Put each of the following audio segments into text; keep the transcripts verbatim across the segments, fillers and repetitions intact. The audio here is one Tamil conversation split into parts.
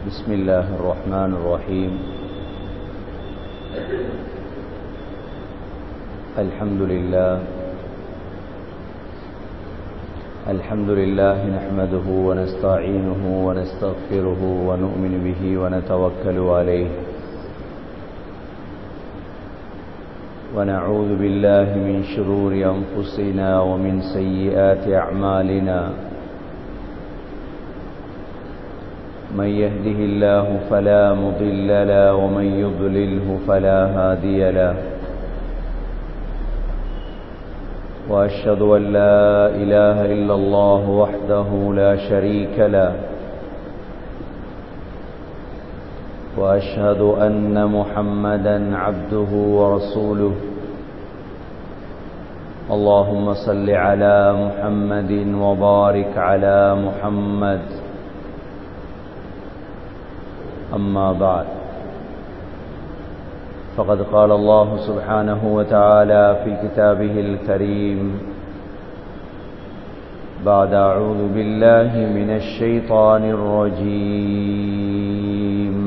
بسم الله الرحمن الرحيم. الحمد لله الحمد لله نحمده ونستعينه ونستغفره ونؤمن به ونتوكل عليه ونعوذ بالله من شرور أنفسنا ومن سيئات أعمالنا. من يهده الله فلا مضل له ومن يضلله فلا هادي له. وأشهد أن لا إله إلا الله وحده لا شريك له. وأشهد أن محمدا عبده ورسوله. اللهم صل على محمد وبارك على محمد. أما بعد، فقد قال الله سبحانه وتعالى في كتابه الكريم بعد أعوذ بالله من الشيطان الرجيم.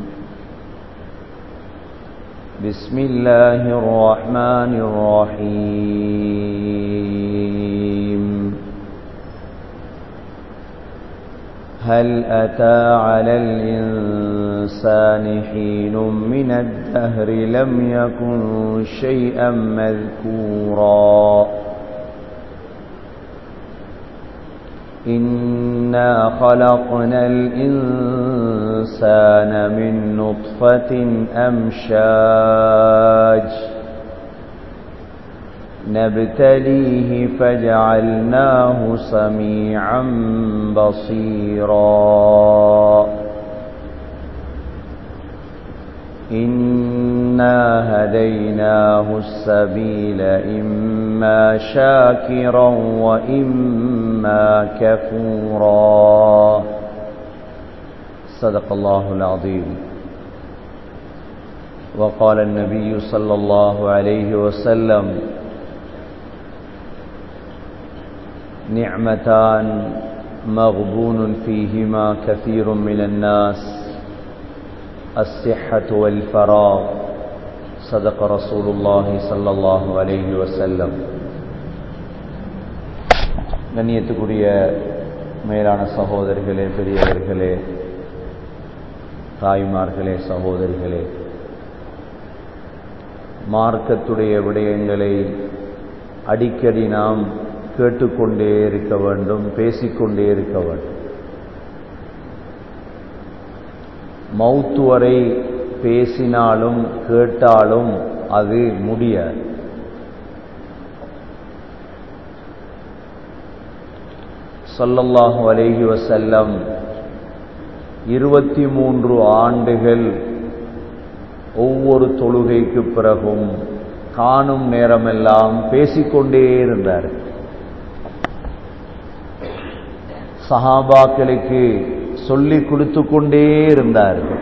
بسم الله الرحمن الرحيم. هل أتى على الإنسان حين من الدهر لم يكن شيئا مذكورا. إنا خلقنا الإنسان من نطفة أمشاج نبتليه فجعلناه سميعا بصيرا. إنا هديناه السبيل إما شاكرا وإما كفورا. صدق الله العظيم. وقال النبي صلى الله عليه وسلم: نعمتان مغبون فيهما كثير من الناس: الصحة والفراغ. صدق رسول الله صلى الله عليه وسلم. கண்ணியத்துக்குரிய மேலான சகோதரர்களே, பெரியவர்களே, தாய்மார்களே, சகோதரிகளே, மார்க்கத்துடைய விடயங்களை அடிக்கடி நாம் கேட்டுக்கொண்டே இருக்க வேண்டும், பேசிக்கொண்டே இருக்க வேண்டும். மௌத்து வரை பேசினாலும் கேட்டாலும் அது முடியாது. ஸல்லல்லாஹு அலைஹி வஸல்லம் இருபத்தி மூன்று ஆண்டுகள் ஒவ்வொரு தொழுகைக்கு பிறகும் காணும் நேரமெல்லாம் பேசிக்கொண்டே இருந்தார். சஹாபாக்களுக்கு சொல்லிக் கொடுத்து கொண்டே இருந்தார்கள்.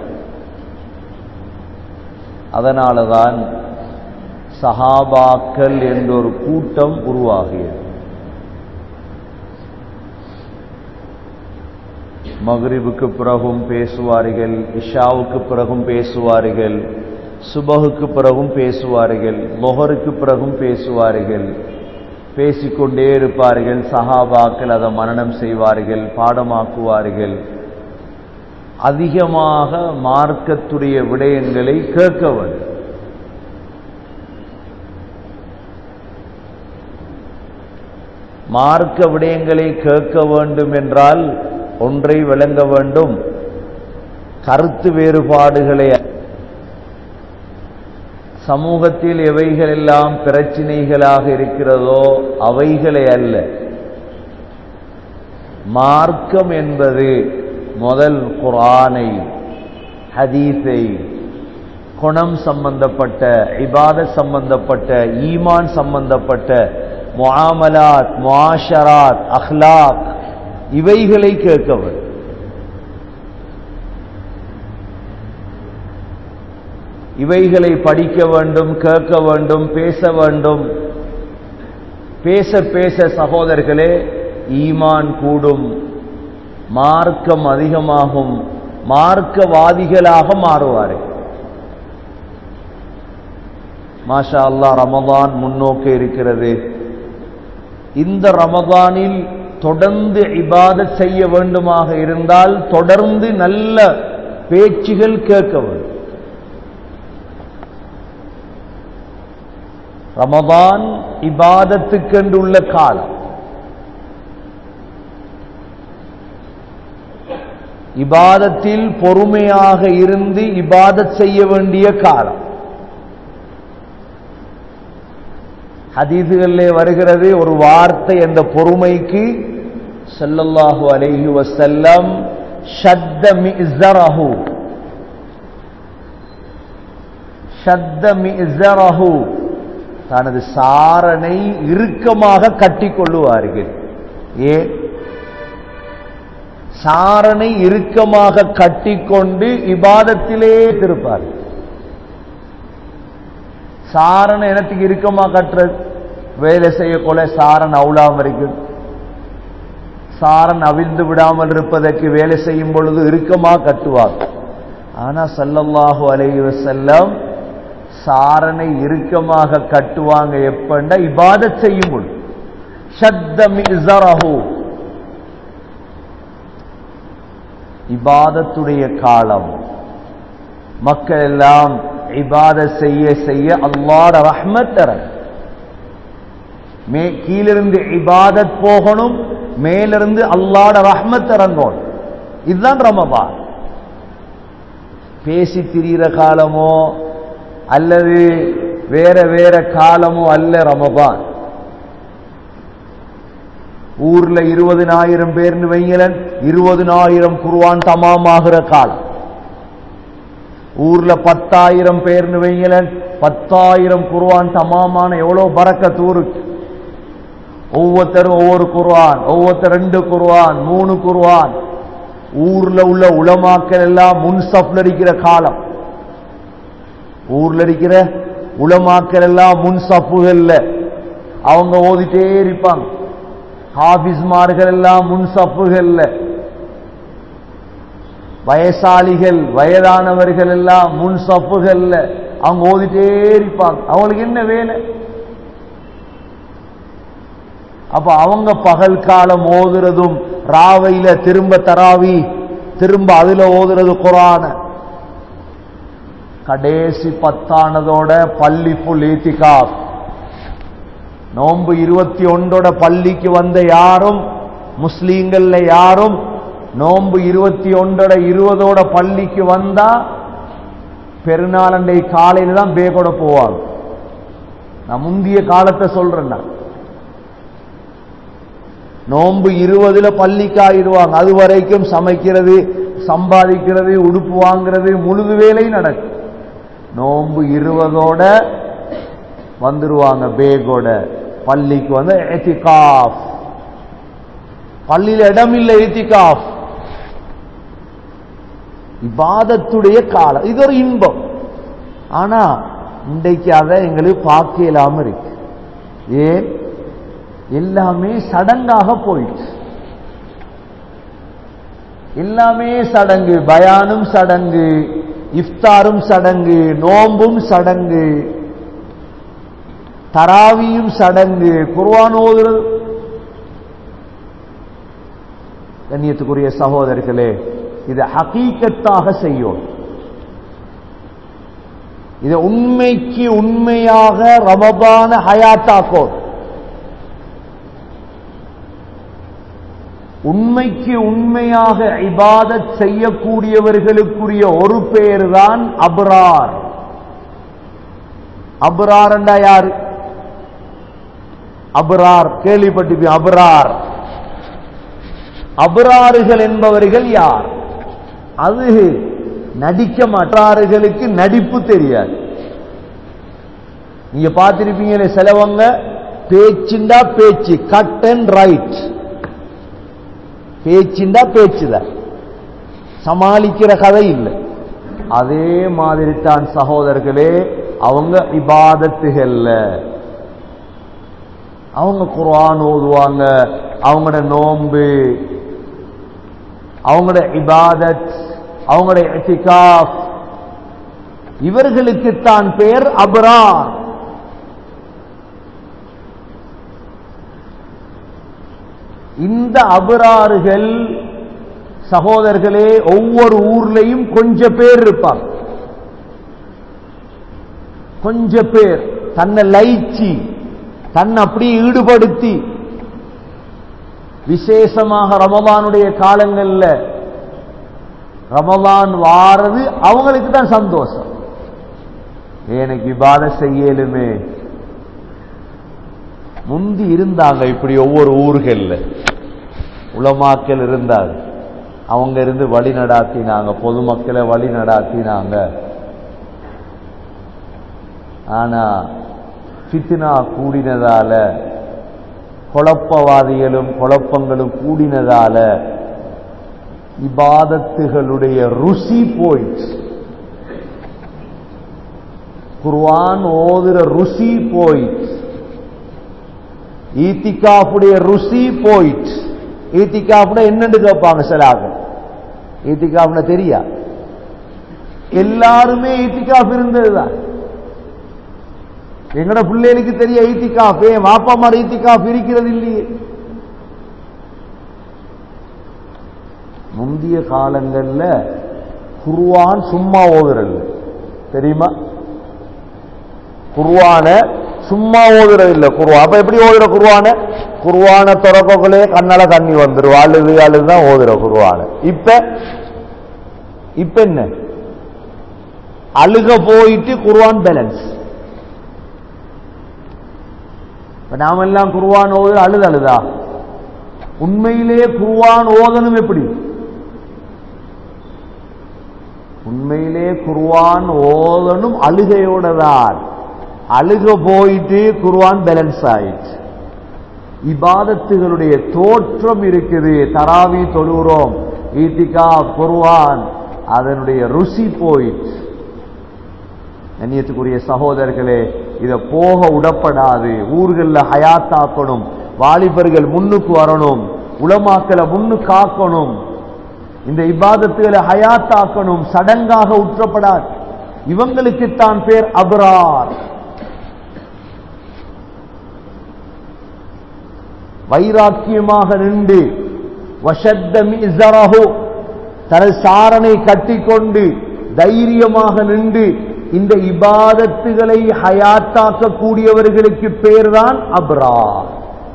அதனாலதான் சஹாபாக்கள் என்ற ஒரு கூட்டம் உருவாகியது. மக்ரிபுக்கு பிறகும் பேசுவார்கள், இஷாவுக்கு பிறகும் பேசுவார்கள், சுபஹுக்கு பிறகும் பேசுவார்கள், லொஹருக்கு பிறகும் பேசுவார்கள். பேசிக்கொண்டே இருப்பார்கள். சஹாபாக்கள் அதை மனனம் செய்வார்கள், பாடமாக்குவார்கள். அதிகமாக மார்க்கத்துடைய விடயங்களை கேட்க வேண்டும். மார்க்க விடயங்களை கேட்க வேண்டும் என்றால் ஒன்றை விளங்க வேண்டும்: கருத்து வேறுபாடுகளை, சமூகத்தில் எவைகளெல்லாம் பிரச்சினைகளாக இருக்கிறதோ அவைகளை அல்ல. மார்க்கம் என்பது முதல் குர்ஆனை, ஹதீஸை, குணம் சம்பந்தப்பட்ட, இபாதத் சம்பந்தப்பட்ட, ஈமான் சம்பந்தப்பட்ட, முஆமலாத், முஆஷராத், அஹ்லாக், இவைகளை கேட்க வேண்டும். இவைகளை படிக்க வேண்டும், கேட்க வேண்டும், பேச வேண்டும். பேச பேச சகோதரர்களே ஈமான் கூடும், மார்க்கம் அதிகமாகும், மார்க்கவாதிகளாக மாறுவார்கள். மாஷா அல்லாஹ், ரமதான் முன்னோக்க இருக்கிறது. இந்த ரமதானில் தொடர்ந்து இபாதத் செய்ய வேண்டுமாக இருந்தால் தொடர்ந்து நல்ல பேச்சுகள் கேட்க வேண்டும். ரமதான் இபாதத்துக்கென்றுள்ள காலம். இபாதத்தில் பொறுமையாக இருந்து இபாதத் செய்ய வேண்டிய காலம். ஹதீஸுகளிலே வருகிறது ஒரு வார்த்தை, அந்த பொறுமைக்கு ஸல்லல்லாஹு அலைஹி வஸல்லம் ஷத்த மிஸரஹு ஷத்த மிஸரஹு தனது சாரனை இறுக்கமாக கட்டிக்கொள்ளுவார்கள். ஏன்? சாரனை இறுக்கமாக கட்டிக்கொண்டு இபாதத்திலே இருப்பார். சாரனை எனத்துக்கு இறுக்கமாக கட்டுறது, வேலை செய்யக்கொள்ள சாரன் அவுளாமல் இருக்குது. சாரன் அவிழ்ந்து விடாமல் இருப்பதற்கு வேலை செய்யும் பொழுது இறுக்கமாக கட்டுவார். ஆனா ஸல்லல்லாஹு அலைஹி வஸல்லம் சாரனை இறுக்கமாக கட்டுவாங்க எப்பண்டா இபாதத் செய்யும் பொழுது. ஷத்த மிஸரஹு, இபாதத்துடைய காலம். மக்கள் எல்லாம் இபாதத் செய்ய செய்ய அல்லாஹ்வுடைய ரஹ்மத் தர, மே கீழிருந்து இபாதத் போகணும், மேலிருந்து அல்லாஹ்வுடைய ரஹ்மத் இறங்கணும். இதுதான் ரமதான். பேசி திரிகிற காலமோ அல்லது வேற வேற காலமோ அல்ல ரமதான். ஊர்ல இருபதினாயிரம் பேர்னு வைங்களன், இருபதினாயிரம் குர்ஆன் தமாமாகிற காலம். ஊர்ல பத்தாயிரம் பேர்னு வைங்களன், பத்தாயிரம் குர்ஆன் தமாமான எவ்வளவு பரக்கத் ஊருக்கு. ஒவ்வொருத்தரும் ஒவ்வொரு குர்ஆன், ஒவ்வொருத்தர் ரெண்டு குர்ஆன், மூணு குர்ஆன். ஊர்ல உள்ள உலமாக்கள் எல்லாம் முன்சப்ல இருக்கிற காலம். ஊர்ல இருக்கிற உலமாக்கள் எல்லாம் முன்சப்புகள்ல அவங்க ஓதிட்டே இருப்பாங்க. ஹாபிஸ்மார்கள் எல்லாம் முன்சப்புகள்ல, வயசாளிகள் வயதானவர்கள் எல்லாம் முன்சப்புகள்ல அவங்க ஓதிட்டே இருப்பாங்க. அவங்களுக்கு என்ன வேலை? அப்ப அவங்க பகல் காலம் ஓதுறதும், ராவையில திரும்ப தராவி திரும்ப அதுல ஓதுறது குர்ஆன. கடைசி பத்தானதோட பள்ளி ஃபுல் இத்திகாஃப். நோன்பு இருபத்தி ஒன்றோட பள்ளிக்கு வந்த யாரும் முஸ்லீம்கள்ல யாரும் நோன்பு இருபத்தி ஒன்றோட இருபதோட பள்ளிக்கு வந்தா பெருநாளண்டை காலையில தான் பேகோட போவாங்க. நான் முந்திய காலத்தை சொல்றேன். நோன்பு இருபதுல பள்ளிக்கு ஆயிடுவாங்க. அது வரைக்கும் சமைக்கிறது, சம்பாதிக்கிறது, உடுப்பு வாங்கிறது, முழுது வேலை நடக்கும். நோன்பு இருபதோட வந்துருவாங்க பேகோட பள்ளிக்கு வந்து இத்திகாஃப். பள்ளியில இடம் இல்லை, இத்திகாஃப் இபாதத்துடைய காலம். இது ஒரு இன்பம். ஆனா இன்றைக்கு அதை எங்களுக்கு பார்க்க இல்லாம இருக்கு. ஏன்? எல்லாமே சடங்காக போயிடுச்சு. எல்லாமே சடங்கு, பயானும் சடங்கு, இஃப்தாரும் சடங்கு, நோம்பும் சடங்கு, தராவியும் சடங்கு, குர்ஆன் ஓதுறது. கண்ணியத்துக்குரிய சகோதரர்களே, இதை ஹகீகத்தாக செய்யும். இதை உண்மைக்கு உண்மையாக ரமதான ஹயாத்தாக்கோ. உண்மைக்கு உண்மையாக இபாதத் செய்யக்கூடியவர்களுக்குரிய ஒரு பேர் தான் அப்ரார். அப்ரார் என்றா யாரு? அப்ரார் கேள்விப்பட்டிருப்பீங்க. அப்ரார் அப்ராறுகள் என்பவர்கள் யார்? அது நடிக்க மாட்டார்களுக்கு நடிப்பு தெரியாது. நீங்க பார்த்திருப்பீங்களே, சிலவங்க பேச்சுண்டா பேச்சு, கட் அண்ட் ரைட். பேச்சுண்டா பேச்சுதான், சமாளிக்கிற கதை இல்லை. அதே மாதிரி தான் சகோதரர்களே அவங்க இபாதத்துகள்ல அவங்க குர்ஆன் ஓதுவாங்க, அவங்களோட நோன்பு, அவங்களோட இபாதத் அவங்களுடைய இத்திகாஃப். இவர்களுக்குத்தான் பெயர் அப்ரார். இந்த அபராறுகள் சகோதரர்களே ஒவ்வொரு ஊர்லயும் கொஞ்ச பேர் இருப்பாங்க. கொஞ்ச பேர் தன்னை லைச்சி தன்னை அப்படி ஈடுபடுத்தி விசேஷமாக ரமலானுடைய காலங்கள்ல ரமலான் வாரது அவங்களுக்கு தான் சந்தோஷம். எனக்கு இபாதத் செய்யலுமே. முந்தி இருந்தாங்க இப்படி ஒவ்வொரு ஊர்கள்ல உலமாக்கள் இருந்தாங்க. அவங்க இருந்து வழி நடாத்தினாங்க, பொதுமக்களை வழி நடாத்தினாங்க. ஆனா ஃபித்னா கூடினதால, குழப்பவாதிகளும் குழப்பங்களும் கூடினதால இபாதத்துகளுடைய ருசி போயிடுச்சு. குர்ஆன் ஓதுற ருசி போயிடுச்சு. ஈத்திகாஃபுடைய ருசி போயிடுச்சு. ஈத்திகாஃப்னா என்னன்னு கேட்பாங்க சிலாக. ஈத்திகாஃப்னா தெரியா? எல்லாருமே ஈத்திகாஃப் இருந்ததுதான். எங்கட பிள்ளைகளுக்கு தெரிய ஈத்திகாஃப், ஏன் வாப்பா மார் ஈத்திகாஃப் இருக்கிறது இல்லையே. முந்தைய காலங்கள்ல குர்ஆன் சும்மா ஓதுறது தெரியுமா? குர்ஆன சும்மா ஓதுறது இல்ல. குர்ஆன் அப்ப எப்படி ஓதுற? குர்ஆன குர்ஆன திறக்கக்குள்ளே கண்ணால தண்ணி வந்துடும். அழுது அழுதுதான் ஓதுற குர்ஆன. இப்ப இப்ப என்ன அழுக போயிட்டு குர்ஆன் பேலன்ஸ். நாமெல்லாம் குர்ஆன் ஓது அழுது அழுதா? உண்மையிலேயே குர்ஆன் ஓதணும் எப்படி? உண்மையிலே குர்ஆன் ஓதணும் அழுகையோட தான். அழுக போயிட்டு குர்ஆன் பேலன்ஸ் ஆயிடுச்சு. இபாதத்துகளுடைய தோற்றம் இருக்குது. தராவி தொழுகிறோம், ஈத்திகாஃப், குர்ஆன், அதனுடைய ருசி போயிடுச்சு. கண்ணியத்துக்குரிய சகோதரர்களே, இத போக உடப்படாது. ஊர்கள்ல ஹயாத்தாக்கணும். வாலிபர்கள் முன்னுக்கு வரணும். உலமாக்களை முன்னுக்கு காக்கணும். இந்த இபாதத்துகளை ஹயாத்தாக்கணும். சடங்காக உற்றப்படாது. இவங்களுக்குத்தான் பேர் அப்ரார். வைராக்கியமாக நின்று வஷத்த மிஸரஹு, தனது சாரனை கட்டிக்கொண்டு தைரியமாக நின்று இந்த இபாதத்துகளை ஹயாத்தாக்க கூடியவர்களுக்கு பேர் தான் அப்ரார்.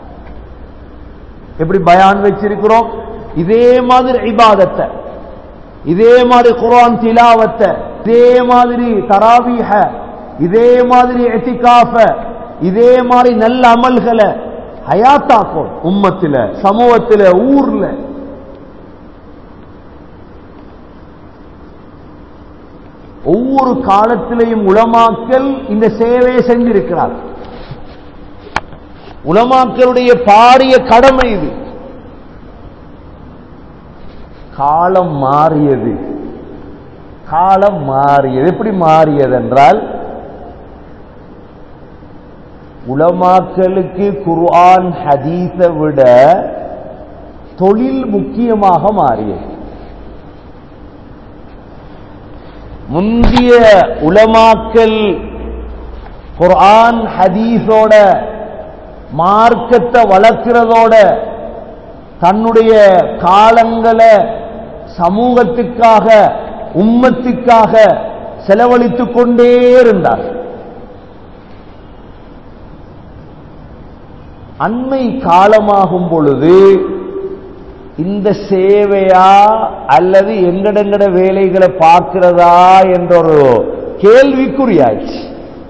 எப்படி பயான் வச்சிருக்கிறோம், இதே மாதிரி இபாதத்தை, இதே மாதிரி குர்ஆன் திலாவத்தை, இதே மாதிரி தராவீஹ, இதே மாதிரி இத்திகாஃப, இதே மாதிரி நல்ல அமல்களை ஹயாத்தாக்கும். உம்மத்தில, சமூகத்தில, ஊர்ல. ஒவ்வொரு காலத்திலையும் உலமாக்கள் இந்த சேவையை செஞ்சிருக்கிறார். உலமாக்களுடைய பாரிய கடமை இது. காலம் மாறியது. காலம் மாறியது. எப்படி மாறியது என்றால், உலமாக்களுக்கு குர்ஆன் ஹதீஸை விட தொழில் முக்கியமாக மாறியது. முந்திய உலமாக்கள் குர்ஆன் ஹதீஸோட மார்க்கத்தை வளர்க்கிறதோட தன்னுடைய காலங்களை சமூகத்துக்காக, உம்மத்துக்காக செலவழித்துக் கொண்டே இருந்தார். அண்மை காலமாகும் பொழுது இந்த சேவையா அல்லது எங்கடெங்கட வேலைகளை பார்க்கிறதா என்ற ஒரு கேள்விக்குறியாச்சு.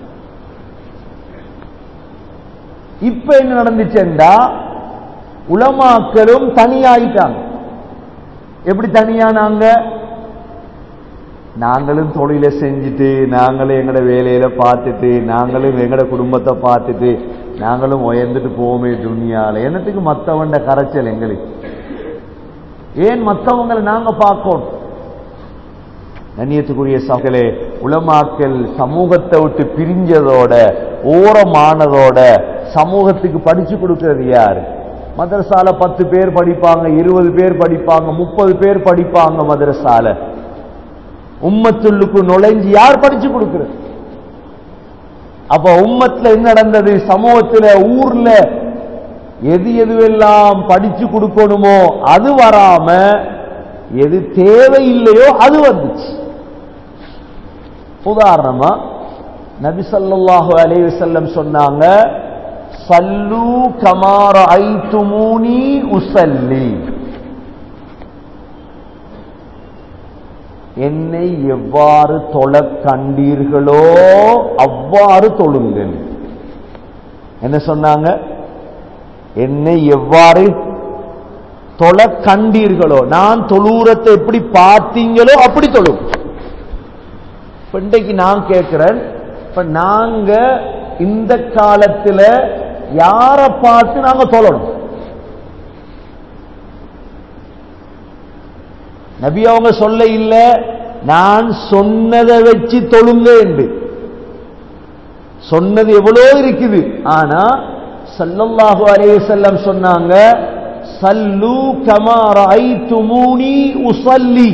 இப்ப என்ன நடந்துச்சுண்டா, உலமாக்களும் தனியாயிட்டாங்க. எப்படி தனியானாங்க? நாங்களும் தொழிலை செஞ்சுட்டு, நாங்களும் எங்கட வேலையில பார்த்துட்டு, நாங்களும் எங்கட குடும்பத்தை பார்த்துட்டு, நாங்களும் உயர்ந்துட்டு போவோமே துனியால. என்னத்துக்கு மற்றவண்ட கரைச்சல் எங்களுக்கு? ஏன் மற்றவங்களை நாங்க பார்க்கணும்? கண்ணியத்துக்குரிய சகோதரர்களே, உலமாக்கள் சமூகத்தை விட்டு பிரிஞ்சதோட, ஓரமானதோட, சமூகத்துக்கு படிச்சு கொடுக்கிறது யாரு? மதரசால பத்து பேர் படிப்பாங்க, இருபது பேர் படிப்பாங்க, முப்பது பேர் படிப்பாங்க மதரசால. உம்மத்துள்ளுக்கு நுழைஞ்சு யார் படிச்சு கொடுக்கிறது? அப்ப உம்மத்துல என்ன நடந்தது? சமூகத்துல, ஊர்ல எது எதுவெல்லாம் படிச்சு கொடுக்கணுமோ அது வராம எது தேவையில்லையோ அது வந்துச்சு. உதாரணமா நபி ஸல்லல்லாஹு அலைஹி வஸல்லம் சொன்னாங்க, சல்லு கமா ரஅய்துமூனி உஸல்லி, என்னை எவ்வாறு தொழக் கண்டீர்களோ அவ்வாறு தொழுங்கள். என்ன சொன்னாங்க? என்னை எவ்வாறு தொழக் கண்டீர்களோ, நான் தொழுறத்தை எப்படி பார்த்தீங்களோ அப்படி தொழு. இன்றைக்கு நான் கேட்கிறேன், இப்ப நாங்க இந்த காலத்துல யார பார்த்து நாங்க தொழணும்? நபி அவங்க சொல்ல இல்ல, நான் சொன்னதை வச்சு தொழுங்க என்று சொன்னது எவ்வளோ இருக்குது. ஆனா ஸல்லல்லாஹு அலைஹி வஸல்லம் சொன்னாங்க, சல்லு கமா ரஅய்துமூனி உஸல்லி,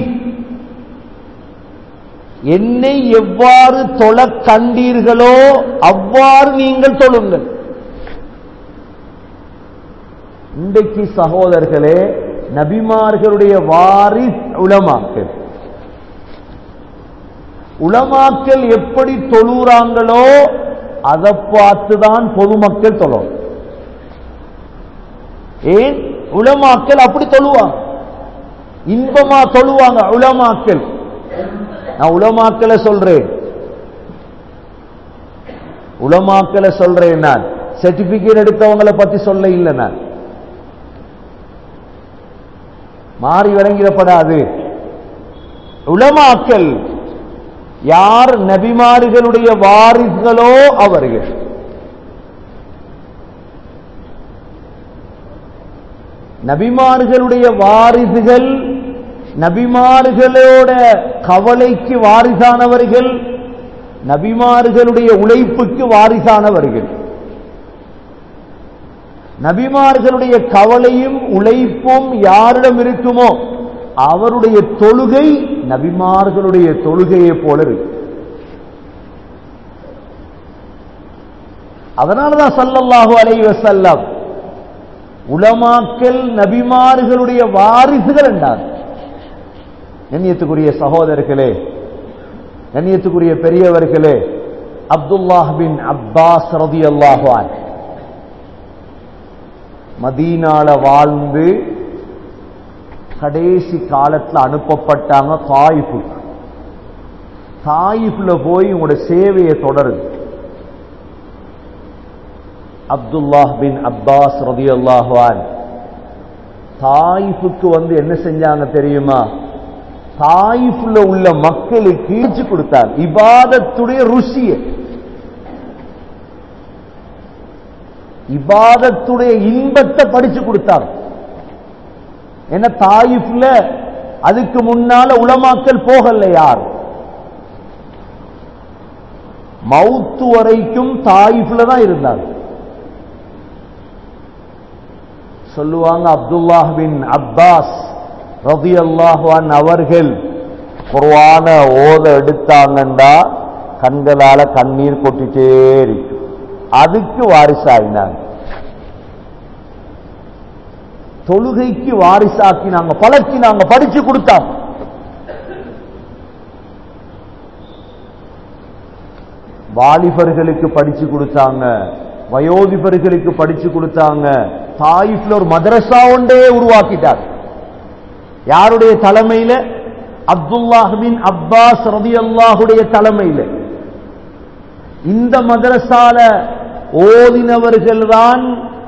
என்னை எவ்வாறு தொழக் கண்டீர்களோ அவ்வாறு நீங்கள் தொழுங்கள். இன்றைக்கு சகோதரர்களே, நபிமார்களுடைய வாரிஸ் உலமாக்கள், உலமாக்கள் எப்படி தொழுறாங்களோ அதை பார்த்துதான் பொதுமக்கள் தொழும். ஏன்? உலமாக்கள் அப்படி தொழுவாங்க, இன்பமா தொழுவாங்க உலமாக்கள். நான் உலமாக்களை சொல்றேன், உலமாக்களை சொல்றேன், நான் சர்டிபிகேட் எடுத்தவங்களை பத்தி சொல்ல இல்லை, நான் மாறி விளங்கிடப்படாது. உலமாக்கள் யார் நபிமார்களுடைய வாரிசுகளோ அவர்கள். நபிமார்களுடைய வாரிசுகள், நபிமார்களோட கவலைக்கு வாரிசானவர்கள், நபிமார்களுடைய உழைப்புக்கு வாரிசானவர்கள். நபிமார்களுடைய கவலையும் உழைப்பும் யாரிடம் இருக்குமோ அவருடைய தொழுகை நபிமார்களுடைய தொழுகையை போல இருக்கு. அதனாலதான் ஸல்லல்லாஹு அலைஹி வஸல்லம் உலமாக்கள் நபிமார்களுடைய வாரிசுகள் என்றார். கண்ணியத்துக்குரிய சகோதரர்களே, கண்ணியத்துக்குரிய பெரியவர்களே, அப்துல்லாஹ் பின் அப்பாஸ் ரலியல்லாஹு அன்ஹு மதீனால வாழ்ந்து கடைசி காலத்தில் அனுப்பப்பட்டாங்க தாயிஃபுக்கு. தாயிஃப்ல போய் உங்களோட சேவையை தொடருது. அப்துல்லாஹ் பின் அப்பாஸ் ரலியல்லாஹு அன்ஹு தாயிஃபுக்கு வந்து என்ன செஞ்சாங்க தெரியுமா? தாயிஃப்ல உள்ள மக்களுக்கு ஈச்சு கொடுத்தார் இபாதத்துடைய ருசியை, இபாதத்துடைய இன்பத்தை படிச்சு கொடுத்தார். என்ன, தாயிஃப்ல அதுக்கு முன்னால உலமாக்கள் போகல, யார் மவுத்து வரைக்கும் தாயிஃப்ல தான் இருந்தார். சொல்லுவாங்க, அப்துல்லாஹ் பின் அப்பாஸ் ரலியல்லாஹு அன்ஹு அவர்கள் குர்ஆன ஓத எடுத்தாங்கண்டா கண்களால கண்ணீர் கொட்டிட்டே இருக்கு. அதுக்கு வாரிசாயினாங்க, தொழுகைக்கு வாரிசாக்கினாங்க, பழக்கினாங்க, படிச்சு கொடுத்தாங்க. வாலிபர்களுக்கு படிச்சு கொடுத்தாங்க, வயோதிபர்களுக்கு படிச்சு கொடுத்தாங்க. தாயிஃப்ல ஒரு மதரசா ஒன்றே உருவாக்கிட்டார். யாருடைய தலைமையில? அப்துல்லாஹ் பின் அப்பாஸ் ரலியல்லாஹுடைய தலைமையில. இந்த மதரசால ஓதினவர்கள் தான்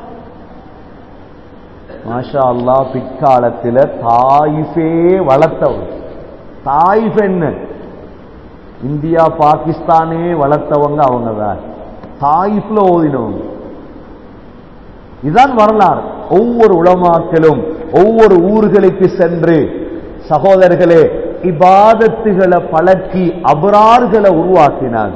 மாஷா அல்லாஹ் பிற்காலத்தில் தாயிஃபே வளர்த்தவர். தாயிஃப் என்ன, இந்தியா பாகிஸ்தானே வளர்த்தவங்க அவங்க தான், தாயிஃப்ல ஓதினவங்க. இதுதான் வரலாறு. ஒவ்வொரு உலமாக்களும் ஒவ்வொரு ஊர்களுக்கு சென்று சகோதரர்களே இபாதத்துகளை பழக்கி அபரார்களை உருவாக்கினார்.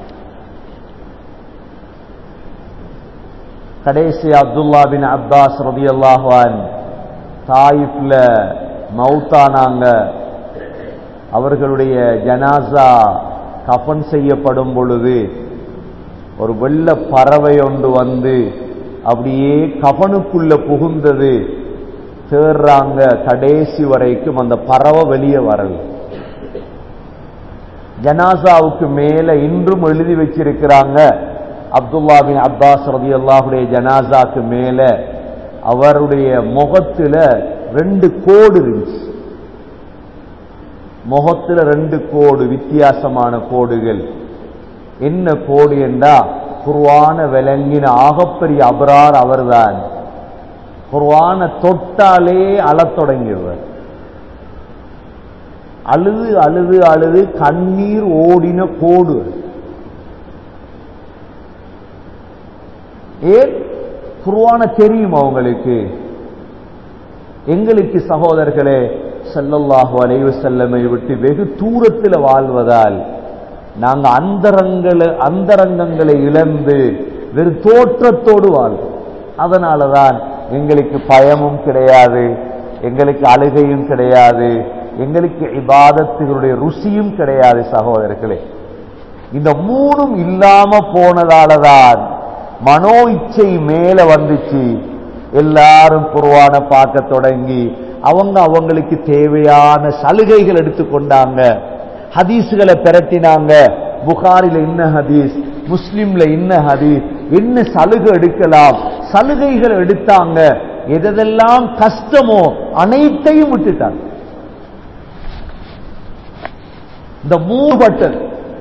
கடைசி அப்துல்லா பின் அப்பாஸ் ரலியல்லாஹு அன்ஹு தாயிஃப்ல மௌத்தானாங்க. அவர்களுடைய ஜனாசா கஃன் செய்யப்படும் பொழுது ஒரு வெள்ள பறவை ஒன்று வந்து அப்படியே கஃனுக்குள்ள புகுந்தது. தேர்றாங்க, கடைசி வரைக்கும் அந்த பறவை வெளியே வரல. ஜனாசாவுக்கு மேல இன்றும் எழுதி வச்சிருக்கிறாங்க, அப்துல்லா பின் அப்பாஸ் ரலியல்லாஹுடைய ஜனாசாக்கு மேல அவருடைய முகத்துல ரெண்டு கோடு இருந்துச்சு. முகத்துல ரெண்டு கோடு, வித்தியாசமான கோடுகள். என்ன கோடு என்றா, குர்ஆன விளங்கின ஆகப்பெரிய அபரார் அவர்தான். குர்ஆன தொட்டாலே அழத் தொடங்கிடுவார். அழுது அழுது அழுது கண்ணீர் ஓடின கோடு. ஏன்? குர்ஆன தெரியும் அவங்களுக்கு. எங்களுக்கு சகோதரர்களே, ஸல்லல்லாஹு அலைஹி வஸல்லமை விட்டு வெகு தூரத்தில் வாழ்வதால் நாங்க அந்தரங்களை அந்தரங்கங்களை இழந்து வெறு தோற்றத்தோடு வாழ்வோம். அதனாலதான் எங்களுக்கு பயமும் கிடையாது, எங்களுக்கு அழுகையும் கிடையாது, எங்களுக்கு இபாதத்துகளுடைய ருசியும் கிடையாது. சகோதரர்களே, இந்த மூணும் இல்லாம போனதாலதான் மனோ இச்சை மேல வந்துச்சு. எல்லாரும் குர்ஆன பார்க்க தொடங்கி அவங்க அவங்களுக்கு தேவையான சலுகைகள் எடுத்துக்கொண்டாங்க, ஹதீஸ்களை பிரட்டினாங்க. புகாரில இன்ன ஹதீஸ், முஸ்லிம்ல இன்ன ஹதீஸ், என்ன சலுகை எடுக்கலாம், சலுகைகள் எடுத்தாங்க. எதெல்லாம் கஷ்டமோ அனைத்தையும் விட்டுட்டாங்க. இந்த மூணு பட்டன்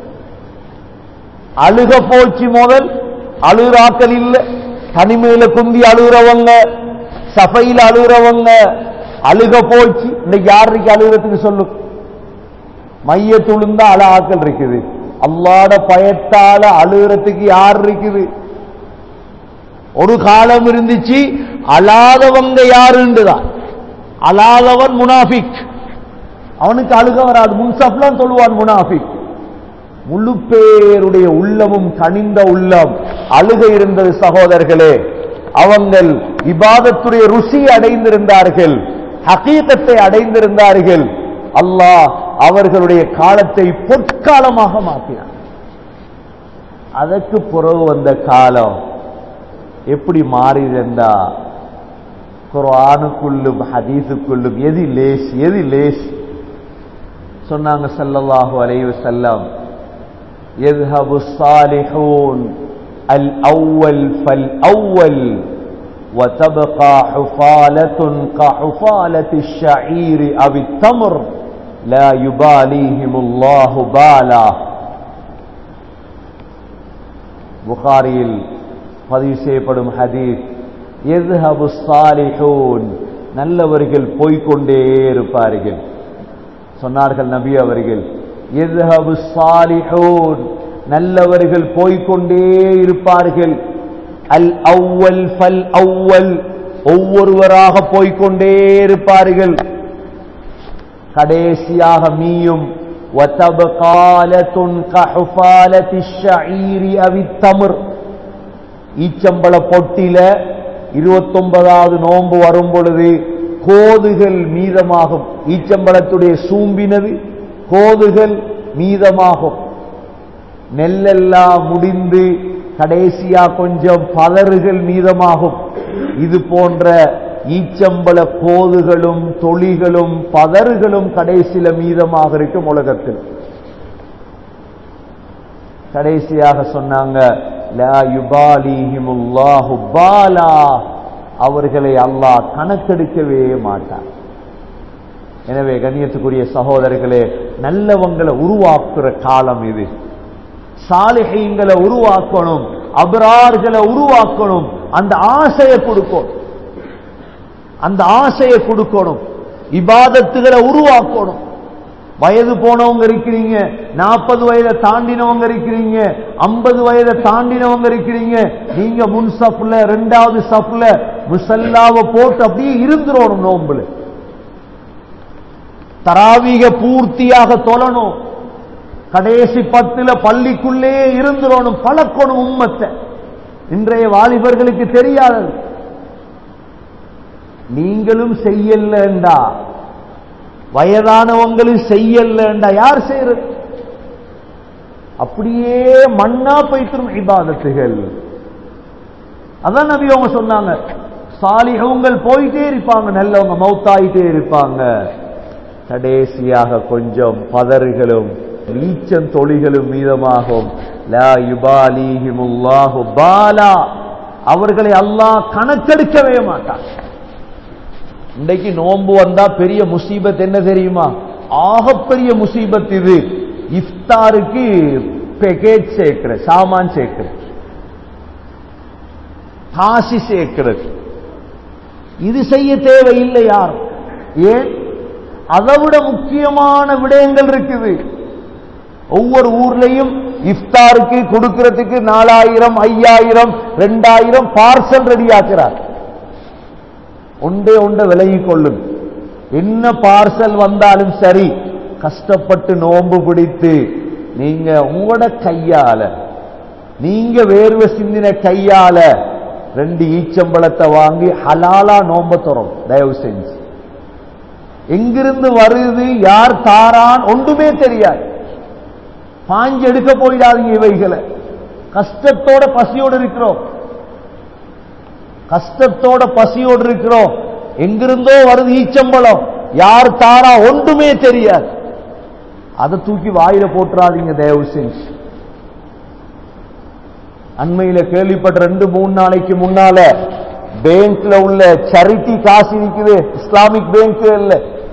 அழுக போச்சு. முதல் அழுறாக்கள் இல்ல, தனிமையில குந்தி அழுகிறவங்க, சபையில அழுகிறவங்க, அழுக போச்சு. இன்னைக்கு யாருக்கு அழுகிறதுக்கு சொல்லும்? மைய துளுந்தா அழ ஆக்கள் இருக்குது. அல்லாஹ்ட பயத்தால அழுகிறதுக்கு யார் இருக்குது? ஒரு காலம் இருந்துச்சு அழாதவங்க யாருண்டுதான். அழாதவன் முனாஃபிக், அவனுக்கு அழுக வராது. முன்சப்லாம் சொல்லுவான் முனாஃபிக். முழு பேருடைய உள்ளமும் கனிந்த உள்ளம் அழுக இருந்தது. சகோதரர்களே, அவங்கள் இபாதத்துடைய ருசி அடைந்திருந்தார்கள், ஹகீகத்தை அடைந்திருந்தார்கள். அல்லாஹ் அவர்களுடைய காலத்தை பொற்காலமாக மாற்றினார். அதற்கு பிறகு வந்த காலம் எப்படி மாறிதா? குர்ஆனுக்குள்ளும் ஹதீஸுக்குள்ளும் எது லேஸ் எது லேஸ் சொன்னாங்க ஸல்லல்லாஹு அலைஹி வஸல்லம். யذهبு الصالحون الأول فالأول وتبقى حفالة كحفالة الشعير أو التمر لا يباليهم الله بالا. புகாரியில் பதிவு செய்யப்படும் ஹதீஸ். யذهبு الصالحون, நல்லவர்கள் போய்கொண்டே இருப்பார்கள். சொன்னார்கள் நபி அவர்கள், யذهبு الصالحون, நல்லவர்கள் போய்கொண்டே இருப்பார்கள். அல் அவ்வல் ஃபல் அவ்வல், ஒவ்வொருவராக போய்கொண்டே இருப்பார்கள். கடைசியாக மீயும் வதபகாலத்துன் கஹுஃபாலத்தி ஷஈரி அவித் தம்ர், ஈச்சம்பள பொட்டில இருபத்தி ஒன்பதாவது நோன்பு வரும் பொழுது கோதுகள் மீதமாகும். ஈச்சம்பளத்துடைய சூம்பினது கோதுகள் மீதமாகும். நெல்லெல்லாம் முடிந்து கடைசியா கொஞ்சம் பதறுகள் மீதமாகும். இது போன்ற ஈச்சம்பள கோதுகளும் தொழிகளும் பதறுகளும் கடைசியில மீதமாக இருக்கும் உலகத்தில். கடைசியாக சொன்னாங்க, லா யுபாலிஹிமுல்லாஹு பாலா, அவர்களை அல்லாஹ் கணக்கெடுக்கவே மாட்டார். எனவே கண்ணியத்துக்குரிய சகோதரர்களே, நல்லவங்களை உருவாக்குற காலம் இது. சாலிஹீன்களை உருவாக்கணும், அப்ரார்களை உருவாக்கணும். அந்த ஆசையை கொடுக்கணும், அந்த ஆசையை கொடுக்கணும். இபாதத்துகளை உருவாக்கணும். வயது போனவங்க இருக்கிறீங்க, நாற்பது வயதை தாண்டினவங்க இருக்கிறீங்க, ஐம்பது வயதை தாண்டினவங்க இருக்கிறீங்க. நீங்க முன் சஃப்ல ரெண்டாவது சஃப்ல முசல்லாவை போட்டு அப்படியே இருந்துறோம். நோம்புல தராவீக பூர்த்தியாக தொழணும். கடைசி பத்துல பள்ளிக்குள்ளே இருந்துறோம். பழக்கணும் உம்மத்தை. இன்றைய வாலிபர்களுக்கு தெரியாது. நீங்களும் செய்யலண்டா வயதானவங்களும் செய்யலண்டா யார் செய்யறது? அப்படியே மண்ணா போய்த்திரும் இபாதத்துகள். அதான் நபி அவங்க சொன்னாங்க, சாலிஹங்கள் போயிட்டே இருப்பாங்க, நல்லவங்க மௌத்தாயிட்டே இருப்பாங்க. கடைசியாக கொஞ்சம் பதறுகளும் நீச்சம் தொழிகளும் மீதமாகும். லா யுபாலிஹிமுல்லாஹு பாலா, அவர்களை அல்லாஹ் கணக்கெடுக்கவே மாட்டான். இன்றைக்கு நோன்பு வந்தா பெரிய முசீபத் என்ன தெரியுமா? ஆகப்பெரிய முசீபத் இது. இஃப்தாருக்கு பேக்கேஜ் சேர்க்கிற, சாமான் சேர்க்கிற, காசி சேர்க்கிறது. இது செய்ய தேவையில்லை யார். ஏன்? அதை விட முக்கியமான விடயங்கள் இருக்குது. ஒவ்வொரு ஊர்லயும் இஃப்தாருக்கு கொடுக்கிறதுக்கு நாலாயிரம் ஐயாயிரம் ரெண்டாயிரம் பார்சல் ரெடி ஆக்கிறார். ஒன்றே ஒன்றை விலகிக் கொள்ளும். என்ன பார்சல் வந்தாலும் சரி, கஷ்டப்பட்டு நோன்பு பிடித்து நீங்க உங்களோட கையால, நீங்க வேர்வை சிந்தின கையால ரெண்டு ஈச்சம்பழத்தை வாங்கி ஹலாலா நோம்ப தரும். தயவு செஞ்சு எங்கிருந்து வருது, யார் தாரான் ஒன்றுமே தெரியாது. பாஞ்சு எடுக்க போயிடாதீங்க இவைகளை. கஷ்டத்தோட பசியோடு இருக்கிறோம், கஷ்டத்தோட பசியோடு இருக்கிறோம். எங்கிருந்தோ வருது ஈச்சம்பழம், யார் தாரா ஒன்றுமே தெரியாது. அதை தூக்கி வாயில போட்டுறாதீங்க தயவு செஞ்சு. அண்மையில கேள்விப்பட்ட ரெண்டு மூணு நாளைக்கு முன்னால பேங்க்ல உள்ள சரிட்டி காசு இருக்குது, இஸ்லாமிக் பேங்க் இல்ல,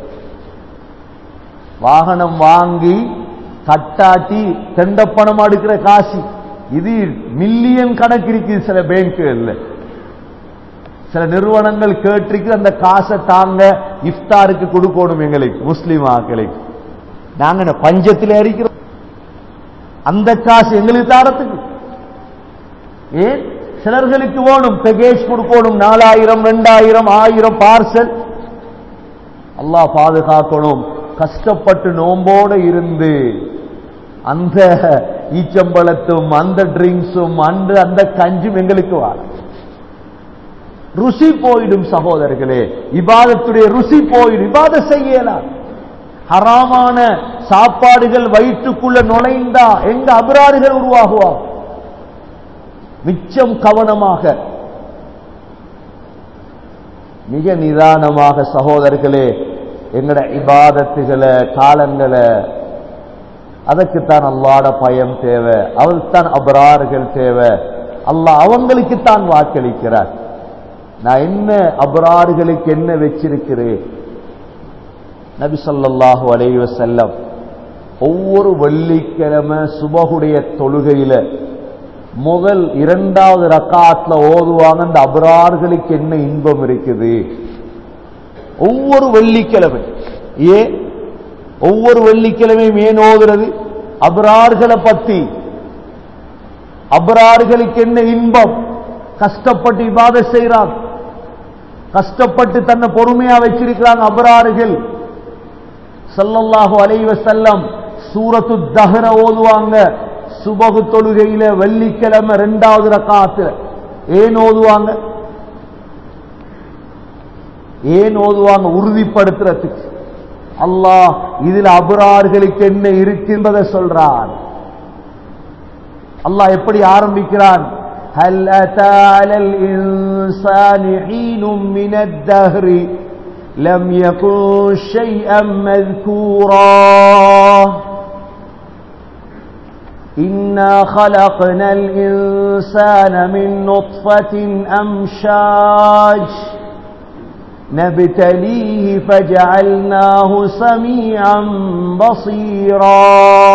வாகனம் வாங்கி கட்டாட்டி தெண்டப்பணம் எடுக்கிற காசு, இது மில்லியன் கணக்கு இருக்குது. சில பேங்க் இல்ல, சில நிறுவனங்கள் கேட்டிருக்கு அந்த காசை தாங்க இஃப்தாருக்கு கொடுக்கணும் எங்களுக்கு முஸ்லிம் ஆக்களுக்கு. நாங்க பஞ்சத்தில் இருக்கிறோம், அந்த காசு எங்களுக்கு தாரத்துக்கு. ஏன்? சிலர்களுக்கு வேணும் பேக்கேஜ் கொடுக்கணும், நாலாயிரம் ரெண்டாயிரம் ஆயிரம் பார்சல். அல்லாஹ் பாதுகாக்கணும். கஷ்டப்பட்டு நோம்போடு இருந்து அந்த ஈச்சம்பழத்தும் அந்த ட்ரிங்க்ஸும் அந்த அந்த கஞ்சும் எங்களுக்கு வர ருசி போயிடும் சகோதரர்களே. இபாதத்துடைய ருசி போயிடும். இபாதத் செய்யலாம். ஹராமான சாப்பாடுகள் வயிற்றுக்குள்ள நுழைந்தா எங்க அபராறுகள் உருவாகுவா? மிச்சம் கவனமாக, மிக நிதானமாக சகோதரர்களே எங்கட இபாதத்துகளை காலங்களை, அதற்குத்தான் அல்லாஹ்வுடைய பயம் தேவை. அவருக்குத்தான் அபராறுகள் தேவை. அல்லாஹ் அவங்களுக்குத்தான் வாக்களிக்கிறார். நான் என்ன அபராறுகளுக்கு என்ன வச்சிருக்கிறேன்? நபி ஸல்லல்லாஹு அலைஹி வஸல்லம் ஒவ்வொரு வெள்ளிக்கிழமை சுபஹுடைய தொழுகையில முதல் இரண்டாவது ரக்காத்ல ஓதுவாங்க, அந்த அபரார்களுக்கு என்ன இன்பம் இருக்குது. ஒவ்வொரு வெள்ளிக்கிழமை. ஏன் ஒவ்வொரு வெள்ளிக்கிழமையும் ஏன் ஓதுறது? அபரார்களை பத்தி. அபரார்களுக்கு என்ன இன்பம்? கஷ்டப்பட்டு இபாதத் செய்றாங்க, கஷ்டப்பட்டு தன்னை பொறுமையா வச்சிருக்கிறாங்க அபரார்கள். ஸல்லல்லாஹு அலைஹி வஸல்லம் சூரத்து தஹ்ர ஓதுவாங்க சுபஹு தொழுகையில வெள்ளிக்கிழமை இரண்டாவது ரக்காத்துல. ஏன் ஓதுவாங்க? ஏன் ஓதுவாங்க? உறுதிப்படுத்துறதுக்கு. அல்லாஹ் இதுல அபரார்களுக்கு என்ன இருக்கின்றதை சொல்றான். அல்லாஹ் எப்படி ஆரம்பிக்கிறான்? ஹல் அத்தா அலல் இன்சானி ஹீனும் மினத் தஹ்ரி லம் யகுன் ஷைஅன் மذ்கூரா இன்னா خلقنال இன்சான மின் நுத்ஃபத்தின் அம்ஷாஜ் نبتليه فجعلناه سميعا بصيرا.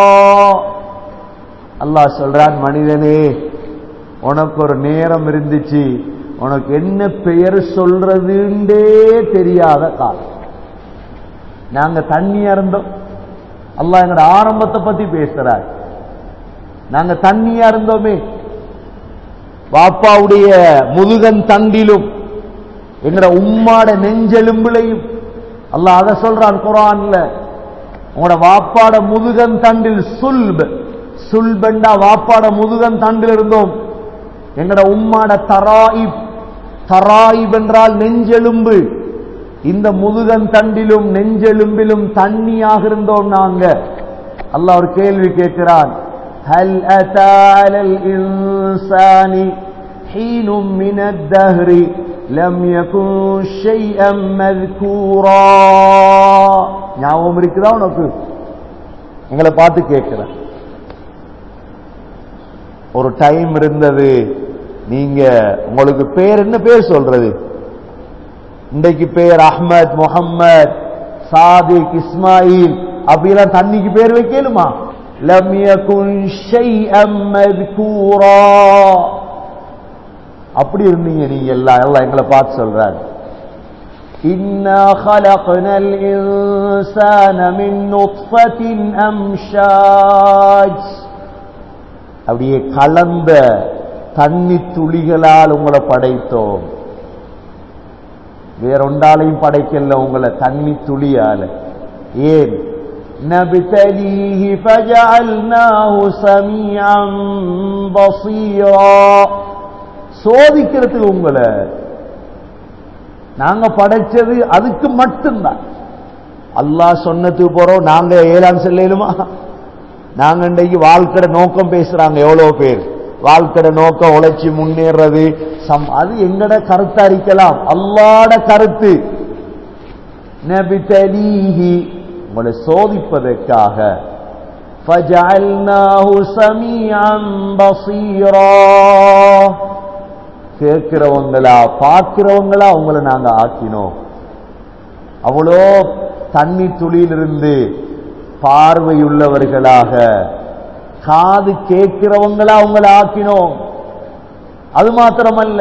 அல்லாஹ் சொல்றான், மனிதனே உனக்கு ஒரு நேரம் இருந்துச்சு, உனக்கு என்ன பெயர் சொல்றதுண்டே தெரியாத காலம். நாங்க தண்ணி அருந்தோம். அல்லாஹ் எங்கட ஆரம்பத்தை பத்தி பேசுறார். நாங்க தண்ணி அருந்தோமே, பாப்பாவுடைய முதுகன் தண்டிலும் எங்கட உம்மாட நெஞ்செலும்புலையும். அல்லாஹ் அதை சொல்றான் குர்ஆன்ல. உங்களோட வாப்பாட முதுகன் தண்டில் சுல்ப், சுல்பண்டா வாப்பாட முதுகன் தண்டில் இருந்தோம். எங்கட உம்மாட தராயிப், தராயிப் என்றால் நெஞ்செலும்பு. இந்த முதுகன் தண்டிலும் நெஞ்செலும்பிலும் தண்ணியாக இருந்தோம் நாங்க. அல்லாஹ் ஒரு கேள்வி கேட்கிறான், ஹல் அத்தா அலல் இன்சானி ஹீனும் மினத் தஹ்ரி லம் யகுன் ஷைஅம் மذ்கூரா. ஞாபகம் இருக்குதா உனக்கு? எங்களை பார்த்து கேட்கிறேன். ஒரு டைம் இருந்தது, நீங்க உங்களுக்கு பேர் என்ன பேர் சொல்றது? இன்றைக்கு பேர் அஹ்மத், முஹம்மத், சாதிக், இஸ்மாயில் அப்படிலாம் தண்ணிக்கு பேர் வைக்கலுமா? லம் யகுன் ஷைஅம் மذ்கூரா. அப்படி இருந்தீங்க நீங்க எல்லாம். எல்லாம் எங்களை பார்த்து சொல்றாங்க, இன்னா خلقنال இன்சான மின் நுத்ஃபத்தின் அம்ஷாஜ். அப்படியே கலந்த தண்ணி துளிகளால் உங்களை படைத்தோம். வேறொண்டாலையும் படைக்கல உங்களை, தண்ணி துளியால. ஏன்? நப்தலீஹி ஃபஜஅல்நாஹு ஸமீஅன் பஸீரா. சோதிக்கிறதுக்கு உங்களை நாங்க படைச்சது அதுக்கு மட்டும்தான். அல்லாஹ் சொன்னதுக்கு போறோம் நாங்க ஏலான் செல்லுமா? நாங்க இன்றைக்கு வாழ்க்கை நோக்கம் பேசுறாங்க எவ்வளவு பேர். வாழ்க்கை நோக்கம் உழைச்சி முன்னேறது, அது எங்கட கருத்தா இருக்கலாம், அல்லாஹ்ட கருத்து. நபிதலீஹி, உங்களை சோதிப்பதற்காக. ஃபஜஅல்நாஹு ஸமீஅன் பஸீரா. கேட்கிறவங்களா பார்க்கிறவங்களா உங்களை நாங்க ஆக்கினோம். அவ்வளோ தண்ணி துளியிலிருந்து பார்வையுள்ளவர்களாக, காது கேட்கிறவங்களா உங்களை ஆக்கினோம். அது மாத்திரமல்ல,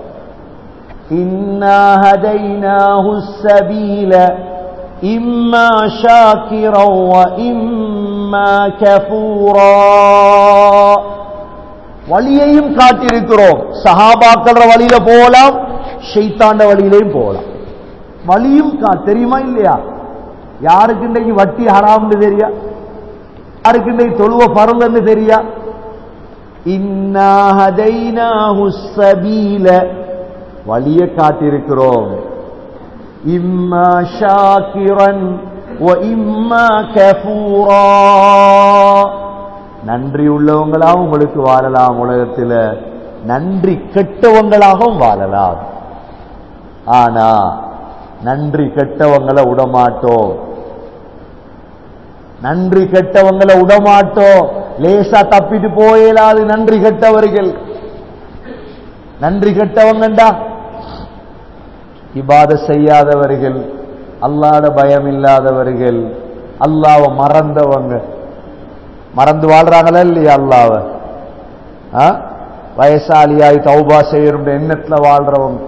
இன்னா ஹதைனாஹு ஸபீல இம்மா ஷாக்கிரன் வ இம்மா கஃபூரா. வழியையும் காட்டியிருக்கிறோம். சஹாபாக்கள வழியில போகலாம், ஷைத்தாண்ட வழியிலையும் போகலாம். வழியும் தெரியுமா இல்லையா? யாருக்கு இன்றைக்கு வட்டி ஹராம்னு தெரியா? யாருக்கு இன்றைக்கு தொழுவ ஃபர்துன்னு தெரியா? இன்னா ஹதைனாஹு ஸபீல, வழியை காட்டியிருக்கிறோம். இம்மா ஷாக்கிரன் வ இம்மா கஃபூரா. நன்றி உள்ளவங்களாகவும் உங்களுக்கு வாழலாம் உலகத்தில், நன்றி கெட்டவங்களாகவும் வாழலாம். ஆனா நன்றி கெட்டவங்களை விடமாட்டோம். நன்றி கெட்டவங்களை விடமாட்டோம். லேசா தப்பிட்டு போயலாது நன்றி கெட்டவர்கள். நன்றி கெட்டவங்கண்டா இபாதத் செய்யாதவர்கள், அல்லாஹ்ட பயம் இல்லாதவர்கள், அல்லாஹ்வை மறந்தவங்க. மறந்து வாழ்றாங்களா இல்லையா அல்லாஹ்வ? வயசாலியாய் தௌபா செய்யற எண்ணத்துல வாழ்றவங்க.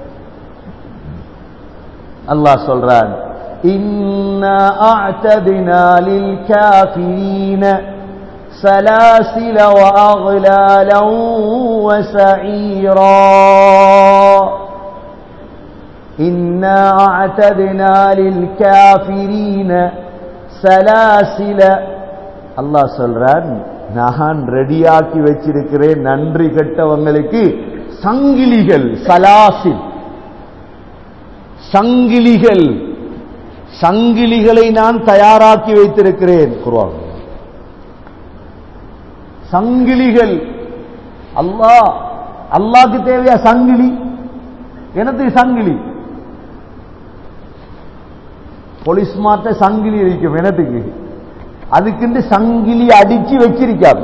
அல்லாஹ் சொல்றான், இன்னா அஅதனா லில் காஃபிரீன சலாசில வ அக்லாலன் வ சஈரா. இன்னா அஅதனா லில் காஃபிரீன சலாசில. அல்லாஹ் சொல்றான், நான் ரெடியாக்கி வச்சிருக்கிறேன் நன்றி கெட்டவங்களுக்கு சங்கிலிகள். சலாசில், சங்கிலிகள். சங்கிலிகளை நான் தயாராக்கி வைத்திருக்கிறேன். குர்ஆன் சங்கிலிகள். அல்லாஹ் அல்லாஹ்க்கு தேவையா சங்கிலி? எனக்கு சங்கிலி. போலீஸ் மாட்ட சங்கிலி இருக்கும் எனத்துக்கு. அதுக்கு சங்கிலி அடிச்சு வச்சிருக்காது.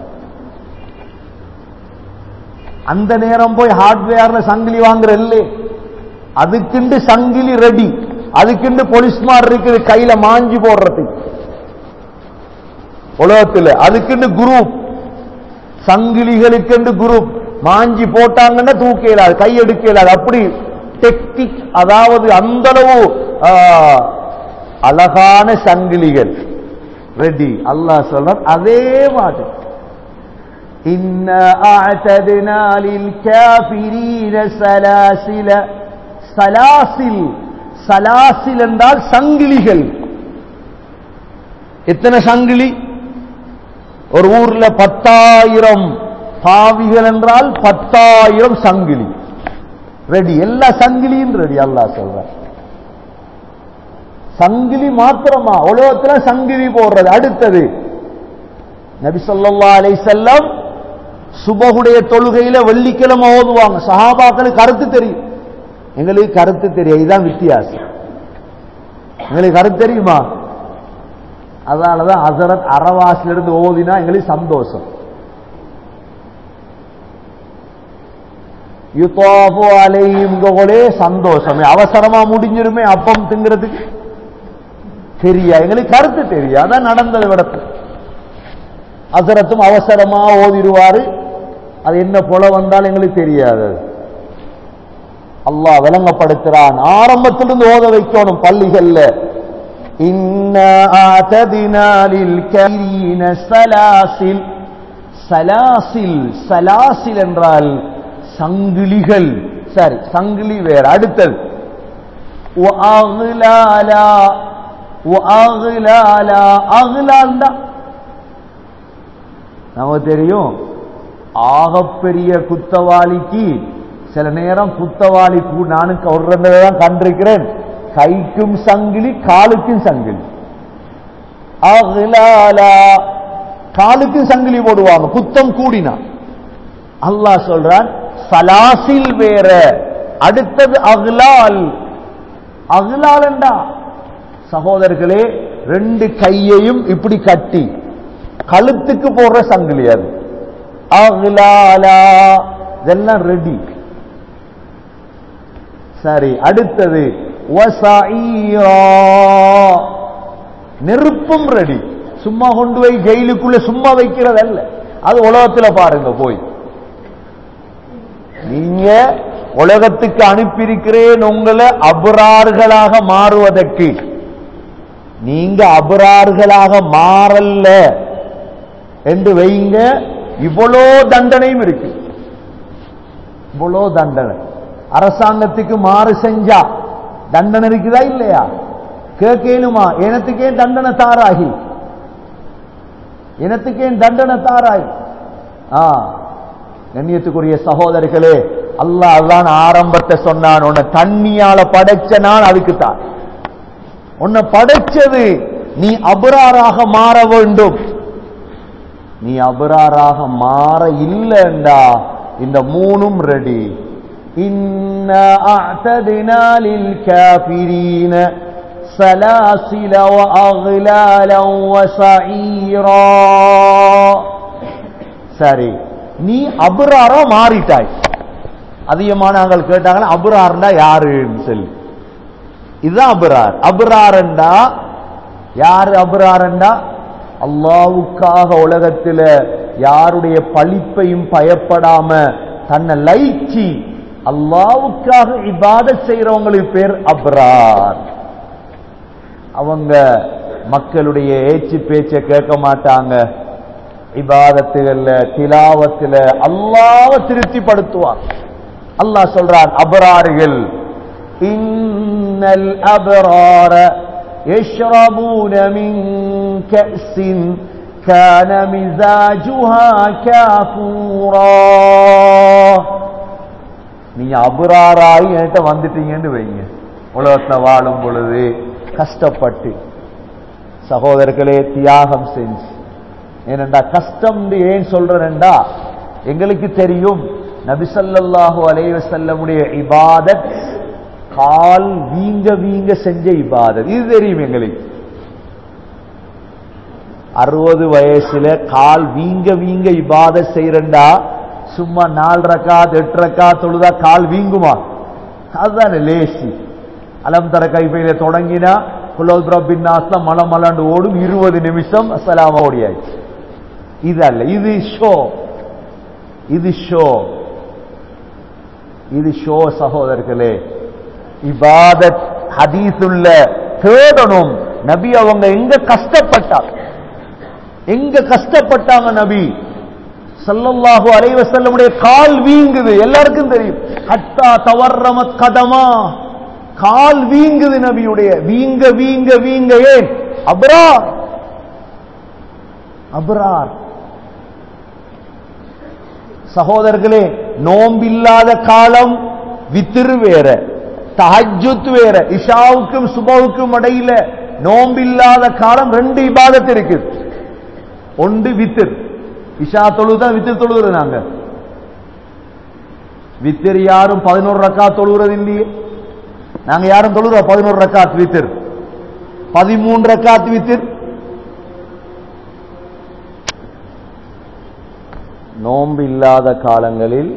அந்த நேரம் போய் ஹார்ட்வேர்ல சங்கிலி வாங்குற இல்லே, அதுக்கு சங்கிலி ரெடி. அதுக்கு போலீஸ்மார் இருக்குது கையில மாஞ்சி போடுறதுக்கு உலகத்தில். அதுக்கு குரூப், சங்கிலிகளுக்கு குரூப். மாஞ்சி போட்டாங்கன்னா தூக்க இயலாது, கை எடுக்க இயலாது. அப்படி டெக்னிக், அதாவது அந்த அளவு அழகான சங்கிலிகள் ரெடி. அல்லாஹ் சொல்றான் அதே மாதிரி, இன்னா அஅதனா லில் காஃபிரீன சலாசில. சலாசில், சலாசில் என்றால் சங்கிலிகள். எத்தனை சங்கிலி? ஒரு ஊர்ல பத்தாயிரம் பாவிகள் என்றால் பத்தாயிரம் சங்கிலி ரெடி. எல்லா சங்கிலியும் ரெடி. அல்லாஹ் சொல்றான் சங்கிலி மாத்திரமா உலகத்துல சங்கிலி போடுறது. அடுத்தது நபி ஸல்லல்லாஹு அலைஹி வஸல்லம் சுபஹுடைய தொழுகையில வெள்ளிக்கிழமை ஓதுவாங்க. சஹாபாக்களுக்கு கருத்து தெரியும், எங்களுக்கு கருத்து தெரியும். இதுதான் வித்தியாசம். எங்களுக்கு கருத்து தெரியுமா? அதனாலதான் ஹஸரத் அரவாசில இருந்து ஓதினா எங்களுக்கு சந்தோஷம். யுதாஃபு அலைஹிம் கோலே சந்தோஷமே, அவசரமா முடிஞ்சிருமே அப்பம் திங்கிறதுக்கு தெரியா, எங்களுக்கு கருத்து தெரியா. அதான் நடந்தது விடத்துல. ஹஸரத்தும் அவசரமா ஓதிடுவாரு, அது என்ன போல வந்தாலும் எங்களுக்கு தெரியாது. அல்லாஹ் விளங்கப்படுத்துறான், ஆரம்பத்திலிருந்து ஓத வைக்கணும் பள்ளிகள்ல. இன்னா ஆததினா லில் கரீன ஸலாசில். ஸலாசில் ஸலாசில் என்றால் சங்கிலிகள். சரி, சங்கிலி வேற. அடுத்தது வஅக்லாலா. வஅக்லாலா அக்லால்னா நமக்கு தெரியும், ஆகப்பெரிய குத்தவாளிக்கு சில நேரம் குத்தவாளி நானும் ஒரு ரெண்டு தான் கண்டிருக்கிறேன், கைக்கும் சங்கிலி காலுக்கும் சங்கிலி. அக்லாலா காலுக்கும் சங்கிலி போடுவாங்க குத்தம் கூடினா. அல்லாஹ் சொல்றான் சலாசில் வேற, அடுத்தது அக்லால். அக்லால் என்றா சகோதரர்களே ரெண்டு கையையும் இப்படி கட்டி கழுத்துக்கு போடுற சங்கிலி அது. அக்லாலா இதெல்லாம் ரெடி. சரி, அடுத்தது வஸஈரா. நெருப்பும் ரெடி. சும்மா கொண்டு போய் ஜெயிலுக்குள்ள சும்மா வைக்கிறது அல்ல, அது உலகத்துல பாருங்க. போய் நீங்க உலகத்துக்கு அனுப்பியிருக்கிறேன் உங்களை அபரார்களாக மாறுவதற்கு. நீங்க அபரார்களாக மாறல்ல என்று வைங்க, இவ்வளோ தண்டனையும் இருக்கு. இவ்வளோ தண்டனை. அரசாங்கத்துக்கு மாறு செஞ்சா தண்டனை இருக்குதா இல்லையா? கேட்கலுமா? எனத்துக்கே தண்டனை தாராகி, எனத்துக்கே தண்டனை தாராகி. ஆ கண்ணியத்துக்குரிய சகோதரர்களே, அல்லாஹ் அல்லாஹ் ஆரம்பத்தை சொன்னான், உன்னை தண்ணியால படைச்ச நான் அதுக்குத்தான். உன்னை படைச்சது நீ அபராராக மாற வேண்டும். நீ அபராராக மாற இல்லைண்டா இந்த மூணும் ரெடி. இன்னா அஅதனா லில் காஃபிரீன ஸலாசில வ அக்லாலன் வ ஸஈரா. சரி, நீ அபராரா மாறிட்டாய். அதிகமானவர்கள் கேட்டாங்க அபரார்னா யாருன்னு சொல்லி. இதுதான் அபரார். அபராரண்டா யாரு? அபராரண்டா அல்லாஹ்வுக்காக உலகத்துல யாருடைய பழிப்பையும் பயப்படாம தன்னை லைச்சி அல்லாஹ்வுக்காக இபாதத் செய்யறவங்களுக்கு பேர் அபரார். அவங்க மக்களுடைய ஏச்சு பேச்சை கேட்க மாட்டாங்க, இபாதத்துகள்ல திலாவத்துல அல்லாஹ்வை திருப்திப்படுத்துவார். அல்லாஹ் சொல்றான் அபரார்கள், இன்னல் அபரார யஷ்ரபூன மின் கஅஸின் கான மிஸாஜுஹா காஃபூரா. நீங்க அபராராய் என்கிட்ட வந்துட்டீங்கன்னு வைங்க, உலகத்துல வாழும் பொழுது கஷ்டப்பட்டு சகோதரர்களே தியாகம் செஞ்சு. ஏனென்றா கஷ்டம் ஏன் சொல்றேன்டா, எங்களுக்கு தெரியும் நபி ஸல்லல்லாஹு அலைஹி வஸல்லமுடைய இபாதத் கால் வீங்க வீங்க செஞ்ச இபாதத். இது தெரியும் எங்களுக்கு. அறுபது வயசுல கால் வீங்க வீங்க இபாதத் செய்யறா, சும்மா நாலு ரக்காத் எட்டு ரக்காத் தொழுதா கால் வீங்குமா? அதுதானே லேசி. அலம் தர கைஃபைல தொடங்கினா குல் ரப்பின் நாஸ்ல மல மலாண்டு ஓடும், இருபது நிமிஷம் அஸ்ஸலாமு ஓடியாச்சு. இது அல்ல, இது ஷோ. இது ஷோ. இது ஷோ சகோதரர்களே. இபாதத் ஹதீஸுல்ல தேடணும். நபி அவங்க எங்க கஷ்டப்பட்டாங்க, எங்க கஷ்டப்பட்டாங்க நபி ஸல்லல்லாஹு அலைஹி வஸல்லமுடைய கால் வீங்குது, எல்லாருக்கும் தெரியும். ஹத்தா தவர்ரமத் கதமா, கால் வீங்குது நபியுடைய. வீங்க வீங்க வீங்க. ஏன்? அப்ரார். அப்ரார் சகோதரர்களே, நோம்பில்லாத காலம் வித்திரு வேற, தஹஜ்ஜுத் வேற. இஷாவுக்கும் சுபஹுக்கும் இடையில நோம்பில்லாத காலம் ரெண்டு இபாதத் இருக்கு. ஒன்று வித்ர், இஷா தொழுதான் வித்ர் தொழுகிறது. நாங்க வித்ர் யாரும் பதினோரு ரக்காத் தொழுகிறது இல்லையே. நாங்க யாரும் தொழுகிறோம் பதினோரு ரக்காத் வித்ர், பதிமூன்று ரக்காத் வித்ர். நோம்பு இல்லாத காலங்களில்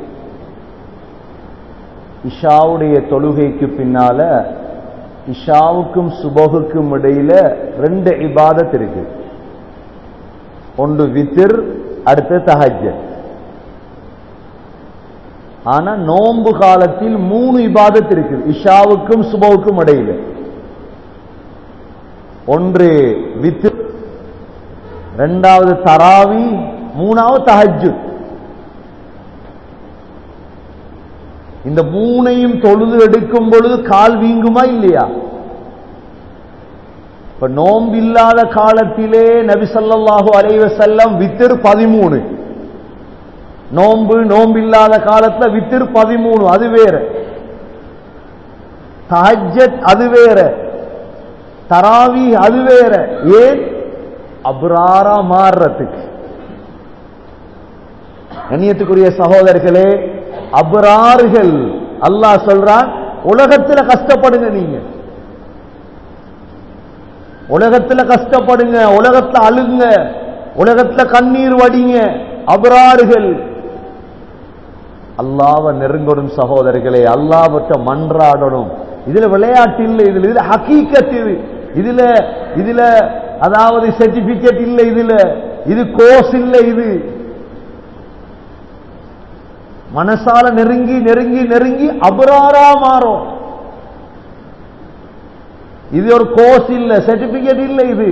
இஷாவுடைய தொழுகைக்கு பின்னால இஷாவுக்கும் சுபஹுக்கும் இடையில ரெண்டு இபாதத் இருக்கு. ஒன்று வித்ர், அடுத்து தஹஜ்ஜுத். ஆனா நோன்பு காலத்தில் மூணு இபாதத் இருக்கு இஷாவுக்கும் சுபஹுக்கும் இடையில. ஒன்று வித்ர், இரண்டாவது தராவி, மூணாவது தஹஜ்ஜுத். இந்த மூணையும் தொழுது எடுக்கும் பொழுது கால் வீங்குமா இல்லையா? இப்ப நோன்பு இல்லாத காலத்திலே நபி ஸல்லல்லாஹு அலைஹி வஸல்லம் வித்ர் பதிமூணு, நோன்பு நோன்பு இல்லாத காலத்துல வித்ர் பதிமூணு, அது வேற. தஹஜ்ஜத் அது வேற, தராவி அது வேற. ஏன்? அப்ராரா மாறுறதுக்கு. கண்ணியத்துக்குரிய சகோதரர்களே, அப்ரார்கள் அல்லாஹ் சொல்றான், உலகத்துல கஷ்டப்படுங்க, நீங்க உலகத்துல கஷ்டப்படுங்க, உலகத்துல அழுங்க, உலகத்துல கண்ணீர் வடிங்க. அப்ரார்கள் அல்லாஹ்வை நெருங்கணும் சகோதரர்களே, அல்லாஹ்விட்ட மன்றாடணும். இதுல விளையாட்டு இல்லை, இதுல இதுல ஹகீகத். இது இதுல இதுல அதாவது சர்டிபிகேட் இல்லை, இதுல இது கோர்ஸ் இல்லை. இது மனசால நெருங்கி நெருங்கி நெருங்கி அபராரா மாறும். இது ஒரு கோர்ஸ் இல்ல, சர்டிபிகேட் இல்ல. இது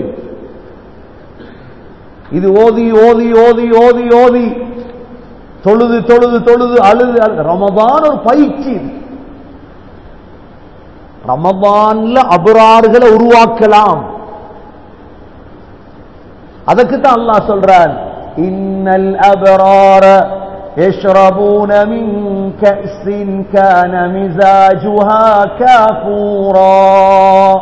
இது ஓதி ஓதி ஓதி ஓதி ஓதி தொழுது தொழுது தொழுது அழுது. ரமதான் ஒரு பயிற்சி. ரமதான்ல அபரார்களை உருவாக்கலாம். அதுக்கு தான் அல்லாஹ் சொல்றான், இன்னல் அபரார يشربون من كأس كان مزاجها كافورا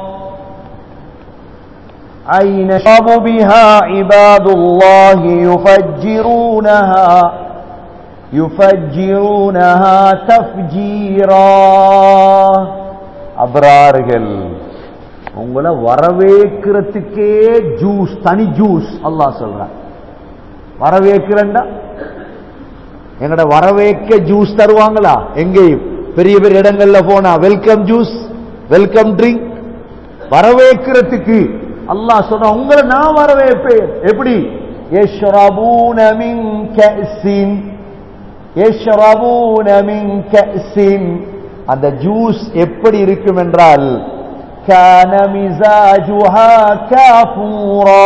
عين يشرب بها عباد الله يفجرونها يفجرونها تفجيرا. அப்ரார்கள் உங்களை வரவேற்கிறதுக்கே ஜூஸ், தனி ஜூஸ் அல்லாஹ் சொல்றான். வரவேற்கிறண்டா எங்கட வரவேற்க ஜூஸ் தருவாங்களா? எங்கேயும் பெரிய பெரிய இடங்கள்ல போனா வெல்கம் ஜூஸ், வெல்கம் ட்ரிங்க். வரவேற்கிறதுக்கு அல்லாஹ் சொல்ற, உங்களை நான் வரவேற்பேன். எப்படி? யஷ்ரபூன மின் கஅஸின், யஷ்ரபூன மின் கஅஸின். அந்த ஜூஸ் எப்படி இருக்கும் என்றால், கான மிஸாஜுஹா காஃபூரா,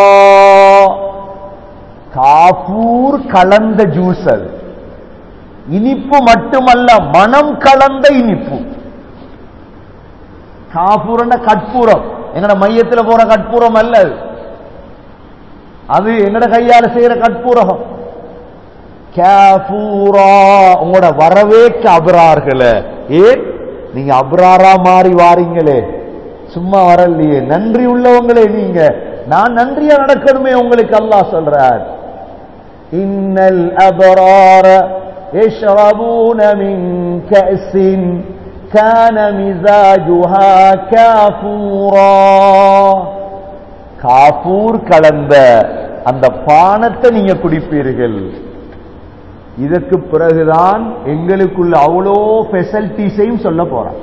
காஃபூர் கலந்த ஜூஸ். அது இனிப்பு மட்டுமல்ல, மனம் கலந்த இனிப்பு. காஃபூர்னா கற்பூரம், எங்கட மையத்துல போற கற்பூரம் அல்ல அது, எங்கட கையால செய்யற கற்பூரம். காஃபூரா, உங்களோட வரவேற்க அபரார்களே. ஏன் நீங்க அபராரா மாறி வாரீங்களே, சும்மா வரலையே, நன்றி உள்ளவங்களே நீங்க. நான் நன்றியா நடக்கணுமே உங்களுக்கு அல்லாஹ் சொல்றார். இன்னல் அபரார يشربون من كأس كان مزاجها كافورا. காஃபூர் கலந்த அந்த பானத்தை நீங்க குடிப்பீர்கள். இதற்கு பிறகுதான் எங்களுக்குள்ள அவ்வளோ ஃபெசிலிட்டிஸையும் சொல்ல போறான்.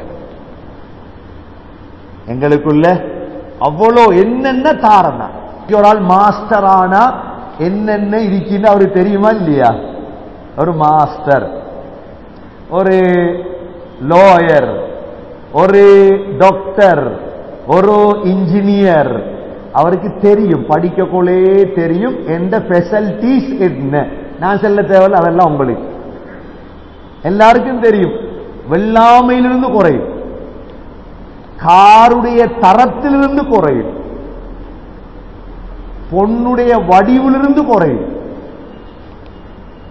எங்களுக்குள்ள அவ்வளோ என்னென்ன தாரணா. ஒரு ஆள் மாஸ்டர் ஆனா என்னென்ன இருக்குன்னு அவருக்கு தெரியுமா இல்லையா? ஒரு மாஸ்டர், ஒரு லாயர், ஒரு டாக்டர், ஒரு இன்ஜினியர், அவருக்கு தெரியும், படிக்கக்குள்ளே தெரியும் எந்த ஃபெசிலிட்டிஸ் என்ன. நான் செல்ல தேவையில்ல, அதெல்லாம் உங்களுக்கு எல்லாருக்கும் தெரியும். வெள்ளாமையிலிருந்து குறையும், காருடைய தரத்திலிருந்து குறையும், பொண்ணுடைய வடிவிலிருந்து குறையும்.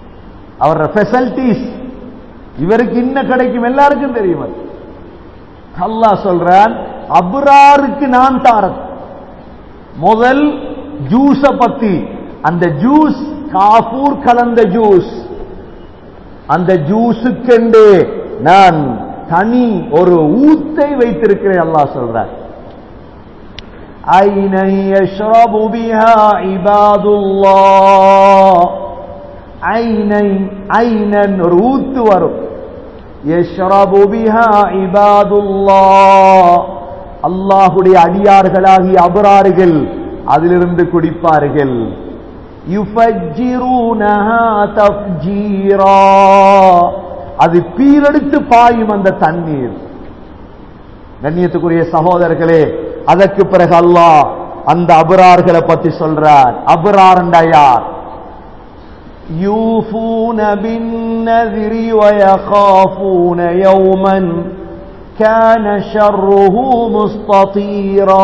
அவர ஃபெசிலிட்டிஸ் இவருக்கு இன்ன கிடைக்கும் எல்லாருக்கும் தெரியும். அல்லாஹ் சொல்றான் அப்ராருக்கு நான் தாரது. முதல் ஜூஸ பத்தி, அந்த ஜூஸ் காஃபூர் கலந்த ஜூஸ், அந்த ஜூஸுக்கென்று நான் தனி ஒரு ஊத்தை வைத்திருக்கிறேன் அல்லாஹ் சொல்றார். ஐனை யஷ்ரபு பிஹா இபாதுல்லாஹ், ஐனை ஐனன் ஒரு ஊத்து வரும், யஷ்ரபு பிஹா இபாதுல்லாஹ், அல்லாஹ்வுடைய அடியார்களாகிய அபரார்கள் அதிலிருந்து குடிப்பார்கள். யுஃபஜ்ஜிரூனஹா தஃஜீரா, அது பீரெடுத்து பாயும் அந்த தண்ணீர். கண்ணியத்துக்குரிய சகோதரர்களே, அதற்கு பிறகு அல்லாஹ் அந்த அபரார்களை பத்தி சொல்றார். அபரார் யார்? யூஃபூன பின்னذரி வயகாஃபூன யௌமன் கான ஷர்ருஹு முஸ்ததீரா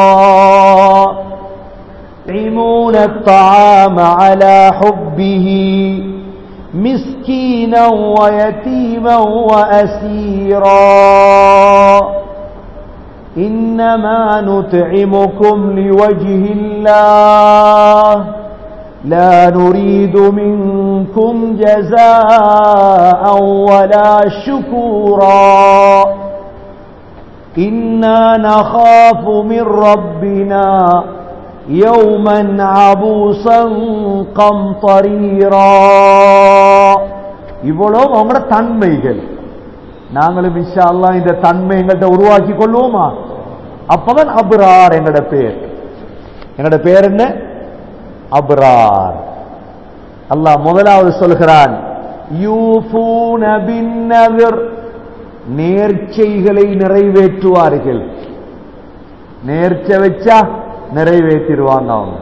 يطعمون الطعام على حبه مسكينا ويتيما وأسيرا إنما نطعمكم لوجه الله لا نريد منكم جزاء ولا شكورا إنا نخاف من ربنا يوما عبوسا قمطريرا. இவ்வளவு அவங்களோட தன்மைகள். நாங்களும் இன்ஷா அல்லாஹ் இந்த தன்மை எங்கள்கிட்ட உருவாக்கி கொள்வோமா? அப்பதான் அப்ரார் எங்கட பேர். எங்கட பேர் என்ன? அப்ரார். அல்லாஹ் முதலாவது சொல்கிறான் யூஃபூன பின்னذர், நேர்ச்சைகளை நிறைவேற்றுவார்கள். நேர்ச்சை வச்சா நிறைவேற்றிடுவாங்க அவங்க.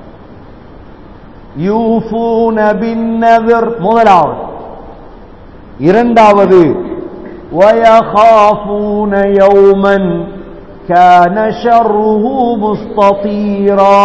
யூஃபூன பின்னذர் முதலாவது. இரண்டாவது வயகாஃபூன யௌமன் கான ஷர்ருஹு முஸ்ததீரா,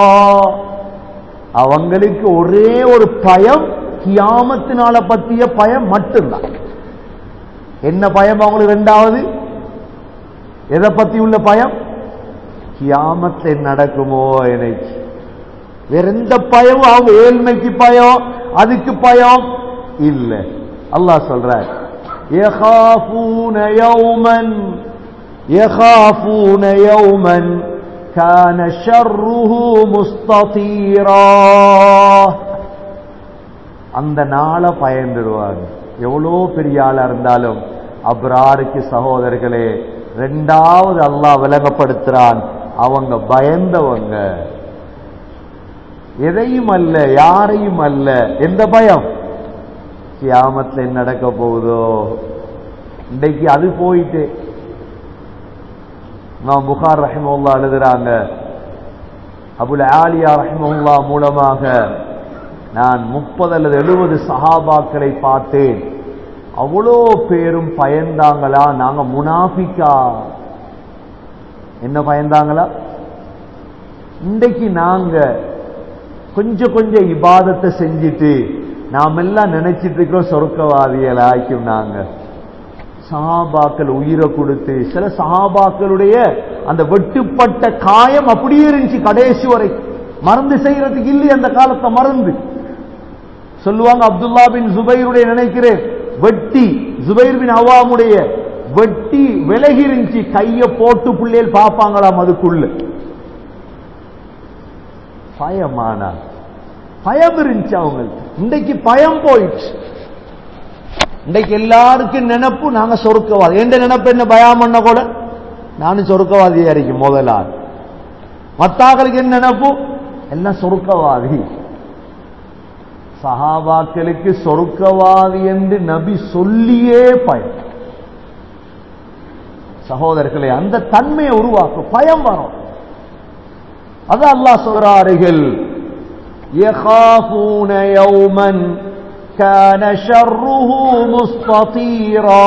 அவங்களுக்கு ஒரே ஒரு பயம், கியாமத்தினால பத்திய பயம் மட்டும்தான். என்ன பயம் அவங்களுக்கு? இரண்டாவது எதை பத்தி உள்ள பயம்? கியாமத்தில் நடக்குமோ எனக்கு. வேற எந்த பயம்? அவங்க ஏழ்மைக்கு பயம், அதுக்கு பயம் இல்ல. அல்லாஹ் சொல்றார் யகாஃபூன யௌமன் யகாஃபூன யௌமன் கான ஷர்ருஹு முஸ்ததீரா, அந்த நாளை பயந்துடுவாங்க. எவ்வளோ பெரிய ஆளா இருந்தாலும் அப்ராருக்கு சகோதரர்களே, ரெண்டாவது அல்லாஹ் விளங்கப்படுத்துறான், அவங்க பயந்தவங்க. எதையும் அல்ல, யாரையும் அல்ல. எந்த பயம்? கியாமத்துல என்ன நடக்க போகுதோ. இன்றைக்கு அது போயிட்டு இமாம் புகார் ரஹிமஹுல்லாஹ் எழுதுறாங்க, அபுல் ஆலியா ரஹிமஹுல்லாஹ் மூலமாக நான் முப்பது அல்லது எழுபது சஹாபாக்களை பார்த்தேன். அவ்வளோ பேரும் பயந்தாங்களா? நாங்க முனாஃபிக்கா? என்ன பயந்தாங்களா? இன்றைக்கு நாங்க கொஞ்சம் கொஞ்சம் இபாதத்தை செஞ்சுட்டு நாம் எல்லாம் நினைச்சிட்டு இருக்கிறோம் சொர்க்கவாதிகள் ஆய்க்கும். நாங்க சஹாபாக்கள் உயிரை கொடுத்து, சில சஹாபாக்களுடைய அந்த வெட்டுப்பட்ட காயம் அப்படியே இருந்துச்சு கடைசி வரை. மருந்து செய்யறதுக்கு இல்லையே அந்த காலத்தை மருந்து. சொல்லுவாங்க அப்துல்லா பின் ஜுபைருடைய நினைக்கிறேன் வெட்டி, ஜுபைர் பின் அவாமுடைய வெட்டி விலகி இருந்துச்சு. கைய போட்டு பிள்ளைகள் பார்ப்பாங்களாம் அதுக்குள்ள. பயமானா பயம் இருந்துச்சு அவங்களுக்கு. இன்றைக்கு பயம் போயிடுச்சு. இன்றைக்கு எல்லாருக்கும் நினைப்பு நாங்க சொர்க்கவாதி. எந்த நினைப்பு என்ன? பயம் பண்ண கூட நானும் சொர்க்கவாதியா இருக்கும் முதலாள். மத்தாக்களுக்கு என்ன நினைப்பு? எல்லாம் சொர்க்கவாதி. சஹாபாக்களுக்கு சொர்க்கவாதி என்று நபி சொல்லியே பயம். சகோதரர்களே, அந்த தன்மையை உருவாக்கும், பயம் வரும். அது அல்லாஹ் சொல்றார்கள் யகாஃபூன யௌமன் கான ஷர்ருஹு முஸ்ததீரா.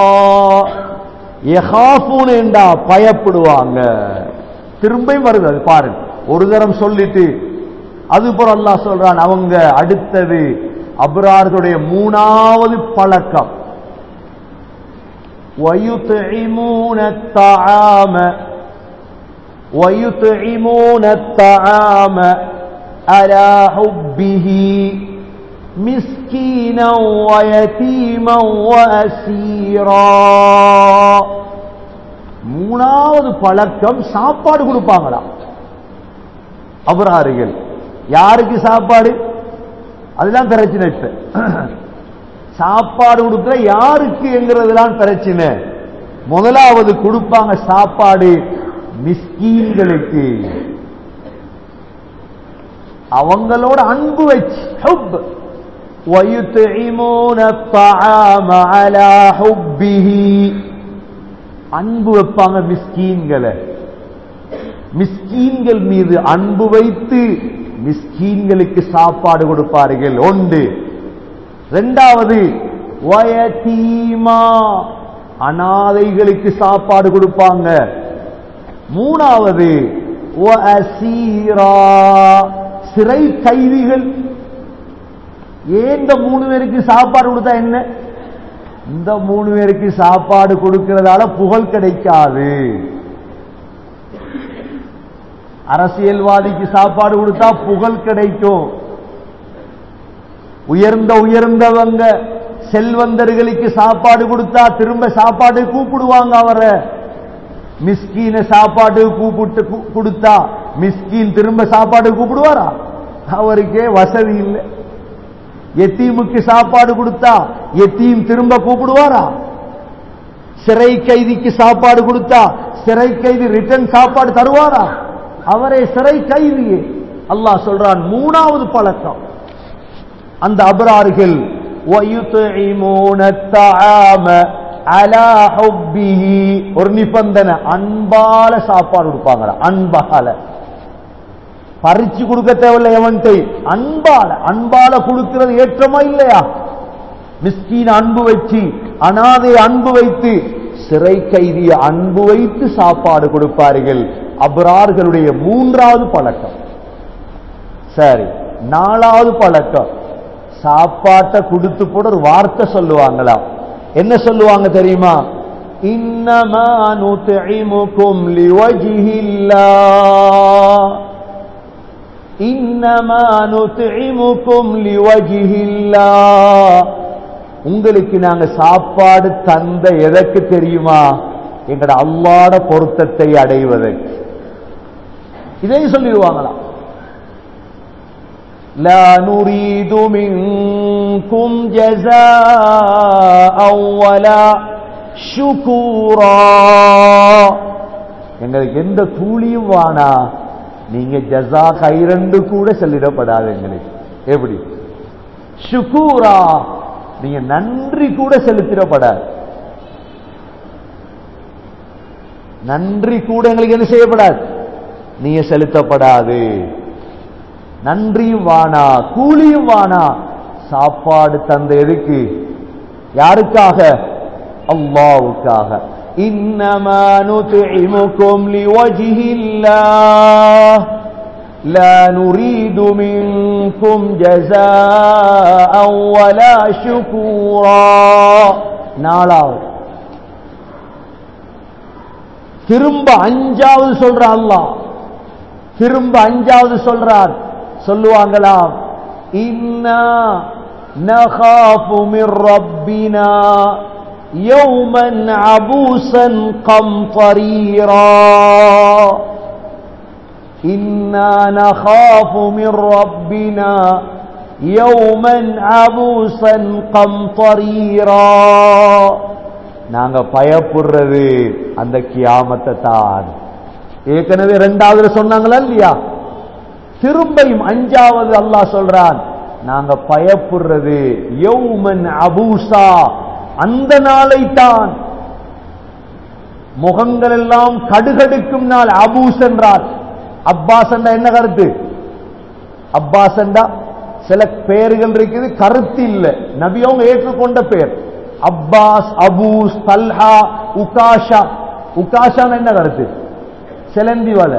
யகாஃபூன என்றா பயப்படுவாங்க. திரும்பியும் வருது அது பாருங்க. ஒரு தரம் சொல்லிட்டு அதுபோல அல்லாஹ் சொல்றான் அவங்க அடுத்தது அப்ரார்களுடைய மூணாவது பழக்கம் وَيُطْعِمُونَ الطَّعَامَ وَيُطْعِمُونَ الطَّعَامَ عَلَى حُبِّهِ مِسْكِينًا وَيَتِيمًا وَأَسِيرًا. மூணாவது பழக்கம் சாப்பாடு கொடுப்பாங்களா அபராரிகள். யாருக்கு சாப்பாடு? அதுதான் பிரச்சனை. சாப்பாடு கொடுக்கிற யாருக்கு என்கிறதுதான் பிரச்சனை. முதலாவது கொடுப்பாங்க சாப்பாடு மிஸ்கீன்களுக்கு, அவங்களோட அன்பு வச்சு. ஹுப் وَيُطْعِمُونَ الطَّعَامَ عَلَى حُبِّهِ, அன்பு வைப்பாங்க மிஸ்கீன்களை. மிஸ்கீன்கள் மீது அன்பு வைத்து மிஸ்கீன்களுக்கு சாப்பாடு கொடுப்பார்கள். ஒன்று. இரண்டாவது வயதீமா, அனாதைகளுக்கு சாப்பாடு கொடுப்பாங்க. மூணாவது வஅசீரா, சிறை கைதிகள். ஏன் இந்த மூணு பேருக்கு சாப்பாடு கொடுத்தா என்ன? இந்த மூணு பேருக்கு சாப்பாடு கொடுக்கிறதால புகழ் கிடைக்காது. அரசியல்வாதிக்கு சாப்பாடு கொடுத்தா புகழ் கிடைக்கும். உயர்ந்த உயர்ந்தவங்க செல்வந்தர்களுக்கு சாப்பாடு கொடுத்தா திரும்ப சாப்பாடு கூப்பிடுவாங்க அவரை. மிஸ்கீன சாப்பாடு கூப்பிட்டு கொடுத்தா மிஸ்கீன் திரும்ப சாப்பாடு கூப்பிடுவாரா? அவருக்கே வசதி இல்லை. எத்தீமுக்கு சாப்பாடு கொடுத்தா எத்தீம் திரும்ப கூப்பிடுவாரா? சிறை கைதிக்கு சாப்பாடு கொடுத்தா சிறை கைதி ரிட்டர்ன் சாப்பாடு தருவாரா? அவரே சிறை கைதியே. அல்லாஹ் சொல்றான் மூணாவது பழக்கம் அந்த அபரார்கள். وَيُطْعِمُونَ الطَّعَامَ عَلَى حُبِّهِ, ஒரு நிபந்தனை, அன்பால சாப்பாடு கொடுப்பாங்களா? அன்பால, பறிச்சு கொடுக்க தேவையில்லை எவன்ட்டை, அன்பால. அன்பால கொடுக்கிறது ஏற்றமா இல்லையா? மிஸ்கீன் அன்பு வச்சு, அனாதை அன்பு வைத்து, சிறை கைதிய அன்பு வைத்து சாப்பாடு கொடுப்பார்கள். அபரார்களுடைய மூன்றாவது பழக்கம். சரி, நாலாவது பழக்கம், சாப்பாட்டை கொடுத்து போட ஒரு வார்த்தை சொல்லுவாங்களா? என்ன சொல்லுவாங்க தெரியுமா? இன்னமா நுத்இமுகும் லிவஜ்ஹில்லாஹ், இன்னமா நுத்இமுகும் லிவஜ்ஹில்லாஹ், உங்களுக்கு நாங்க சாப்பாடு தந்த எதற்கு தெரியுமா? எங்கட அல்லாஹ்வுடைய பொருத்தத்தை அடைவதற்கு. இதை சொல்லிடுவாங்களா? லா நுரீது மின்கும் ஜஸாஅன் வலா ஷுகூரா, எங்களுக்கு எந்த கூலியும் வானா, நீங்க ஜஸா கைரண்டு கூட சொல்லிடப்படாது எங்களுக்கு. எப்படி? ஷுகூரா, நீங்க நன்றி கூட செலுத்திடப்படாது. நன்றி கூட எங்களுக்கு என்ன செய்யப்படாது? நீங்க செலுத்தப்படாது. நன்றியும் வானா, கூலியும் வானா. சாப்பாடு தந்த எதுக்கு? யாருக்காக? அல்லாஹ்வுக்காக. இன்னமா நுத்இமுகும் லிவஜ்ஹில்லாஹ் லா நுரீது மின்கும் ஜஸாஅன் வலா ஷுகூரா. நாலாவது. திரும்ப அஞ்சாவது சொல்ற அல்லாஹ், திரும்ப அஞ்சாவது சொல்றார். சொல்லுவாங்களாம், இன்னா நகாஃபு மிர் ரப்பினா யௌமன் அபூசன் கம்தரீரா. இன்னா நகாஃபு மிர் ரப்பினா யௌமன் அபூசன் கம்தரீரா. நாங்க பயப்படுறது அந்த கியாமத்தை தான். ஏற்கனவே இரண்டாவது சொன்னாங்களா இல்லையா? திரும்பியும் அஞ்சாவது அல்லாஹ் சொல்றான், நாங்க பயப்படுறது யௌமன் அபூசா, அந்த நாளை தான். முகங்கள் எல்லாம் கடுகடுக்கும் நாள். அபூஸ் என்றால் அப்பாஸ் என்றா என்ன கருத்து? அப்பாஸ் என்றா சில பெயர்கள் இருக்குது, கருத்து இல்ல, நபியவங்க ஏற்றுக்கொண்ட பெயர். Abbas, Abus, Talha, Ukasha. உகாஷான என்ன கருத்து? செலந்தி வல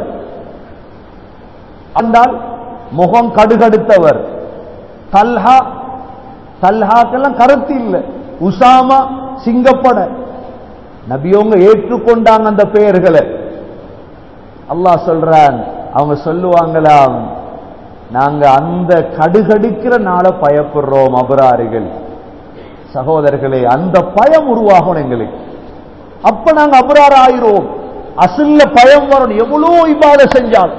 என்றால் முகம் கடுகடுத்தவர். தல்ஹா, தல்ஹாக்கெல்லாம் கருத்து இல்லை. உசாமா சிங்கப்பட. நபியவங்க ஏற்றுக்கொண்டாங்க அந்த பெயர்களை. அல்லாஹ் சொல்றான், அவங்க சொல்லுவாங்களாம், நாங்க அந்த கடுகடுக்கிற நாள பயப்படுறோம் அபராரிகள். சகோதரர்களே, அந்த பயம் உருவாகணும் எங்களுக்கு. அப்ப நாங்க அபரார் ஆயிரோம். அசல்ல பயம் வரணும். எவ்வளோ இபாத செஞ்சால்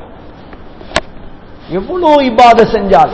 எவ்வளோ இபாத செஞ்சால்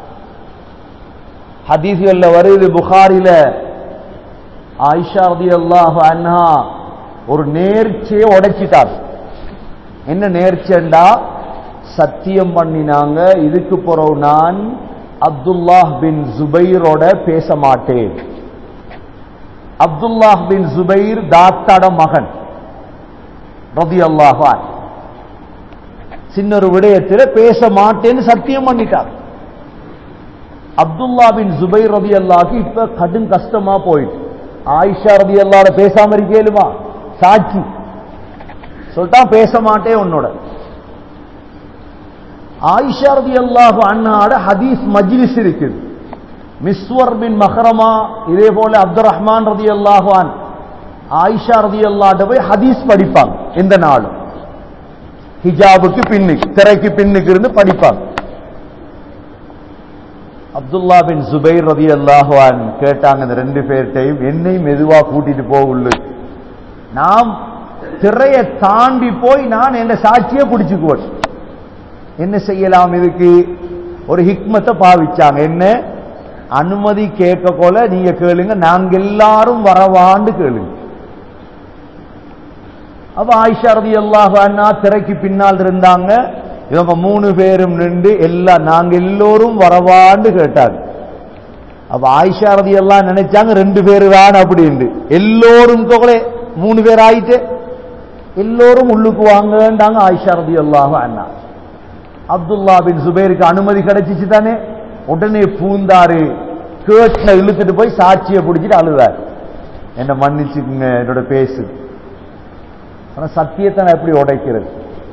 ஹதீஸ்கள்ல வருது, புகாரில ஆயிஷா ரலியல்லாஹு அன்ஹா ஒரு நேர்ச்சியை உடைச்சிட்டார். என்ன நேர்ச்சண்டா, சத்தியம் பண்ணினாங்க, இதுக்கு பிறகு நான் அப்துல்லாஹ் பின் ஜுபைரோட பேச மாட்டேன். அப்துல்லாஹ் பின் ஜுபைர் தாத்தாட மகன் ரலியல்லாஹு அன்ஹு. சின்ன ஒரு விடயத்தில் பேச மாட்டேன்னு சத்தியம் பண்ணிட்டார். அப்துல்லா பின் ஜுபைர் ரலியல்லாஹு இப்ப கடும் கஷ்டமா போயிட்டு, ஆயிஷா ரலியல்லாஹு பேசாம இருக்கேலுமா, சாட்சி சொல்லிட்டா பேச மாட்டேன் உன்னோட. ஆயிஷா ரலியல்லாஹு அன்ஹாட ஹதீஸ் மஜ்லிஸ் இருக்குது. மிஸ்வர் பின் மஹ்ரமா, இதே போல அப்துர் ரஹ்மான் ரலியல்லாஹு அன்ஹு ஆயிஷா ரலியல்லாஹு போய் ஹதீஸ் படிப்பாங்க. இந்த நாள் ஹிஜாபுக்கு பின்னுக்கு, திரைக்கு பின்னுக்கு இருந்து படிப்பாங்க. அப்துல்லா பின் ஜுபைர் ரலியல்லாஹு அன்ஹு கேட்டாங்க இந்த ரெண்டு பேர்ட்டையும், என்னையும் மெதுவா கூட்டிட்டு போகுள்ளு, நாம் திரைய தாண்டி போய் நான் என்ன சாட்சியை பிடிச்சுக்குவேன், என்ன செய்யலாம்? இதுக்கு ஒரு ஹிக்மத்தை பாவிச்சாங்க. என்ன? அனுமதி கேட்க போல நீங்க கேளுங்க, நாங்க எல்லாரும் வரவாண்டு கேளுங்க. அப்ப ஆயிஷா ரலியல்லாஹு அன்ஹா திரைக்கு பின்னால் இருந்தாங்க. இவங்க மூணு பேரும் நின்று எல்லாம் நாங்க எல்லோரும் வரவாண்டு கேட்டாங்க. அப்ப ஆயிஷா ரலியல்லாஹு நினைச்சாங்க ரெண்டு பேரு தான் அப்படின்னு. எல்லோரும் தொகை மூணு பேர் ஆயிட்டு எல்லோரும் உள்ளுக்கு வாங்கன்றாங்க ஆயிஷா ரலியல்லாஹு அன்ஹா. அப்துல்லா பின் ஜுபைருக்கு அனுமதி கிடைச்சிச்சு தானே, உடனே பூந்தாரு, கேட்ல இழுத்துட்டு போய் சாட்சியை பிடிச்சிட்டு அழுதார், என்ன மன்னிச்சுக்குங்க, என்னோட பேசு. ஆனா சத்தியத்தை நான் எப்படி உடைக்கிறது?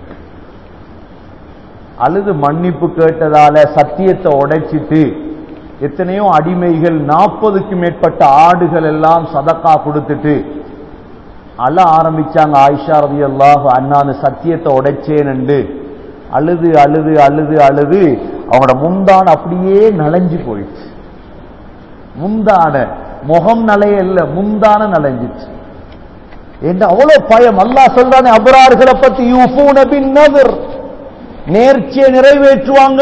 அழுது மன்னிப்பு கேட்டதால சத்தியத்தை உடைச்சிட்டு எத்தனையோ அடிமைகள், நாற்பதுக்கு மேற்பட்ட ஆடுகள் எல்லாம் சதக்கா கொடுத்துட்டு அழ ஆரம்பிச்சாங்க. ஆயிஷா ரலியல்லாஹு அன்ஹா சத்தியத்தை உடைச்சேன்னு அழுது அழுது அழுது அழுது அவங்களோட முந்தான அப்படியே நனைஞ்சு போயிடுச்சு. முந்தான முகம் நலையல்ல, முந்தான நனைஞ்சிச்சு. என்று அவ்வளவு பயம். அல்லாஹ் சொல்றானே அபரார்களை பத்தி, யூஃபூன பின் நذر, நேர்ச்சியை நிறைவேற்றுவாங்க.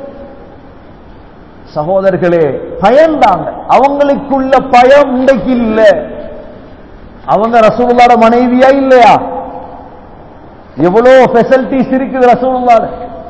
சகோதரர்களே, பயந்தாங்க. அவங்களுக்குள்ள பயம் இன்றைக்கு இல்ல. அவங்க ரசூலுல்லாஹ்ட மனைவியா இல்லையா? எவ்வளவு ஃபெசிலிட்டிஸ் இருக்குது ரசூலுல்லாஹ்ட.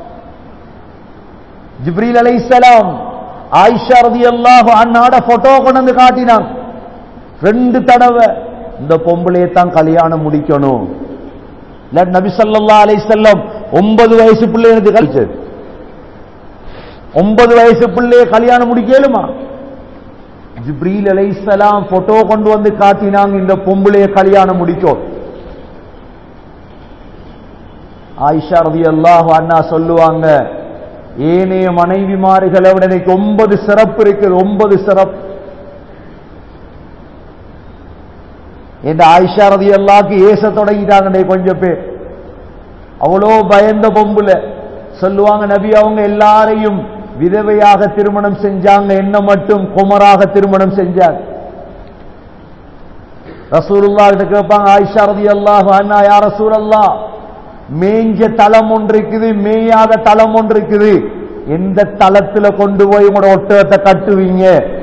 ஜிப்ரீல் அலைஹிஸ்ஸலாம் ஆயிஷா ரலியல்லாஹு அன்ஹாட போட்டோ கொண்டு வந்து காட்டினாங்க. ரெண்டு தடவை இந்த பொம்பளையை தான் கல்யாணம் முடிக்கணும். நபி ஸல்லல்லாஹு அலைஹி வஸல்லம் ஒன்பது வயசு பிள்ளை எனக்கு கழிச்சது. ஒன்பது வயசு பிள்ளைய கல்யாணம் முடிக்கலுமா? ஜிப்ரீல் அலைஹிஸ்ஸலாம் போட்டோ கொண்டு வந்து காட்டினாங்க, இந்த பொம்பளைய கல்யாணம் முடிக்கும். ஆயிஷா ரலியல்லாஹு அன்ஹா சொல்லுவாங்க, ஏனைய மனைவிமார்களை விட எனக்கு ஒன்பது சிறப்பு இருக்குது, ஒன்பது சிறப்பு. இந்த ஆயிஷா ரலியல்லாஹு ஏச தொடங்கிட்டாங்க கொஞ்சம் பேர். அவ்வளோ பயந்த பொம்புல. சொல்லுவாங்க, நபி அவங்க எல்லாரையும் விதவையாக திருமணம் செஞ்சாங்க, என்ன மட்டும் குமராக திருமணம் செஞ்சாங்க. ரசூலுல்லாஹ் கிட்ட கேட்பாங்க, ஆயிஷா ரலியல்லாஹு அன்ஹா, யா ரசூலல்லாஹ், மேஞ்ச தலம் ஒன்று இருக்குது, மேயாத தலம் ஒன்று இருக்குது, எந்த தலத்துல கொண்டு போய் உங்களோட ஒட்டகத்தை கட்டுவீங்க?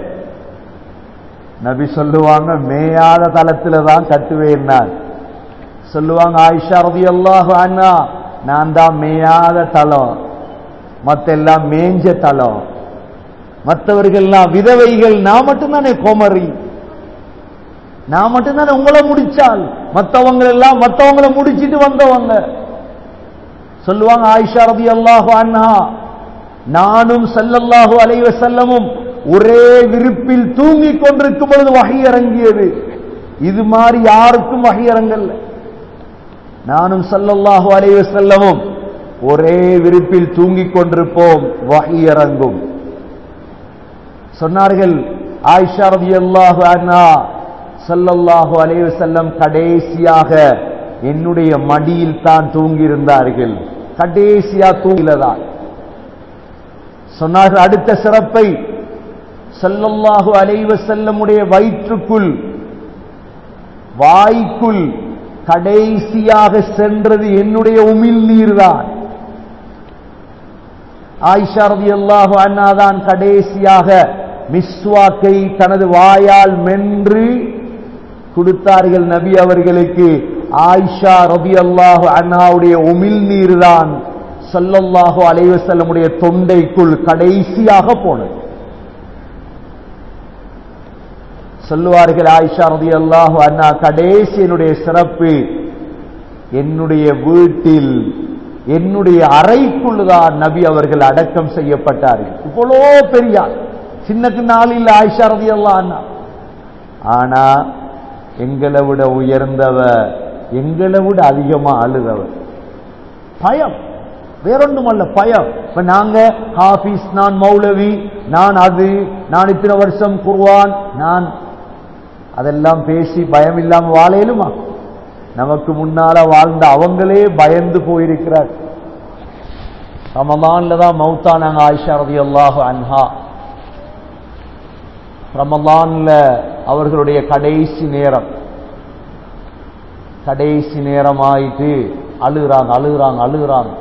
நபி சொல்லுவாங்க, மேயாத தலத்துல தான் கட்டுவேன். சொல்லுவாங்க ஆயிஷா ரலியல்லாஹு அன்ஹா, நான் தான் மேயாத தலம், மத்த எல்லாம் மேஞ்ச தலம். மற்றவர்கள்லாம் விதவைகள், நான் மட்டும்தானே கோமரி, நான் மட்டும்தானே உங்களை முடிச்சால், மற்றவங்க எல்லாம் மற்றவங்களை முடிச்சிட்டு வந்தவங்க. சொல்லுவாங்க ஆயிஷா ரலியல்லாஹு அன்ஹா, நானும் ஸல்லல்லாஹு அலைஹி வஸல்லமும் ஒரே விருப்பில் தூங்கிக் கொண்டிருக்கும் பொழுது வஹி இறங்கியது. இது மாதிரி யாருக்கும் வஹி இறங்கல்ல. நானும் ஸல்லல்லாஹு அலைஹி வஸல்லமும் ஒரே விருப்பில் தூங்கிக் கொண்டிருப்போம், வஹி இறங்கும். சொன்னார்கள் ஆயிஷா ரலியல்லாஹு அன்ஹா, ஸல்லல்லாஹு அலைஹி வஸல்லம் கடைசியாக என்னுடைய மடியில் தான் தூங்கியிருந்தார்கள். கடைசியா தூங்கிலதான் சொன்னார்கள். அடுத்த சிறப்பை, ஸல்லல்லாஹு அலைஹி வஸல்லமுடைய வயிற்றுக்குள் வாய்க்குள் கடைசியாக சென்றது என்னுடைய உமிழ் நீர்தான். ஆயிஷா ரலியல்லாஹு அன்ஹா தான் கடைசியாக மிஸ்வாக்கை தனது வாயால் மென்று கொடுத்தார்கள் நபி அவர்களுக்கு. ஆயிஷா ரலியல்லாஹு அன்ஹாவுடைய உமிழ் நீர்தான் ஸல்லல்லாஹு அலைஹி வஸல்லமுடைய தொண்டைக்குள் கடைசியாக போனது. சொல்லுவார்கள் ஆயிஷா ரலியல்லாஹு அன்ஹா, கடைசி என்னுடைய சிறப்பு என்னுடைய வீட்டில் என்னுடைய அறைக்குள்ளுதான் நபி அவர்கள் அடக்கம் செய்யப்பட்டார்கள். இவ்வளோ பெரிய சின்னக்கு நாளில் ஆயிஷா ரலியல்லாஹு அன்ஹா. ஆனா எங்களை விட உயர்ந்தவ, எங்களை விட அதிகமா அழுதவர். பயம், வேறொன்றும் அல்ல, பயம். இப்ப நாங்க ஹாஃபிஸ், நான் மௌலவி, நான் அது, நான் இத்தனை வருஷம் குர்ஆன், நான் அதெல்லாம் பேசி பயம் இல்லாம வாழையிலுமா? நமக்கு முன்னால வாழ்ந்த அவங்களே பயந்து போயிருக்கிறார். ரமலான்ல தான் மௌத்தானாங்க ஆயிஷா ரலியல்லாஹு அன்ஹா. ரமலான்ல அவர்களுடைய கடைசி நேரம், கடைசி நேரம் ஆயிட்டு அழுகுறாங்க அழுகுறாங்க அழுகுறாங்க.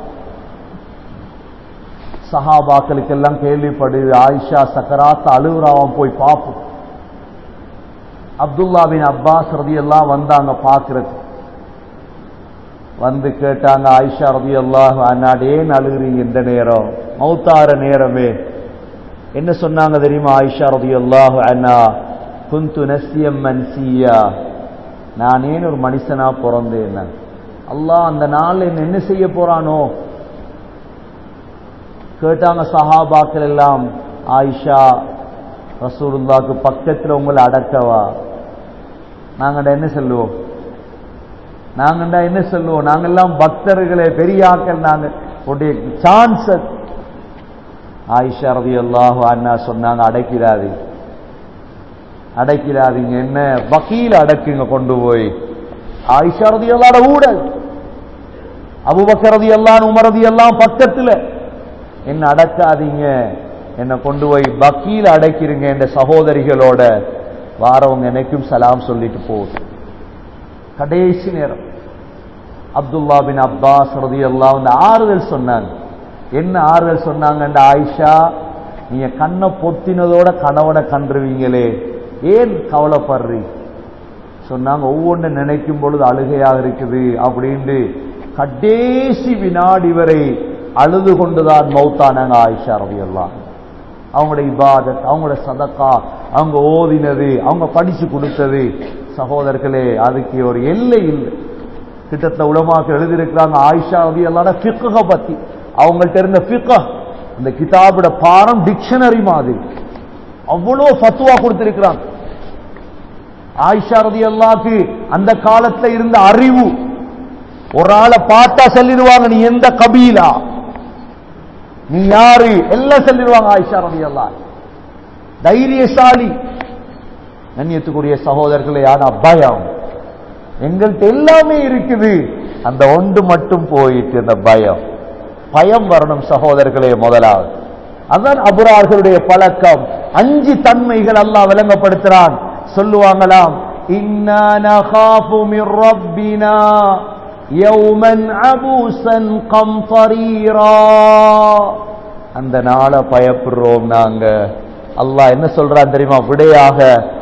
சஹாபாக்களுக்கெல்லாம் கேள்விப்படுது, ஆயிஷா சக்கராத்த அழுகுறாவும், போய் பார்ப்போம். அப்துல்லா பின் அப்பாஸ் ரலியல்லாஹு வந்தாங்க பார்க்கிறது. வந்து கேட்டாங்க, ஆயிஷா ரலியல்லாஹு அன்ஹா ஏன் அழுகுறீங்க இந்த நேரம், மௌத்தார நேரமே? என்ன சொன்னாங்க தெரியுமா ஆயிஷா ரலியல்லாஹு அன்ஹா? குந்து நஸ்யம் மன்சியா, நான் ஏன் ஒரு மனுஷனா பிறந்தேன், அல்லாஹ் அந்த நாள் என்ன என்ன செய்ய போறானோ கேட்டாங்க சஹாபாக்கள் எல்லாம். ஆயிஷா, ரசூலுல்லாஹ்க்கு பக்கத்தில் உங்களை அடக்கவா? நாங்கண்டா என்ன சொல்லுவோம்? நாங்கண்டா என்ன சொல்லுவோம்? நாங்கெல்லாம் பக்தர்களே, பெரியாக்கள், நாங்க உடைய சான்ஸ். ஆயிஷா ரலியல்லாஹு அன்ஹா சொன்னாங்க, அடக்கிறாதீங்க அடக்கிறாதீங்க, என்ன வக்கீல் அடக்குங்க கொண்டு போய். ஆயிஷா ரலியல்லாஹு ஊடல், அபூபக்கர் ரலியல்லாஹு, உமர் ரலியல்லாஹு பக்கத்துல, என்ன அடக்காதீங்க, என்ன கொண்டு போய் வக்கீல் அடக்கிருங்க, என்ற சகோதரிகளோட வாரவங்க எனக்கும் சலாம் சொல்லிட்டு போகுது. கடைசி நேரம் அப்துல்லா பின் அப்பாஸ் ரலியல்லாஹு அன்ஹு ஆறுதல் சொன்னாங்க. என்ன ஆறுதல் சொன்னாங்க? ஆயிஷா, நீங்க கண்ணை பொத்தினதோட கணவனை கண்டுருவீங்களே, ஏன் கவலைப்படுறீ? சொன்னாங்க, ஒவ்வொன்று நினைக்கும் பொழுது அழுகையாக இருக்குது அப்படின்னு. கடைசி வினாடி வரை அழுது கொண்டுதான் மௌத்தானாங்க ஆயிஷா ரலியல்லாஹு. அவங்களோட இபாதத், அவங்களோட சதக்கா, அவங்க ஓதினது, அவங்க படிச்சு கொடுத்தது, சகோதரர்களே, அதுக்கு ஒரு எல்லை இல்லை. கிட்டத்தட்ட உலமாக்கள் எழுதியிருக்கிறாங்க ஆயிஷா ரலியல்லாஹு ஃபிக்ஹ பத்தி. அவங்கள்ட்ட இருந்த ஃபிக்ஹ், இந்த கிதாபோட பாரம் டிக்ஷனரி மாதிரி, அவ்வளோ ஃபத்வா கொடுத்திருக்கிறாங்க. ஆயிஷா ரலியல்லாஹு அந்த காலத்துல இருந்த அறிவு, ஒரு ஆளை பார்த்தா சொல்லிடுவாங்க, நீ எந்த கபீலா, நீ யாரு, எல்லாம் சொல்லிடுவாங்க. ஆயிஷா ரலியல்லாஹு தைரியசாலி. கண்ணியத்துக்குரிய சகோதரர்களே, யார் பயம்? எங்கள்கிட்ட எல்லாமே இருக்குது, அந்த ஒன்று மட்டும் போயிட்டு, அந்த பயம். பயம் வரணும் சகோதரர்களே முதலாவது. அதான் அபுரார்களுடைய பழக்கம். அஞ்சு தன்மைகள் அல்லாஹ் விளங்கப்படுத்துறான். சொல்லுவாங்களாம், இன்னா நகாஃபு மிர் ரப்பினா யௌமன் அபூசன் கம்தரீரா. அந்த நாளை பயப்படுறோம் நாங்க. அல்லாஹ் என்ன சொல்றான் தெரியுமா விடையாக?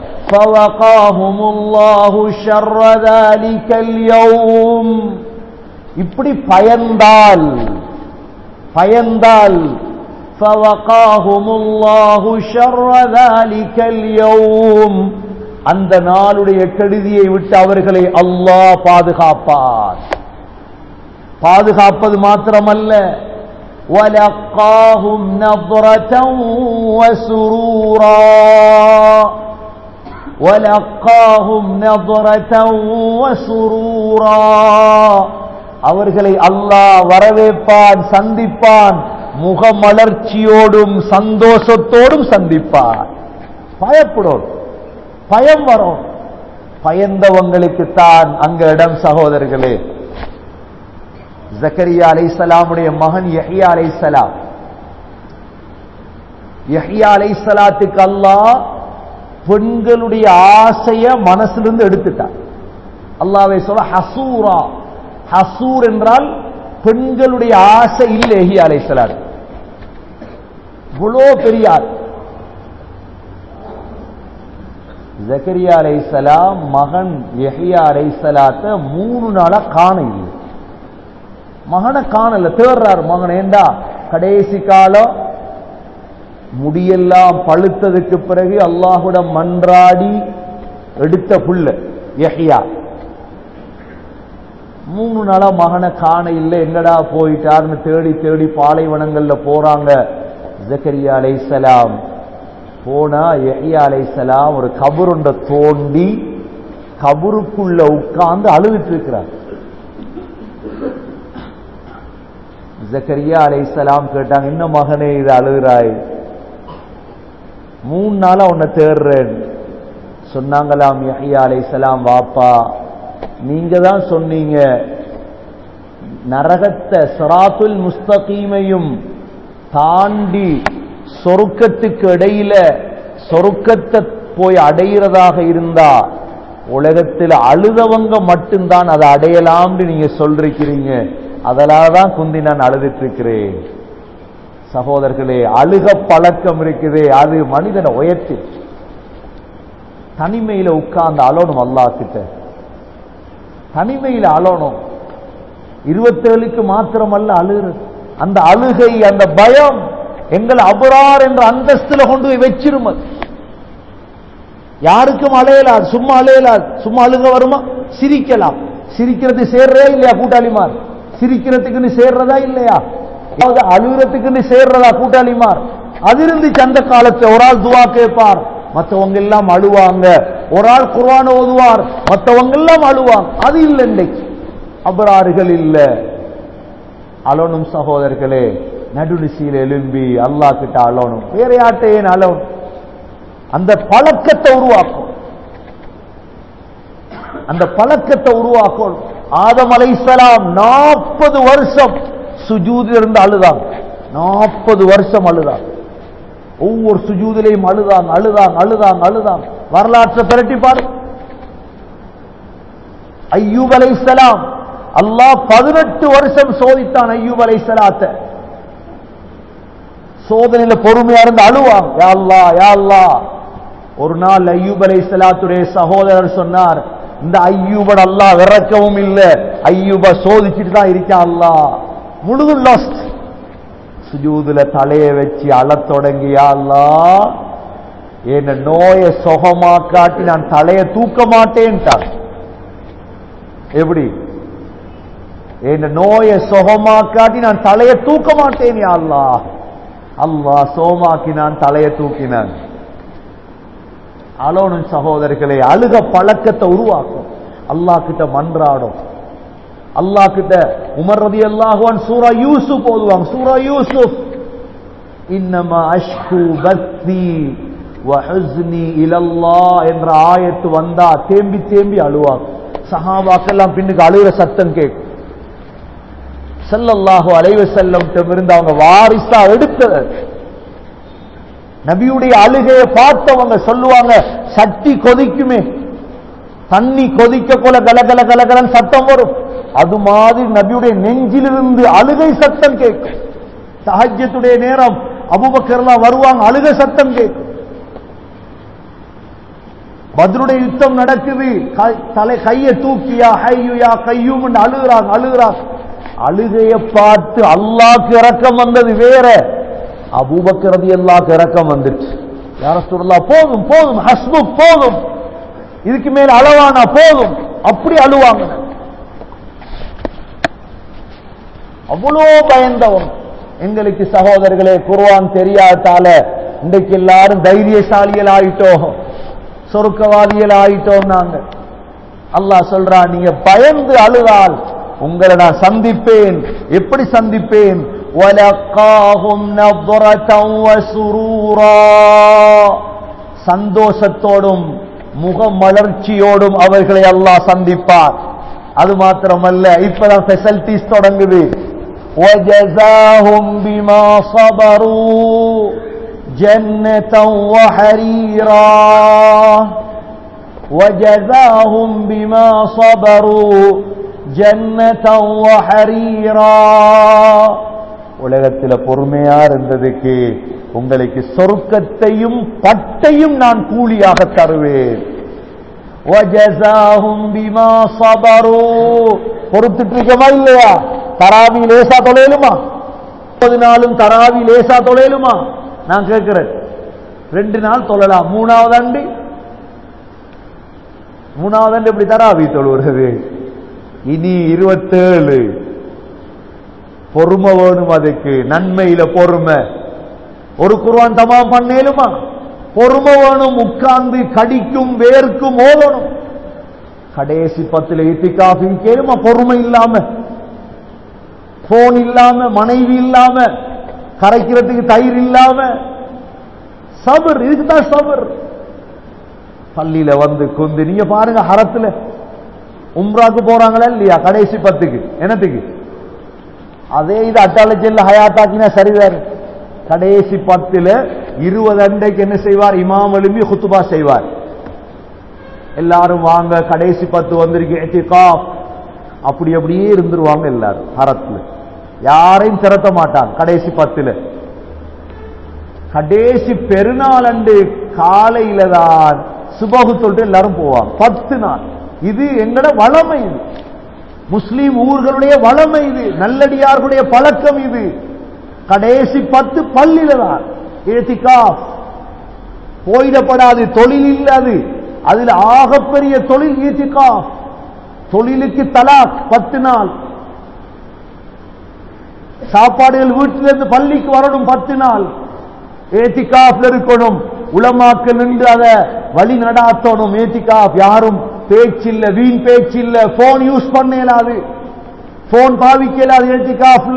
ஃபவகாஹுமுல்லாஹு ஷர்ர ذلிகல் யௌம். இப்படி பயந்தால் பயந்தால் ஃபவகாஹுமுல்லாஹு ஷர்ர ذلிகல் யௌம், அந்த நாளுடைய கெடுதியை விட்டு அவர்களை அல்லாஹ் பாதுகாப்பார். பாதுகாப்பது மாத்திரமல்ல, وَلَقَّاهُمْ نَضْرَةً وَسُرُورًا وَلَقَّاهُمْ نَضْرَةً وَسُرُورًا. அவர்களை அல்லாஹ் வரவேற்பான், சந்திப்பான், முகமலர்ச்சியோடும் சந்தோஷத்தோடும் சந்திப்பான். பயப்படும், பயம் வரும். பயந்தவங்களுக்கு தான் அங்க இடம். சகோதரர்களே, ஜக்கரியா அலைஹிஸ்ஸலாமுடைய மகன் யஹ்யா அலைஹிஸ்ஸலாம், யஹ்யா அலைஹிஸ்ஸலாத்துக்கு அல்லாஹ் பெண்களுடைய ஆசைய மனசிலிருந்து எடுத்துட்டார். அல்லாஹ்வே சொல்ல ஹசூரா, ஹசூர் என்றால் பெண்களுடைய ஆசை இல்லை. யஹ்யா அலைஹிஸ்ஸலாம் இவ்வளோ பெரியார். ஜக்கரியா அலைஹிஸ்ஸலாம் மகன் யஹ்யா அலைஹிஸ்ஸலாத்த மூணு நாளா காண இல்லை. மகனை காணல, தேர்றார் மகன். ஏண்டா கடைசி காலம் முடியெல்லாம் பழுத்ததுக்கு பிறகு அல்லாஹ்விடம் மன்றாடி எடுத்த புள்ள யஹ்யா. மூணு நாளா மகனை காண இல்லை, எங்கடா போயிட்டார்னு தேடி தேடி பாலைவனங்கள்ல போறாங்க. ஜக்கரியா அலைஹிஸ்ஸலாம் போனா யஹ்யா அலைஹிஸ்ஸலாம் ஒரு கபருண்ட தோண்டி கபருக்குள்ள உட்கார்ந்து அழுதுட்டு இருக்கிறார். ஜக்கரியா அலைஹிஸ்ஸலாம் கேட்டாங்க, என்ன மகனே இது அழுகிறாய்? மூணு நாளா உன்னை தேடுறேன். சொன்னாங்களாம் யஹ்யா அலைஹிஸ்ஸலாம், வாப்பா நீங்க தான் சொன்னீங்க நரகத்தை சிராத்துல் முஸ்தகீமையும் தாண்டி சொருக்கத்துக்கு இடையில சொருக்கத்தை போய் அடைகிறதாக இருந்தா உலகத்தில் அழுதவங்க மட்டும்தான் அதை அடையலாம்னு நீங்க சொல்றீங்க. அதனாலதான் குந்தி நான் அழுதுட்டு இருக்கிறேன். சகோதரர்களே, அழுக பழக்கம் இருக்குதே, அது மனிதனை உயர்த்தி தனிமையில உட்கார்ந்து அழணும். அல்லாஹ் கிட்ட தனிமையில அழணும். இருபத்தேழுக்கு மாத்திரமல்ல அழுகிறது. அந்த அழுகை, அந்த பயம் எங்கள் அபரார் என்ற அந்தஸ்துல கொண்டு போய் வச்சிரும். யாருக்கும் அழையலாது, சும்மா அழையலாது. சும்மா அழுக வருமா? சிரிக்கலாம். சிரிக்கிறது சேர்றதா இல்லையா கூட்டாளிமார்? சிரிக்கிறதுக்குன்னு சேர்றதா இல்லையா? அழுகிறதுக்குன்னு சேர்றதா கூட்டாளிமார்? அது இருந்துச்சு அந்த காலத்துல. ஒரு ஆள் துவா கேட்பார், மற்றவங்க எல்லாம் அழுவாங்க. ஒரு ஆள் குர்ஆன் ஓதுவார், மற்றவங்க எல்லாம் அழுவாங்க. அது இல்லை இன்றைக்கு. அபராறுகள் இல்ல. அழணும் சகோதரர்களே, நடுநிசையில் எழும்பி அல்லாஹ் கிட்ட அழணும். வேற யார்கிட்ட அழணும்? அந்த பழக்கத்தை உருவாக்கும். அந்த பழக்கத்தை உருவாக்கும். ஆதம் அலைஹிஸ்ஸலாம் நாற்பது வருஷம் சுஜூதில் இருந்து அழுதாங்க. நாற்பது வருஷம் அழுதாங்க. ஒவ்வொரு சுஜூதிலையும் அழுதாங்க அழுதாங்க அழுதாங்க அழுதாங்க. வரலாற்றை பிரட்டி பாரு. அய்யூப் அலைஹிஸ்ஸலாம் அல்லாஹ் பதினெட்டு வருஷம் சோதித்தான் அய்யூப் அலைஹிஸ்ஸலாத்தை. சோதனையில பொறுமையா இருந்து அழுவாங்க. யா அல்லாஹ் யா அல்லாஹ். ஒரு நாள் அய்யூப் அலைஹிஸ்ஸலாத்துடைய சகோதரர் சொன்னார், இந்த அய்யூப அல்லாஹ் இறக்கவும் இல்லை, அய்யூப சோதிச்சுட்டு தான் இருக்கான் அல்லாஹ். முழுதும் லாஸ்ட். சுஜூதுல தலைய வச்சு அழத் தொடங்கி, யா அல்லாஹ் என்ன நோயை சுகமாக்காட்டி நான் தலைய தூக்க மாட்டேன்ட்டான். எப்படி? என்ன நோயை சுகமாக்காட்டி நான் தலைய தூக்க மாட்டேன் யா அல்லாஹ். அல்லாஹ் சோமாக்கினான், தலைய தூக்கினான். அழணும் சகோதரர்களே. அழுக பழக்கத்தை உருவாக்கும். அல்லாஹ் கிட்ட மன்றாடும். அல்லாஹ் கிட்ட உமர் ரலியல்லாஹு அன்ஹு சூரா யூசுப் ஓதுவாங்க. சூரா யூசுப், இன்னமா அஷ்கு பஸ்தி வ ஹுஸ்னி இலல்லாஹ் என்ற ஆயத்து வந்தா தேம்பி தேம்பி அழுவாங்க. சஹாபாக்கெல்லாம் பின்னுக்கு அழுகிற சத்தம் கேட்கும். ஸல்லல்லாஹு அலைஹி வஸல்லம் இருந்து அவங்க வாரிசா எடுத்தது. நபியுடைய அழுகையை பார்த்தவங்க சொல்லுவாங்க, சட்டி கொதிக்குமே, தண்ணி கொதிக்க போல கலகல கலகலன்னு சத்தம் வரும். அது மாதிரி நபியுடைய நெஞ்சிலிருந்து அழுகை சத்தம் கேட்கும். தஹஜ்ஜுடைய நேரம் அபூபக்கர்லாம் வருவாங்க, அழுகை சத்தம் கேட்கும். பத்ருடைய யுத்தம் நடக்குது, தலை கையை தூக்கியா ஹையு யா கையூம் அழுகிறாங்க அழுகிறாங்க. அழுகையை பார்த்து அல்லாஹ்க்கு இரக்கம் வந்தது வேற, அபூபக்கர் ரலியல்லாஹு இரக்கம் வந்துச்சு. யா ரசூலுல்லாஹ் போதும் போதும், ஹஸ்புக் போதும், இதுக்கு மேல அழுவானா போதும், அப்படி அழுவாங்க. அவ்வளோ பயந்தவன். எங்களுக்கு சகோதரர்களே குர்ஆன் தெரியாதால இன்றைக்கு எல்லாரும் தைரியசாலிகள் ஆயிட்டோம், சொர்க்கவாதிகள் ஆயிட்டோம் நாங்க. அல்லாஹ் சொல்றான், நீங்க பயந்து அழுதால் உங்களை நான் சந்திப்பேன். எப்படி சந்திப்பேன்? வலகாஹும் நظரத வஸுரூரா, சந்தோஷத்தோடும் முகமலர்ச்சியோடும் அவர்களை அல்லாஹ் சந்திப்பார். அது மாத்திரமல்ல, இப்பதான் ஃபெசிலிட்டிஸ் தொடங்குது. وَجَزَاهُمْ بِمَا صَبَرُوا جَنَّةً وَحَرِيرًا وَجَزَاهُمْ بِمَا صَبَرُوا جَنَّةً وَحَرِيرًا. உலகத்தில் பொறுமையா இருந்ததுக்கு உங்களுக்கு சொர்க்கத்தையும் பட்டையும் நான் கூலியாக தருவேன். وَجَزَاهُمْ بِمَا صَبَرُوا. பொறுத்துட்டு இருக்கமா இல்லையா? தராவி லேசா தொலைலுமா? முப்பது நாளும் தராவி லேசா தொலைலுமா? நான் கேட்கிறேன். ரெண்டு நாள் தொழலாம், மூணாவது அண்டு மூணாவது அண்டு எப்படி தராவி தொழுகிறது? இனி இருபத்தேழு. பொறுமை வேணும், அதுக்கு நன்மையில பொறுமை. ஒரு குர்ஆன் தமாம் பண்ணேலுமா? பொறுமை வேணும், உட்கார்ந்து கடிக்கும் வேர்க்கும் ஓதணும். கடைசி பத்துல இத்திகாஃப் கேளுமா? பொறுமை இல்லாம, போன் இல்லாம, மனைவி இல்லாம, கரைக்கிறதுக்கு தயிர் இல்லாம, சபர். இதுக்குதான் சபர். பள்ளியில வந்து கொண்டு நீங்க பாருங்க, ஹரத்துல உம்ராக்கு போறாங்களா இல்லையா? கடைசி பத்துக்கு என்னத்துக்கு? அதே இது அட்டாளச்சல்ல ஹயாத்தாக்கினா சரிதாரு. கடைசி பத்துல இருபது அண்டைக்கு என்ன செய்வார்? இமாம் எழுப்பி குத்துபா செய்வார். எல்லாரும் வாங்க, கடைசி பத்து வந்திருக்கு இத்திகாஃப். அப்படி அப்படியே இருந்துருவாங்க எல்லாரும் ஹரத்துல, யாரையும் திரட்ட மாட்டாங்க கடைசி பத்துல. கடைசி பெருநாள் அண்டு காலையில தான் சுபஹு சொல்லிட்டு எல்லாரும் போவாங்க. பத்து நாள். இது எங்கட வளமை, இது முஸ்லீம் ஊர்களுடைய வளமை, இது நல்லடியார்களுடைய பழக்கம். இது கடைசி பத்து பள்ளியில தான் இத்திகாஃப். போயிடப்படாது, தொழில் இல்லாது. அதுல ஆகப்பெரிய தொழில் இத்திகாஃப். தொழிலுக்கு தலாக் பத்து நாள். சாப்பாடுகள் வீட்டிலிருந்து பள்ளிக்கு வரணும் பத்து நாள். ஏத்திகாஃப்ல இருக்கணும். உலமாக்கள் நின்று அதை வழி நடாத்தணும். ஏத்திகாஃப். யாரும் பேச்சில்ல, வீண் பேச்சில்ல, போன் யூஸ் பண்ண இயலாது, போன் பாவிக்க இயலாது. ஏத்திகாஃப்ல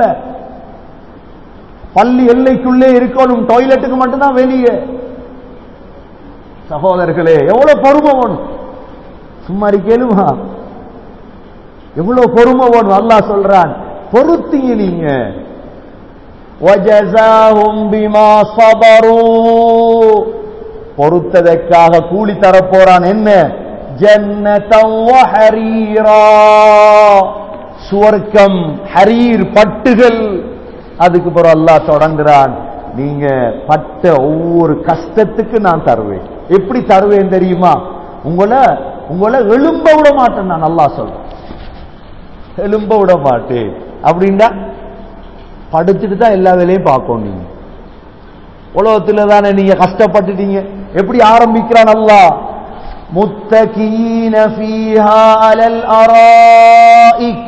பள்ளி எல்லைக்குள்ளே இருக்கணும். டாய்லெட்டுக்கு மட்டும்தான் வெளியே. சகோதரர்களே, எவ்வளவு பொறுமை வேணும்? சும்மா இருக்கேலுமா? எவ்வளவு பொறுமை வேணும்? அல்லாஹ் சொல்றான், பொறுத்தீங்க நீங்க. وَجَزَاهُمْ بِمَا صَبَرُوا. பொறுத்ததற்காக கூலி தரப்போறான். என்ன? جَنَّةً وَحَرِيرًا. சுவர்க்கம், ஹரீர், பட்டுகள். அதுக்கு பிறகு அல்லாஹ் தொடங்குறான், நீங்க பட்ட ஒவ்வொரு கஷ்டத்துக்கு நான் தருவேன். எப்படி தருவேன் தெரியுமா? உங்களை உங்களை எழும்ப விட மாட்டேன் நான். அல்லாஹ் சொல்றேன், எழும்ப விட மாட்டேன். அப்படின்னா படுத்துட்டு தான் எல்லா வேலையும் பார்க்கணும். நீங்க உலகத்துல தானே நீங்க கஷ்டப்பட்டுட்டீங்க. எப்படி ஆரம்பிக்கிறான் அல்லாஹ்? முத்தகீன ஃபீஹா அலல் அராயிக்.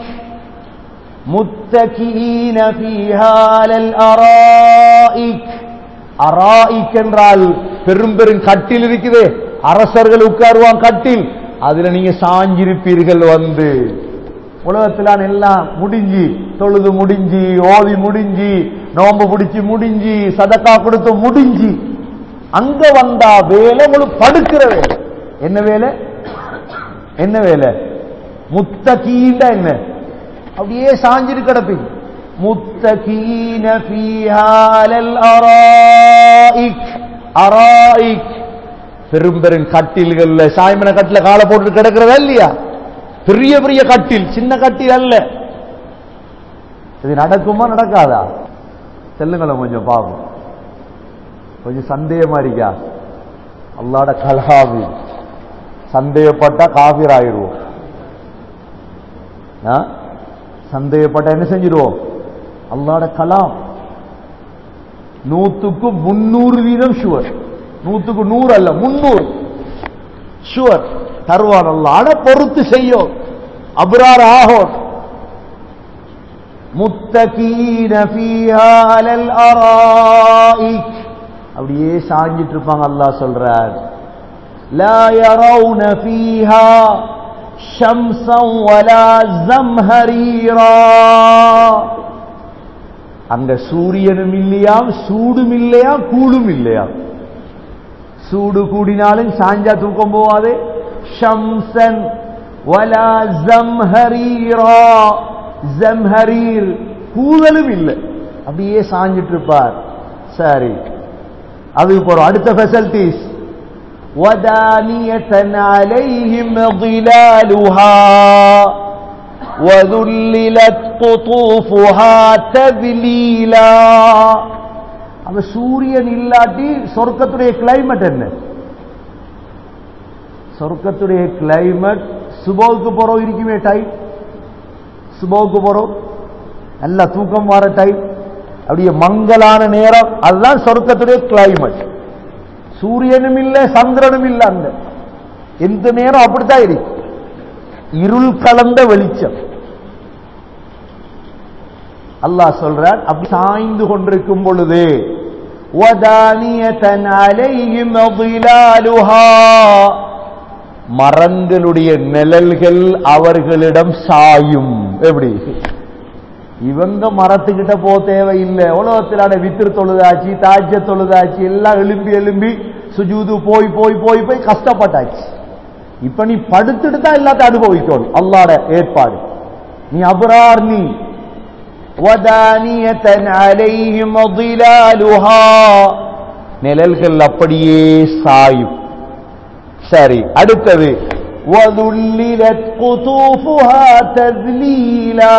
முத்தகீன ஃபீஹா அலல் அராயிக். அராயிக் என்றால் பெரும் பெரும் கட்டில் இருக்குது, அரசர்கள் உட்காருவான் கட்டில். அதுல நீங்க சாஞ்சிருப்பீர்கள். வந்து உலகத்துல எல்லாம் முடிஞ்சு, தொழுது முடிஞ்சு, ஓதி முடிஞ்சு, நோம்பு பிடிச்சி முடிஞ்சு, சதக்கா கொடுத்து முடிஞ்சு, அங்க வந்தா வேலை உங்களுக்கு படுக்கிற வேலை. என்ன வேலை? என்ன வேலை? முத்தகீன என்ன? அப்படியே சாஞ்சிரு கிடப்பீங்க. முத்தகீன ஃபீஹா அலல் அராயிக். அராயிக் பெரும் பெரும் கட்டில்கள்ல, சாய்மன கட்டில காலை போட்டு கிடக்கிறதா இல்லையா? பெரிய பெரிய கட்டில், சின்ன கட்டில் அல்ல. இது நடக்குமா நடக்காதா? செல்லுங்களேன் கொஞ்சம் பாவம். கொஞ்சம் சந்தேகமா இருக்கா? அல்லாஹ்ட கலாமி சந்தேகப்பட்டா காஃபிர் ஆயிடுவோம். சந்தேகப்பட்டா என்ன செஞ்சிடுவோம்? அல்லாஹ்ட கலாம் நூத்துக்கு முன்னூறு வீதம் ஷுவர். நூத்துக்கு நூறு அல்ல, முன்னூறு ஷுவர் தருவான் அல்லாஹ். ஆனா பொறுத்து செய்யும். அப்ரார் ஆகும். முத்தகீன ஃபீஹா அலல் அராயிக். அப்படியே சாஞ்சிட்டு இருப்பாங்க. அல்லாஹ் சொல்றார், லா யரவுன ஃபீஹா ஷம்ஸன் வலா ஸம்ஹரீரா. அங்க சூரியனும் இல்லையாம், சூடும் இல்லையாம், கூடும் இல்லையாம். சூடு கூடினாலும் சாஞ்சா தூக்கம் போவாது. ஷம்சன் வலா ஜம்ஹரீரா, ஜம்ஹரீர் கூதலும் இல்லை, அப்படியே சாஞ்சிட்டு இருப்பார். சரி, அதுக்கு போறோம். அடுத்த ஃபெசிலிட்டிஸ் வதானியதன் அலைஹிம் ظிலாலுஹா வதுல்லிலத் குதூஃபுஹா தذலீலா. அந்த சூரியன் இல்லாட்டி சொர்க்கத்துடைய கிளைமேட் என்ன? சொர்க்கத்துடைய கிளைமேட் சுபோவுக்கு போறோம் இருக்குமே டைம், சுபோவுக்கு போறோம் நல்லா தூக்கம் வர டைம், அப்படியே மங்கலான நேரம், அதுதான் சொர்க்கத்துடைய கிளைமேட். சூரியனும் இல்லை சந்திரனும் இல்லை, அந்த எந்த நேரம் அப்படித்தான் இருக்கு, இருள் கலந்த வெளிச்சம். அல்லாஹ் சொல்றான், அப்படி சாய்ந்து கொண்டிருக்கும் பொழுது வதானியதன் அலைஹிம் ظிலாலுஹா, மரங்களுடைய நிழல்கள் அவர்களிடம் சாயும். எப்படி? இவங்க மரத்துக்கிட்ட போ தேவையில்லை. உலகத்திலான வித்திரு தொழுதாச்சு, தாஜ்ஜ தொழுதாச்சு, எல்லாம் எழும்பி எழும்பி சுஜூது போய் போய் போய் போய் கஷ்டப்பட்டாச்சு. இப்ப நீ படுத்துட்டு தான் எல்லாத்தையும் அனுபவிக்கணும். அல்லாஹ்ட ஏற்பாடு. நீ அபரார், நீ வதானியதன் அலைஹிம் ظிலாலுஹா, நிழல்கள் அப்படியே சாயும். சரி, அடுத்தது வதுல்லிலத் குதூஃபுஹா தذலீலா,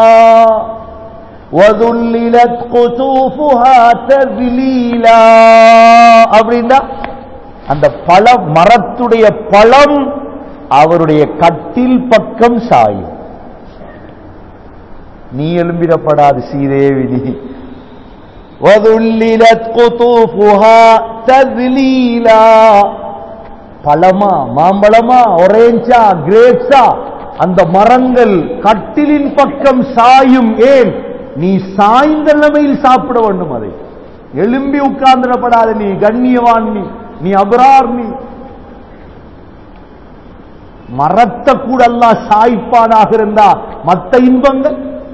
வதுல்லிலத் குதூஃபுஹா தذலீலா. அப்படின்னா அந்த பழ மரத்துடைய பழம் அவருடைய கட்டில் பக்கம் சாயும். நீ எழும்பிடப்படாது சீதேவி. நீ வதுல்லிலத் குதூஃபுஹா தذலீலா, பழமா மாம்பழமா ஒரேஞ்சா கிரேப்ஸா, அந்த மரங்கள் கட்டிலின் பக்கம் சாயும். ஏன்? நீ சாய்ந்த நிலைமையில் சாப்பிட வேண்டும். அதை எழும்பி உட்கார்ந்துடப்படாது. நீ கண்ணியவான், நீ நீ அபரார். நீ மரத்தை கூட அல்லாஹ் சாய்ப்பானாக இருந்தா மற்ற இன்பங்கள்.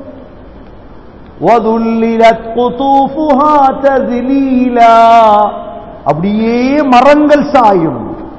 வதுல்லிலத் குதூஃபுஹா தذலீலா, அப்படியே மரங்கள் சாயும்.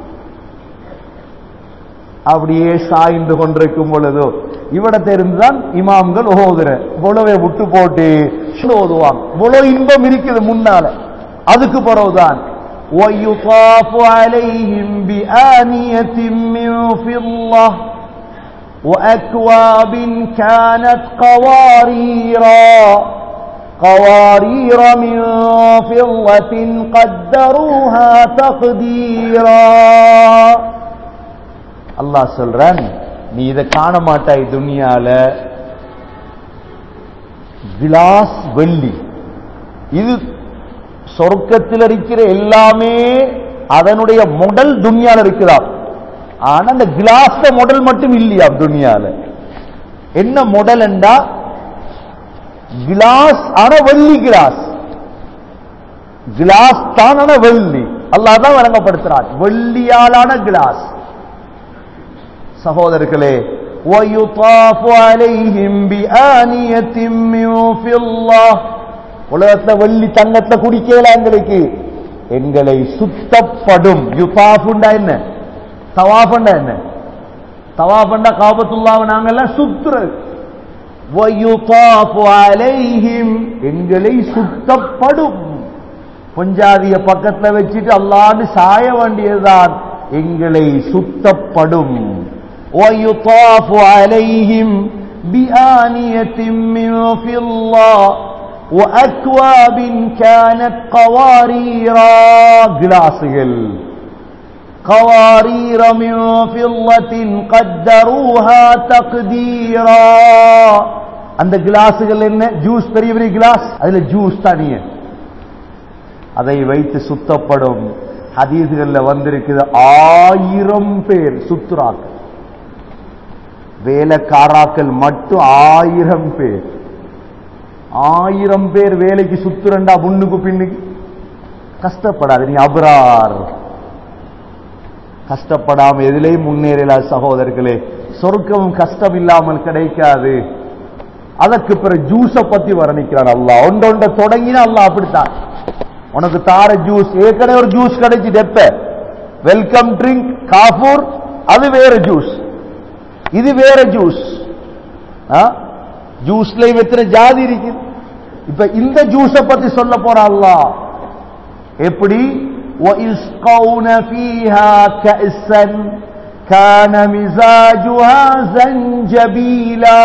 அப்படியே சாய்ந்து கொண்டிருக்கும் பொழுதோ இவடத்தை இருந்துதான் இமாம்கள் ஓதுற இவ்வளவை விட்டு போட்டு ஓதுவாங்க. இவ்வளவு இன்பம் இருக்குது முன்னால. அதுக்கு பிறகுதான் وَيُطَافُ عَلَيْهِمْ بِآنِيَةٍ مِّن فِضَّةٍ وَأَكْوَابٍ كَانَتْ قَوَارِيرَا قَوَارِيرَ مِن فِضَّةٍ قَدَّرُوهَا تَقْدِيرًا. அல்லாஹ் சொல்றான், நீ இதை காண மாட்டாய் துனியால. கிளாஸ் வெள்ளி, இது சொர்க்கத்தில் இருக்கிற எல்லாமே அதனுடைய மாடல் துனியால இருக்குதா. ஆனா அந்த கிளாஸ் மாடல் மட்டும் இல்லையா துனியால. என்ன மாடல் என்றா கிளாஸ், ஆனா வெள்ளி கிளாஸ். கிளாஸ் தான், ஆனா வெள்ளி. அல்லாஹ் தான் வழங்கப்படுத்துறான் வெள்ளியாலான கிளாஸ். சகோதரர்களே, وَيُطَافُ عَلَيْهِمْ بِآنِيَةٍ مِّن فِضَّةٍ, உலகத்துல வெள்ளி தங்கத்தை குடிக்கல எங்களுக்கு. எங்களை சுத்தப்படும். யுதாஃபுண்டா என்ன? தவாஃபுண்டா என்ன? தவாஃபுண்டா காபத்துல்லாஹ் நாங்கெல்லாம் சுத்துறது. وَيُطَافُ عَلَيْهِمْ, எங்களை சுத்தப்படும். பொஞ்சாதிய பக்கத்துல வச்சுட்டு அல்லாஹ்னு சாய வேண்டியதுதான். எங்களை சுத்தப்படும். وَيُطَافُ عَلَيْهِمْ بِآنِيَةٍ مِّن فِضَّةٍ وَأَكْوَابٍ كَانَتْ قَوَارِيرَا, கிளாஸ்கள். قَوَارِيرَ مِن فِضَّةٍ قَدَّرُوهَا تَقْدِيرًا. அந்த கிளாஸ்கள் என்ன? ஜூஸ், பெரிய பெரிய கிளாஸ், அதுல ஜூஸ் தனிய. அதை வைத்து சுத்தப்படும். ஹதீஸ்கள்ல வந்திருக்குது, ஆயிரம் பேர் சுத்துறாக்கள், வேலைக்காராக்கள் மட்டும் ஆயிரம் பேர். ஆயிரம் பேர் வேலைக்கு சுத்துறண்டா முன்னுக்கு பின்னுக்கு. கஷ்டப்படாது, நீ அபரார். கஷ்டப்படாம எதிலையும் முன்னேறல சகோதரர்களே. சொர்க்கமும் கஷ்டம் இல்லாமல் கிடைக்காது. அதற்கு பிறகு ஜூஸ பத்தி வர்ணிக்கிறான் அல்லாஹ். ஒன்றொண்ட தொடங்கினா அல்லாஹ் அப்படித்தான். உனக்கு தார ஜூஸ் ஏற்கனவே ஒரு ஜூஸ் கிடைச்சிட்டு எப்ப வெல்கம் ட்ரிங்க் காஃபூர், அது வேற ஜூஸ், இது வேற ஜூஸ். ஜூஸ்ல எத்தனை ஜாதி இருக்கு. இப்ப இந்த ஜூஸ பத்தி சொல்ல போற அல்லாஹ் எப்படி وَإِسْقَوْنَ فِيهَا كَأْسًا كَانَ مِزَاجُهَا زَنْجَبِيلًا.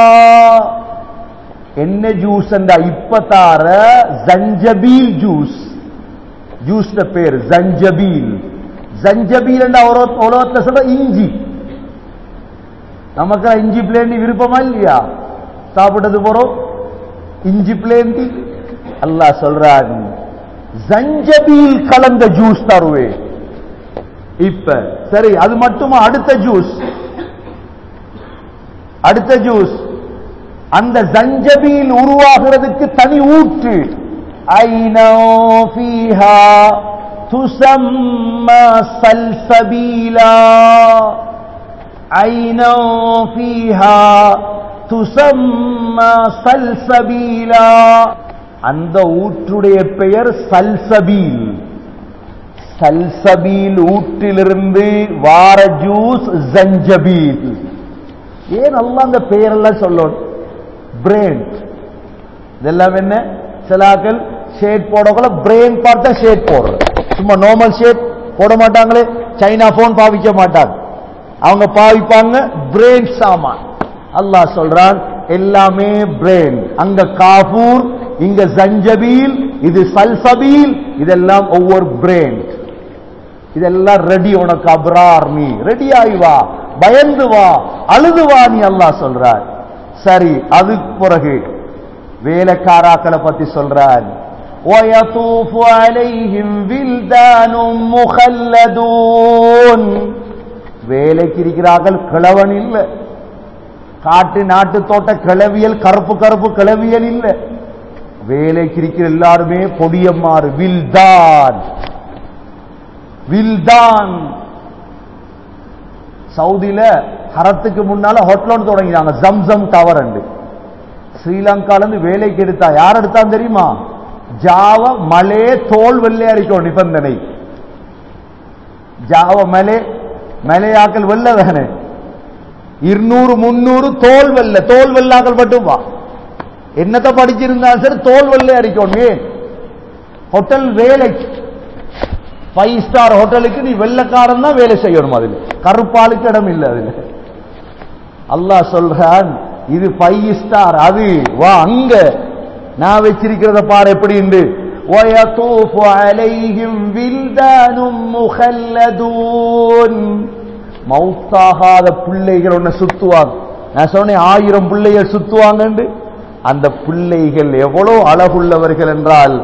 என்ன ஜூஸ் என்றா இப்ப தார ஜஞ்சபீல் ஜூஸ். ஜூஸ்ல பேர் ஜஞ்சபீல். ஜஞ்சபீல் என்றா உலகத்துல சொல்ற இஞ்சி. நமக்கு இஞ்சி பிளேண்டி விருப்பமா இல்லையா? சாப்பிட்டது போறோம் இஞ்சி பிளேண்டி. அல்லாஹ் சொல்றான் ஜஞ்சபீல் கலந்த ஜூஸ் தருவே. இப்ப சரி, அது மட்டுமா? அடுத்த ஜூஸ், அடுத்த ஜூஸ் அந்த ஜஞ்சபீல் உருவாகிறதுக்கு தனி ஊற்று. ஐனோ ஃபீஹா துஸம்மா சல்சபீலா. ஐனோ ஃபீஹா துஸம்மா சல்சபீலா. அந்த ஊற்றுடைய பெயர் சல்சபீல். சல்சபீல் ஊற்றிலிருந்து வார ஜூஸ் ஜஞ்சபீல். ஏன் அல்லாஹ் அந்த பெயரெல்லாம் சொல்லணும்? பிரெயின் இதெல்லாம் என்ன? சிலாக்கள் ஷேட் போடக்குள்ள பிரெயின் பார்த்தா ஷேட் போடுற, சும்மா நார்மல் ஷேட் போட மாட்டாங்களே. சைனா போன் பாவிக்க மாட்டாங்க, அவங்க பாவிப்பாங்க பிரெயின் சாமான். அல்லாஹ் சொல்றான் எல்லாமே பிரெயின். அங்க காஃபூர், இங்க ஜஞ்சபீல், இது சல்சபீல், இதெல்லாம் ஒவ்வொரு பிரெயின். இதெல்லாம் ரெடி உனக்கு அப்ரார். நீ ரெடி ஆகி வா, பயந்து வா, அழுது வா நீ. அல்லாஹ் சொல்றார். சரி, அதுக்கு பிறகு வேலைக்காராக்களை பத்தி சொல்றார். وَيَطُوفُ عَلَيْهِمْ وِلْدَانٌ مُخَلَّدُونَ. வேலைக்கு இருக்கிறார்கள், கிழவன் இல்ல. காட்டு நாட்டு தோட்ட கிளவியல், கருப்பு கருப்பு கிளவியல் இல்ல. வேலைக்கு இருக்கிற எல்லாருமே பொடியம்மாறு. வில்தான், வில்தான். சவுதியில ஹரத்துக்கு முன்னால ஹோட்டல் தொடங்கினாங்க, ஜம்சம் டவர். ஸ்ரீலங்கால இருந்து வேலைக்கு எடுத்தா யார் எடுத்தான் தெரியுமா? ஜாவ மலே தோல் வெள்ளையடிக்கும் நிபந்தனை. ஜாவ மலே மலையாக்கள் வெள்ள தானே, இருநூறு முன்னூறு தோல் வெள்ள, தோல் வெள்ளாக்கள் மட்டும் வா. என்னத்தை படிச்சிருந்தாலும் சரி தோல் வெள்ளை அடிக்கணும். ஏன்? ஹோட்டல் வேலைக்கு, ஃபைவ் ஸ்டார் ஹோட்டலுக்கு நீ வெள்ளக்காரன் தான் வேலை செய்யணும். அதுல கருப்பாளுக்கு இடம் இல்லை. அதுல அல்லாஹ் சொல்றான் இது ஃபைவ் ஸ்டார், அது வா அங்க நான் வச்சிருக்கிறத பாரு எப்படி இருந்து. وَيَطُوفُ عَلَيْهِمْ وِلْدَانٌ مُخَلَّدُونَ. மௌத்தாகாத பிள்ளைகள் ஒன்ன சுத்துவாங்க. நான் சொன்னேன் ஆயிரம் பிள்ளைகள் சுத்துவாங்க. அந்த பிள்ளைகள் எவ்வளவு அழகுள்ளவர்கள் என்றால்,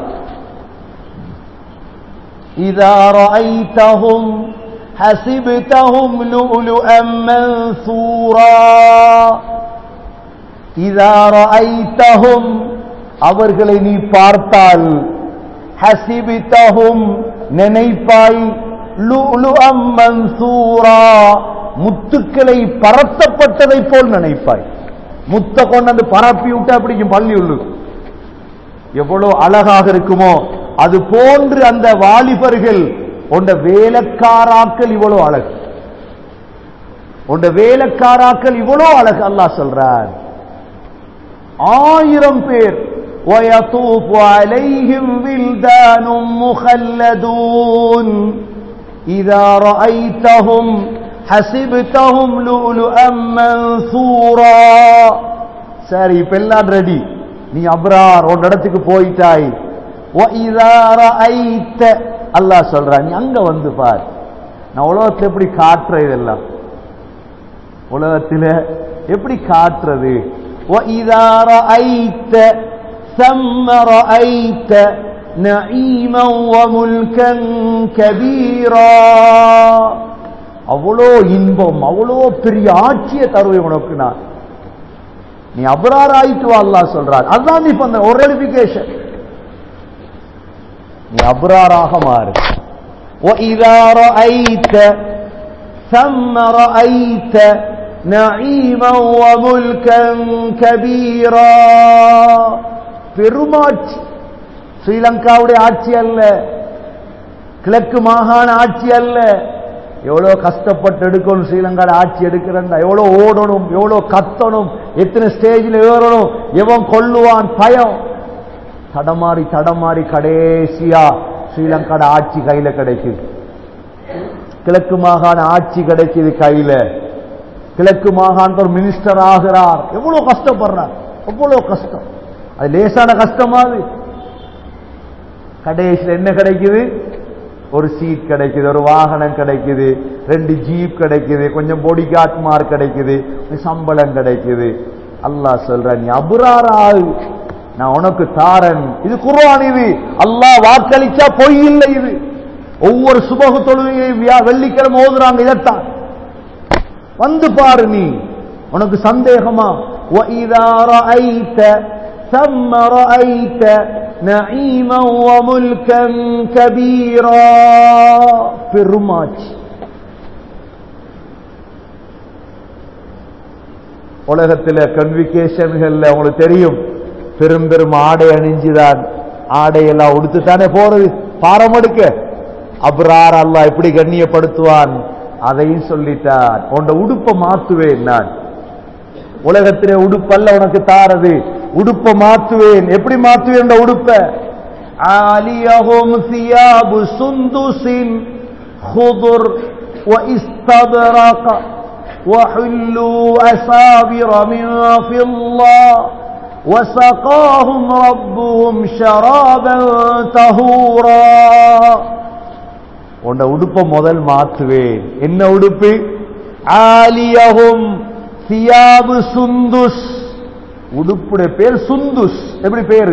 إِذَا رَأَيْتَهُمْ حَسِبْتَهُمْ لُؤْلُؤًا مَنْثُورًا. إِذَا رَأَيْتَهُمْ அவர்களை நீ பார்த்தால், ஹசிபிதஹும் நினைப்பாய், லுஅலுஅம் மன்சூரா முத்துக்களை பரத்தப்பட்டதை போல் நினைப்பாய். முத்த கொண்டு பரப்பி விட்டா பிடிக்கும் பள்ளி உள்ளு, எவ்வளவு அழகாக இருக்குமோ அது போன்று அந்த வாலிபர்கள். உண்ட வேலைக்காராக்கள் இவ்வளவு அழகு, உண்ட வேலைக்காராக்கள் இவ்வளவு அழகு. அல்லாஹ் சொல்றார் ஆயிரம் பேர். وَيَطُوفُ عَلَيْهِمْ وِلْدَانٌ مُخَلَّدُونَ. إِذَا رَأَيْتَهُمْ حَسِبْتَهُمْ لُؤْلُؤًا مَنْثُورًا. சரி, இப்ப எல்லாம் ரெடி. நீ அப்ரார் ஒரு இடத்துக்கு போயிட்டாய். وَإِذَا رَأَيْتَ அல்லாஹ் சொல்றான் நீ அங்க வந்து பார். நான் உலகத்துல எப்படி காட்டுற, இதெல்லாம் உலகத்துல எப்படி காட்டுறது. وَإِذَا رَأَيْتَ ثَمَّ رَأَيْتَ نَعِيمًا وَمُلْكًا كَبِيرًا. அவ்வளோ இன்பம், அவ்வளோ பெரிய ஆட்சியை தருவேன் உனக்கு நான். நீ அப்ரார் ஆயிட்டு வா அல்லாஹ் சொல்றார். அதுதான் நீ பண்ண ஒரு எலிபிகேஷன். நீ அப்ராராக மாறு. وَإِذَا رَأَيْتَ ثَمَّ رَأَيْتَ نَعِيمًا وَمُلْكًا كَبِيرًا. பெருமாட்சி, ஸ்ரீலங்காவுடைய ஆட்சி அல்ல, கிழக்கு மாகாண ஆட்சி அல்ல. எவ்வளவு கஷ்டப்பட்டு எடுக்கணும் ஸ்ரீலங்காட ஆட்சி எடுக்கிறா, எவ்வளவு ஓடணும், எவ்வளவு கத்தணும், எத்தனை ஸ்டேஜில் ஏறணும், எவன் கொல்லுவான் பயம். தடமாறி தடமாறி கடைசியா ஸ்ரீலங்காட ஆட்சி கையில கிடைக்குது, கிழக்கு மாகாண ஆட்சி கிடைக்குது கையில. கிழக்கு மாகாண ஒரு மினிஸ்டர் ஆகிறார். எவ்வளவு கஷ்டப்படுறார், எவ்வளவு கஷ்டம். அது லேசான கஷ்டமா? அது கடைசியில் என்ன கிடைக்குது? ஒரு சீட் கிடைக்குது, ஒரு வாகனம் கிடைக்குது, ரெண்டு ஜீப் கிடைக்குது, கொஞ்சம் பொடி காட் மார்க் கிடைக்குது, சம்பளம் கிடைக்குது. அல்லாஹ் சொல்ற, நீ அபுராரா, நான் உனக்கு தாரன். இது குர்ஆன், இது அல்லாஹ் வாக்களிச்சா பொய் இல்லை. இது ஒவ்வொரு சுபகு தொழுகையை வெள்ளிக்கிழமை ஓதுறாங்க. இதைத்தான் வந்து பாரு. நீ உனக்கு சந்தேகமா? وَإِذَا رَأَيْتَ ثَمَّ رَأَيْتَ نَعِيمًا وَمُلْكًا كَبِيرًا. பெருமாச்சு. உலகத்தில் கன்விகேஷன்கள்ல உங்களுக்கு தெரியும், பெரும் பெரும் ஆடை அணிஞ்சுதான், ஆடையெல்லாம் உடுத்துத்தானே போறது பாரம் எடுக்க. அப்ரார் அல்லாஹ் எப்படி கண்ணியப்படுத்துவான் அதையும் சொல்லிட்டான். உன்ட உடுப்பை மாத்துவேன் நான். உலகத்திலே உடுப்பல்ல உனக்கு தாரது, உடுப்பை மாத்துவேன். எப்படி மாத்துவேன் உடுப்ப? ஆலியஹும் சியாபு சுந்துசின் خضر واستبرق وحلوا أساور من فضة وسقاهم ربهم شرابا طهورا. உன்ட உடுப்ப முதல் மாற்றுவேன். என்ன உடுப்பு? ஆலியஹும் சியாபு சுந்துஸ். உடுப்புடைய பேர் சுந்துஸ். எப்படி பேரு?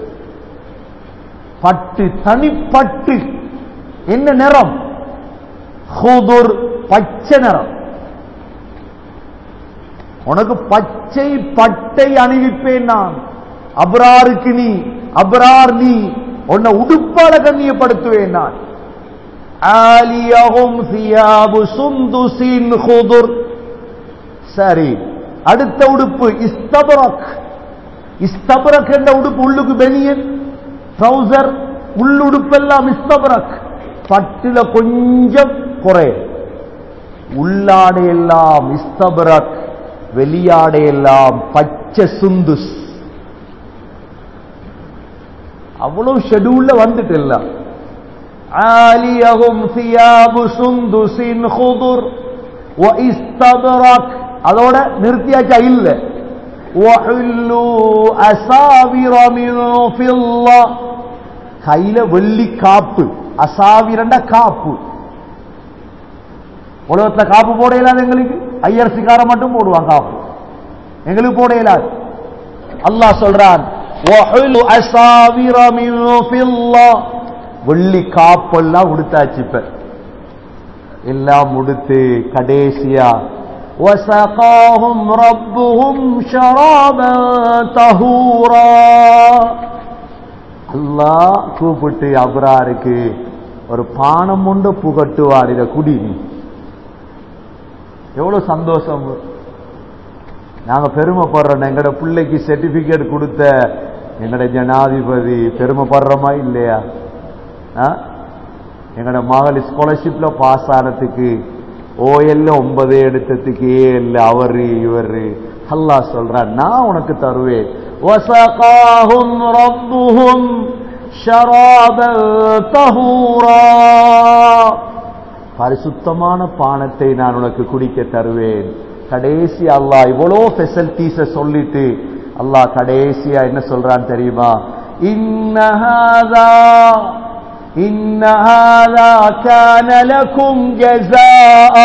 பட்டு, தனிப்பட்டு. என்ன நிறம்? ஹுதுர், பச்சை நிறம். உனக்கு பச்சை பட்டை அணிவிப்பேன் நான். அப்ராருக்கு நீ, அப்ரார் நீ, உன்னை உடுப்பால கண்ணியப்படுத்துவேன் நான். ஆலியஹும் சியாபு சுந்துசின் ஹுதுர். சரி, அடுத்த உடுப்பு இஸ்தபரக். இஸ்தபரக் என்ற உடுப்பு உள்ளுக்கு பெனியன், ட்ரௌசர், உள்ளுடுப்பெல்லாம் இஸ்தபரக். பட்டுல கொஞ்சம் குறை, உள்ளாடையெல்லாம் இஸ்தபரக், வெளியாடையெல்லாம் பச்சை சுந்துஸ். அவ்வளவு ஷெடியூல்ல வந்துட்டு எல்லாம். ஆலியஹும் சியாபு சுந்துசின் ஹுதுர் வ இஸ்தபரக். அதோட நிறுத்தியாச்சா? இல்ல. வஹுல்லு அஸாவிர மின் ஃபில்லா. கையில வெள்ளி காப்பு. அசாவிரண்டா காப்பு. உலகத்துல காப்பு போட இயலாது எங்களுக்கு. ஐயர்சிக்கார மட்டும் போடுவான் காப்பு, எங்களுக்கு போட இயலாது. அல்லாஹ் சொல்றான், வஹுல்லு அஸாவிர மின் ஃபில்லா. வெள்ளி காப்பெல்லாம் உடுத்தாச்சு. இப்ப எல்லாம் உடுத்து கடைசியா وَسَقَاهُمْ رَبُّهُمْ شَرَابًا طَهُورًا. அல்லாஹ் கூப்பிட்டு அப்ராருக்கு ஒரு பானம் ஒன்று புகட்டுவார். இத குடி. எவ்வளவு சந்தோஷம். நாங்க பெருமைப்படுறோம். எங்கட பிள்ளைக்கு சர்டிபிகேட் கொடுத்த எங்கட ஜனாதிபதி பெருமைப்படுறோமா இல்லையா? எங்கட மகள் ஸ்காலர்ஷிப்ல பாஸ் ஆனதுக்கு ஓஎல்ல ஒன்பது எடுத்ததுக்கு ஏ அவரு இவரு. அல்லாஹ் சொல்றான், நான் உனக்கு தருவேன். வஸகாஹும் ரப்புஹும் ஷராபன் தஹூரா. பரிசுத்தமான பானத்தை நான் உனக்கு குடிக்க தருவேன். கடைசி அல்லாஹ் இவ்வளோ ஃபெசிலிட்டிஸ சொல்லிட்டு அல்லாஹ் கடைசியா என்ன சொல்றான் தெரியுமா? இன்னஹாதா இன்னஹாதா கான லகும் ஜஸாஆ.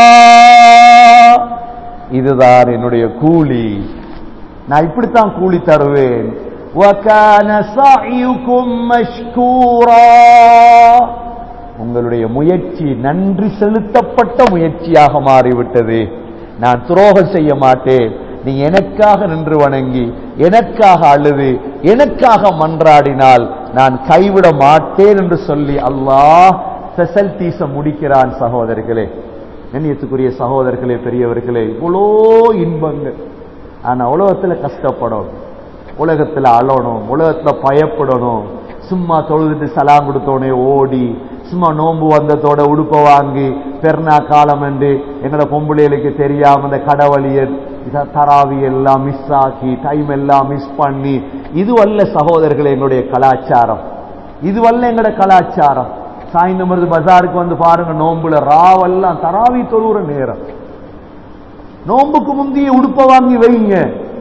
இதுதான் என்னுடைய கூலி, நான் இப்படித்தான் கூலி தருவேன். வகான சஅயுகும் மஷ்கூரா. உங்களுடைய முயற்சி நன்றி செலுத்தப்பட்ட முயற்சியாக மாறிவிட்டது. நான் துரோகம் செய்ய மாட்டேன். நீ எனக்காக நின்று வணங்கி, எனக்காக அழுது, எனக்காக மன்றாடினால் நான் கைவிட மாட்டேன் என்று சொல்லி அல்லாஹ் ஃபெசிலிட்டிஸ முடிக்கிறான். சகோதரர்களே, கண்ணியத்துக்குரிய சகோதரர்களே, பெரியவர்களே, இவ்வளோ இன்பங்கள். ஆனா உலகத்துல கஷ்டப்படணும், உலகத்துல அழணும், உலகத்துல பயப்படணும், சும்மா தொழுதுட்டு சலாம் கொடுத்தோடனே ஓடி, சும்மா நோன்பு வந்ததோட உடுப்ப வாங்கி பெருநா காலம் என்று எங்களோட பொம்புளைகளுக்கு தெரியாம அந்த கடவழிய தராவி எல்லாம் மிஸ் ஆக்கி டைம் எல்லாம் மிஸ் பண்ணி, இதுவல்ல சகோதரர்கள் எங்களுடைய கலாச்சாரம், இதுவல்ல எங்களோட கலாச்சாரம். சாய்ந்த மருது பஜாருக்கு வந்து பாருங்க, நோம்புல ராவெல்லாம் தராவி தொழுற நேரம், நோம்புக்கு முந்தைய உடுப்ப வாங்கி வைங்க.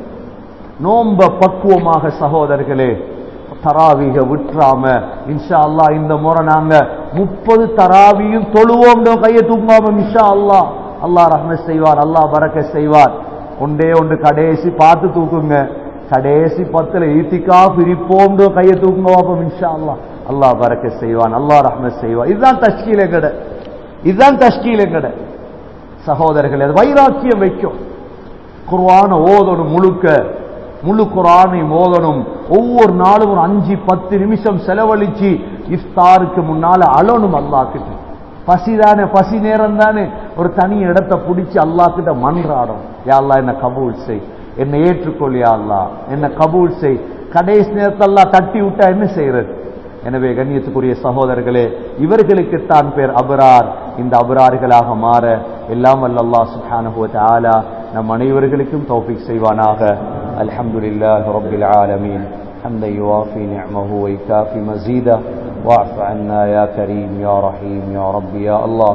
நோம்ப பக்குவமாக சகோதரர்களே தராவிக விட்டுறாம இன்ஷா அல்லா இந்த முறை நாங்க முப்பது தராவியும் தொழுவோம். கையை தூக்காம இன்ஷா அல்லா அல்லாஹ் ரஹ்மத் செய்வார், அல்லாஹ் பரக்கத் செய்வார். ஒன்றே ஒன்று கடைசி பார்த்து தூக்குங்க, கடைசி பத்துல ஈத்திகா பிரிப்போம். கையை தூக்குங்க பாப்போம் இன்ஷா அல்லா அல்லாஹ் பரக்கத் செய்வான், அல்லாஹ் ரஹ்மத் செய்வான். இதுதான் தஷ்கீல் எங்கட, இதுதான் தஷ்கீல் எங்கட சகோதரர்கள். அது வைராக்கியம் வைக்கும். குர்ஆன ஓதணும், முழுக்க முழு குர்ஆனை ஓதணும். ஒவ்வொரு நாளும் ஒரு அஞ்சு பத்து நிமிஷம் செலவழிச்சு இஃப்தாருக்கு முன்னால அழணும் அல்லாஹ் கிட்ட. பசிதானே, பசி நேரம் தானே, ஒரு தனி இடத்தை பிடிச்சி அல்லாஹ் கிட்ட மன்றாடும். யா அல்லாஹ் என்ன கபூல் செய், என்னை ஏற்றுக்கொள், யா அல்லாஹ் என்ன கபூல் செய். கடைசி நேரத்தில் அல்லாஹ் தட்டி விட்டா என்ன செய்யறது? எனவே கண்ணியத்துக்குரிய சகோதரர்களே, இவர்களுக்கு தான் பேர் அபரார். இந்த அபரார்களாக மாற எல்லாம் வல்ல அல்லாஹ் சுப்ஹானஹு வ தஆலா நம் அனைவர்களுக்கும் தௌஃபீக் செய்வானாக. அல்ஹம்துலில்லாஹி ரப்பில் ஆலமீன். حمدا يوافي نعمه ويكافي مزيدا واعف عنا يا كريم يا رحيم يا رب يا الله.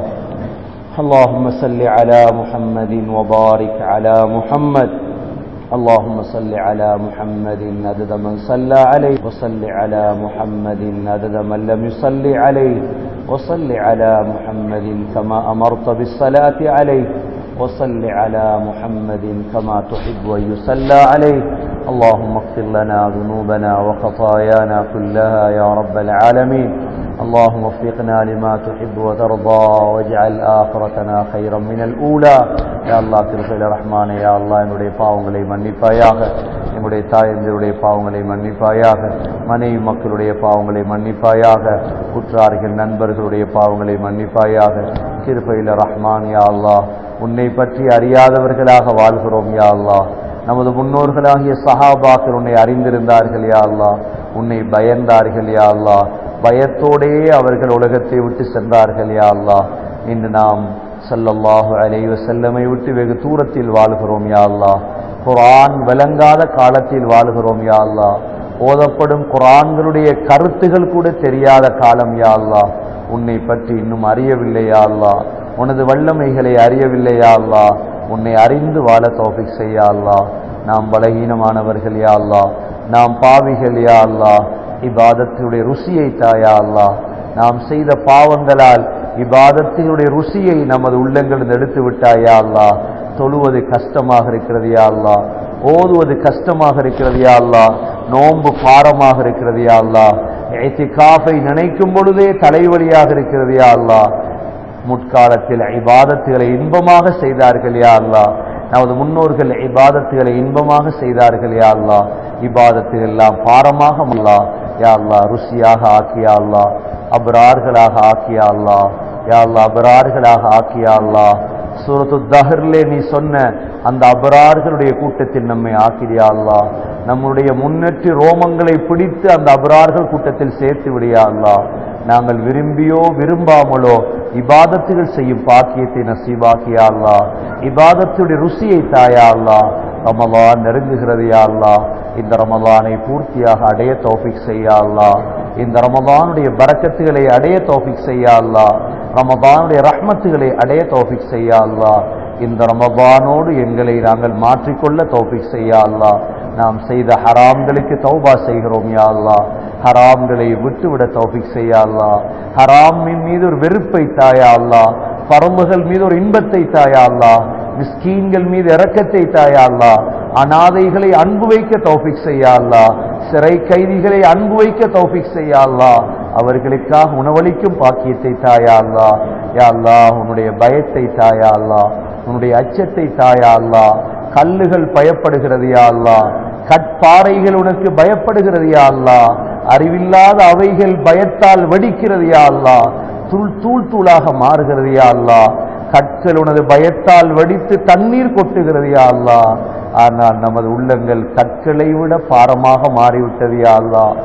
اللهم صل على محمد وبارك على محمد. اللهم صل على محمد عدد من صلى عليه، وصل على محمد عدد من لم يصل عليه، وصل على محمد كما أمرت بالصلاة عليه، وصل على محمد كما تحب أن يصلى عليه. اللهم اغفر لنا ذنوبنا وخطايانا كلها يا رب العالمين. اللهم وفقنا لما تحب وترضى واجعل آخرتنا خيرا من الأولى. يا الله திருஹில ரஹ்மானே, யா அல்லாஹ் என்னுடைய பாவங்களை மன்னிப்பாயாக, என்னுடைய தாயந்தருடைய பாவங்களை மன்னிப்பாயாக, மனைவி மக்களுடைய பாவங்களை மன்னிப்பாயாக, குற்றார்கள் நண்பர்களுடைய பாவங்களை மன்னிப்பாயாக. திருஹில ரஹ்மான், யா அல்லாஹ் உன்னை பற்றி அறியாதவர்களாக வாழ்கிறோம். யா அல்லாஹ் நமது முன்னோர்களாகிய சஹாபாக்கள் உன்னை அறிந்திருந்தார்கள். யா அல்லாஹ் உன்னை பயந்தார்கள். யா அல்லாஹ் பயத்தோடே அவர்கள் உலகத்தை விட்டு சென்றார்கள். யா அல்லாஹ் இன்று நாம் ஸல்லல்லாஹு அலைஹி வஸல்லமை விட்டு வெகு தூரத்தில் வாழ்கிறோம். யா அல்லாஹ் குர்ஆன் விளங்காத காலத்தில் வாழ்கிறோம். யா அல்லாஹ் ஓதப்படும் குர்ஆன்களுடைய கருத்துகள் கூட தெரியாத காலம். யா அல்லாஹ் உன்னை பற்றி இன்னும் அறியவில்லை. யா அல்லாஹ் உனது வல்லமைகளை அறியவில்லை. யா அல்லாஹ் உன்னை அறிந்து வாழ தௌஃபீக் செய்ய. யா அல்லாஹ் நாம் பலகீனமானவர்கள். யா அல்லாஹ் நாம் பாவிகள். யா அல்லாஹ் இபாதத்தினுடைய ருசியை தாயா அல்லாஹ். நாம் செய்த பாவங்களால் இபாதத்தினுடைய ருசியை நமது உள்ளங்களில் எடுத்து விட்டாயா அல்லாஹ். தொழுவது கஷ்டமாக இருக்கிறது. யா அல்லாஹ் ஓதுவது கஷ்டமாக இருக்கிறது. யா அல்லாஹ் நோன்பு பாரமாக இருக்கிறது. யா அல்லாஹ் இத்திகாஃபை நினைக்கும் பொழுதே தலைவலியாக இருக்கிறது. யா அல்லாஹ் முற்காலத்தில் இபாதத்துகளை இன்பமாக செய்தார்கள். யா அல்லாஹ் நமது முன்னோர்கள் இபாதத்துகளை இன்பமாக செய்தார்கள். யா அல்லாஹ் இபாதத்துகள் எல்லாம் பாரமாக அல்லாஹ் யா அல்லாஹ் ருசியாக ஆக்கியா அல்லாஹ், அப்ரார்களாக ஆக்கியா அல்லாஹ். யா அல்லாஹ் அப்ரார்களாக ஆக்கியா அல்லாஹ். சூரத்து தஹ்ரிலே நீ சொன்ன அந்த அப்ரார்களுடைய கூட்டத்தில் நம்மை ஆக்கியா அல்லாஹ். நம்முடைய முன்னேற்றி ரோமங்களை பிடித்து அந்த அப்ரார்கள் கூட்டத்தில் சேர்த்து விடியா அல்லாஹ். நாங்கள் விரும்பியோ விரும்பாமலோ இபாதத்துகள் செய்யும் பாக்கியத்தை நசீபாக்கியா அல்லாஹ். இபாதத்துடைய ருசியை தாயா அல்லாஹ். ரமலான் நெருங்குகிறது. யா அல்லாஹ் இந்த ரமலானை பூர்த்தியாக அடைய தௌஃபீக் செய்யா அல்லாஹ். இந்த ரமலானுடைய பரக்கத்துகளை அடைய தௌஃபீக் செய்யா அல்லாஹ். ரமலானுடைய ரஹ்மத்துகளை அடைய தௌஃபீக் செய்யா அல்லாஹ். இந்த ரமலானோடு எங்களை நாங்கள் மாற்றிக்கொள்ள தௌஃபீக் செய்யா அல்லாஹ். நாம் செய்த ஹராம்களுக்கு தௌபா செய்கிறோம். யா அல்லாஹ் ஹராம்களை விட்டுவிட தௌஃபீக் செய்யா அல்லாஹ். ஹராமின் மீது ஒரு வெறுப்பை தாயா அல்லாஹ். பரம்புகள் மீது ஒரு இன்பத்தை தாயா அல்லாஹ். மிஸ்கீன்கள் மீது இரக்கத்தை தாயா அல்லாஹ். அநாதைகளை அன்பு வைக்க தௌஃபீக் செய்யா அல்லாஹ். சிறை கைதிகளை அன்பு வைக்க தௌஃபீக் செய்யா அல்லாஹ். அவர்களுக்காக உணவளிக்கும் பாக்கியத்தை தாயா அல்லாஹ். யா அல்லாஹ் உன்னுடைய பயத்தை தாயா அல்லாஹ், உன்னுடைய அச்சத்தை தாயா அல்லாஹ். கல்லுகள் பயப்படுகிறது. யா அல்லாஹ் கற்பாறைகள் உனக்கு பயப்படுகிறது. யா அல்லாஹ் அறிவில்லாத அவைகள் பயத்தால் வெடிக்கிறது. யா அல்லாஹ் தூள் தூள் தூளாக மாறுகிறது. யா அல்லாஹ் கற்கள் உனது பயத்தால் வெடித்து தண்ணீர் கொட்டுகிறது. யா அல்லாஹ் ஆனால் நமது உள்ளங்கள் கற்களை விட பாரமாக மாறிவிட்டது. யா அல்லாஹ்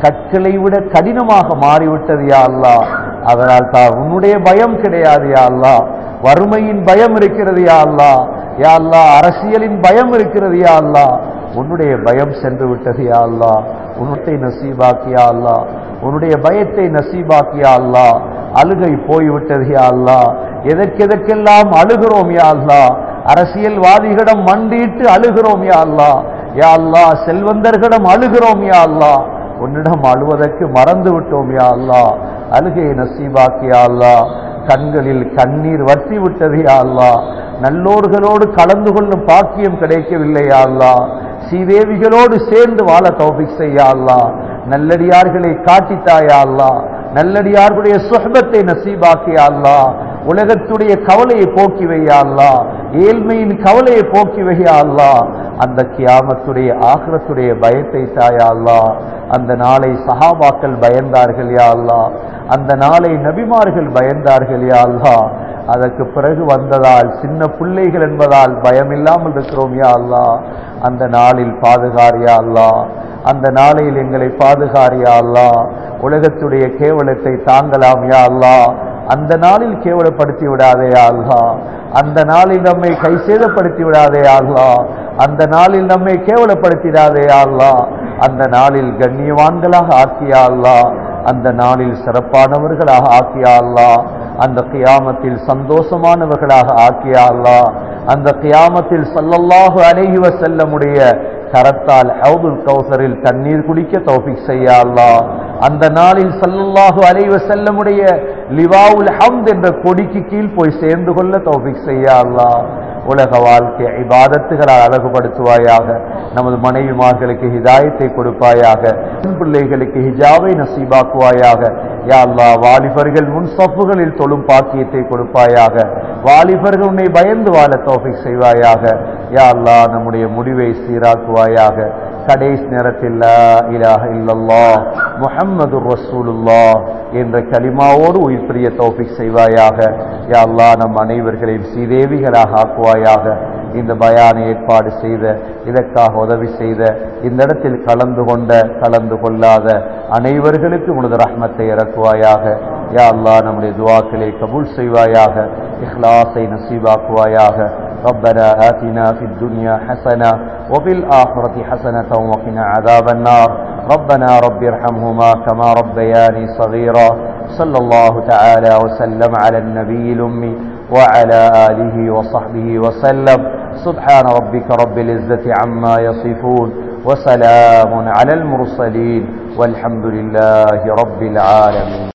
கற்களை விட கடினமாக மாறிவிட்டது யா அல்லாஹ். அதனால் தான் உன்னுடைய பயம் கிடையாது யா அல்லாஹ். வறுமையின் பயம் இருக்கிறது யா அல்லாஹ். யா அல்லாஹ் அரசியலின் பயம் இருக்கிறது யா அல்லாஹ். உன்னுடைய பயம் சென்று விட்டது யா அல்லாஹ். உன்னுடைய நசீபாக்கியா அல்லாஹ். உன்னுடைய பயத்தை நசீபாக்கியா அல்லாஹ். அழுகை போய்விட்டது யா அல்லாஹ். எதற்கெதற்கெல்லாம் அழுகிறோம் யா அல்லாஹ். அரசியல்வாதிகளிடம் மண்டிட்டு அழுகிறோம் யா அல்லாஹ். யா அல்லாஹ் செல்வந்தர்களிடம் அழுகிறோம் யா அல்லாஹ். உன்னிடம் அழுவதற்கு மறந்து விட்டோம் யா அல்லாஹ். அழுகை நசீபாக்கியா அல்லாஹ். கண்களில் கண்ணீர் வற்றி விட்டது யா அல்லாஹ். நல்லோர்களோடு கலந்து கொள்ளும் பாக்கியம் கிடைக்கவில்லை யா அல்லாஹ். ஸ்ரீதேவிகளோடு சேர்ந்து வாழ தௌஃபீக் செய்யா அல்லாஹ். நல்லடியார்களை காட்டித்தாயா அல்லாஹ். நல்லடியார்களுடைய சுஹபத்தை நசீபாக்கியா அல்லாஹ். உலகத்துடைய கவலையை போக்கி வையா அல்லாஹ். ஏழ்மையின் கவலையை போக்கி வையா அல்லாஹ். அந்த கியாமத்துடைய ஆகிரத்துடைய பயத்தை தாயா அல்லாஹ். அந்த நாளை சஹாபாக்கள் பயந்தார்கள் யா அல்லாஹ். அந்த நாளை நபிமார்கள் பயந்தார்கள் யா அல்லாஹ். அதற்கு பிறகு வந்ததால் சின்ன பிள்ளைகள் என்பதால் பயமில்லாமல் இருக்கிறோம் யா அல்லாஹ். அந்த நாளில் பாதுகாரியா அல்லாஹ். அந்த நாளையில் எங்களை பாதுகாரியா அல்லாஹ். உலகத்துடைய கேவலத்தை தாங்கலாம் யா அல்லாஹ். அந்த நாளில் கேவலப்படுத்தி விடாதே யா அல்லாஹ். அந்த நாளில் நம்மை கை சேதப்படுத்தி விடாதே யா அல்லாஹ். அந்த நாளில் நம்மை கேவலப்படுத்திடாதே யா அல்லாஹ். அந்த நாளில் கண்ணியவான்களாக ஆக்கியா அல்லாஹ். அந்த நாளில் சிறப்பானவர்களாக ஆக்கியா அல்லாஹ். அந்த கியாமத்தில் சந்தோஷமானவர்களாக ஆக்கியா அல்லாஹ். அந்த கியாமத்தில் ஸல்லல்லாஹு அலைஹி வஸல்லமுடைய கரத்தால் ஹவுதுல் கௌசரில் தண்ணீர் குடிக்க தௌஃபீக் செய்யா அல்லாஹ். அந்த நாளில் ஸல்லல்லாஹு அலைஹி வஸல்லமுடைய லிவாவுல் ஹம்த் என்ற கொடிக்கு கீழ் போய் சேர்ந்து கொள்ள தௌஃபீக் செய்யா அல்லாஹ். உலக வாழ்க்கை இபாதத்துகளால் அழகுபடுத்துவாயாக. நமது மனைவிமார்களுக்கு ஹிதாயத்தை கொடுப்பாயாக. பிள்ளைகளுக்கு ஹிஜாவை நசீபாக்குவாயாக. யா அல்லாஹ் வாலிபர்கள் முன் சஃப்புகளில் தொழும் பாக்கியத்தை கொடுப்பாயாக. வாலிபர்கள் உன்னை பயந்து வாழ தௌஃபீக் செய்வாயாக. யா அல்லாஹ் நம்முடைய முடிவை சீராக்குவாயாக. கடைசி நேரத்தில் லா இலாஹ இல்லல்லாஹ் முஹம்மதுர் ரசூலுல்லாஹ் என்ற கலிமாவோடு உயிர் பிரிய தௌஃபீக் செய்வாயாக. யா அல்லாஹ் நம் அனைவர்களையும் சீதேவிகளாக ஆக்குவாயாக. இந்த பயானை ஏற்பாடு செய்த, இதற்காக உதவி செய்த, இந்த இடத்தில் கலந்து கொண்ட கலந்து கொள்ளாத அனைவர்களுக்கு உனது ரஹ்மத்தை இறக்குவாயாக. யா அல்லாஹ் நம்முடைய துஆக்களை கபூல் செய்வாயாக. இஹ்லாஸை நசீபாக்குவாயாக. ربنا آتنا في الدنيا حسنة وفي الآخرة حسنة وقنا عذاب النار. ربنا رب ارحمهما كما ربياني صغيرا. صلى الله تعالى وسلم على النبي الأمي وعلى آله وصحبه وسلم. سبحان ربك رب العزة عما يصفون وسلام على المرسلين والحمد لله رب العالمين.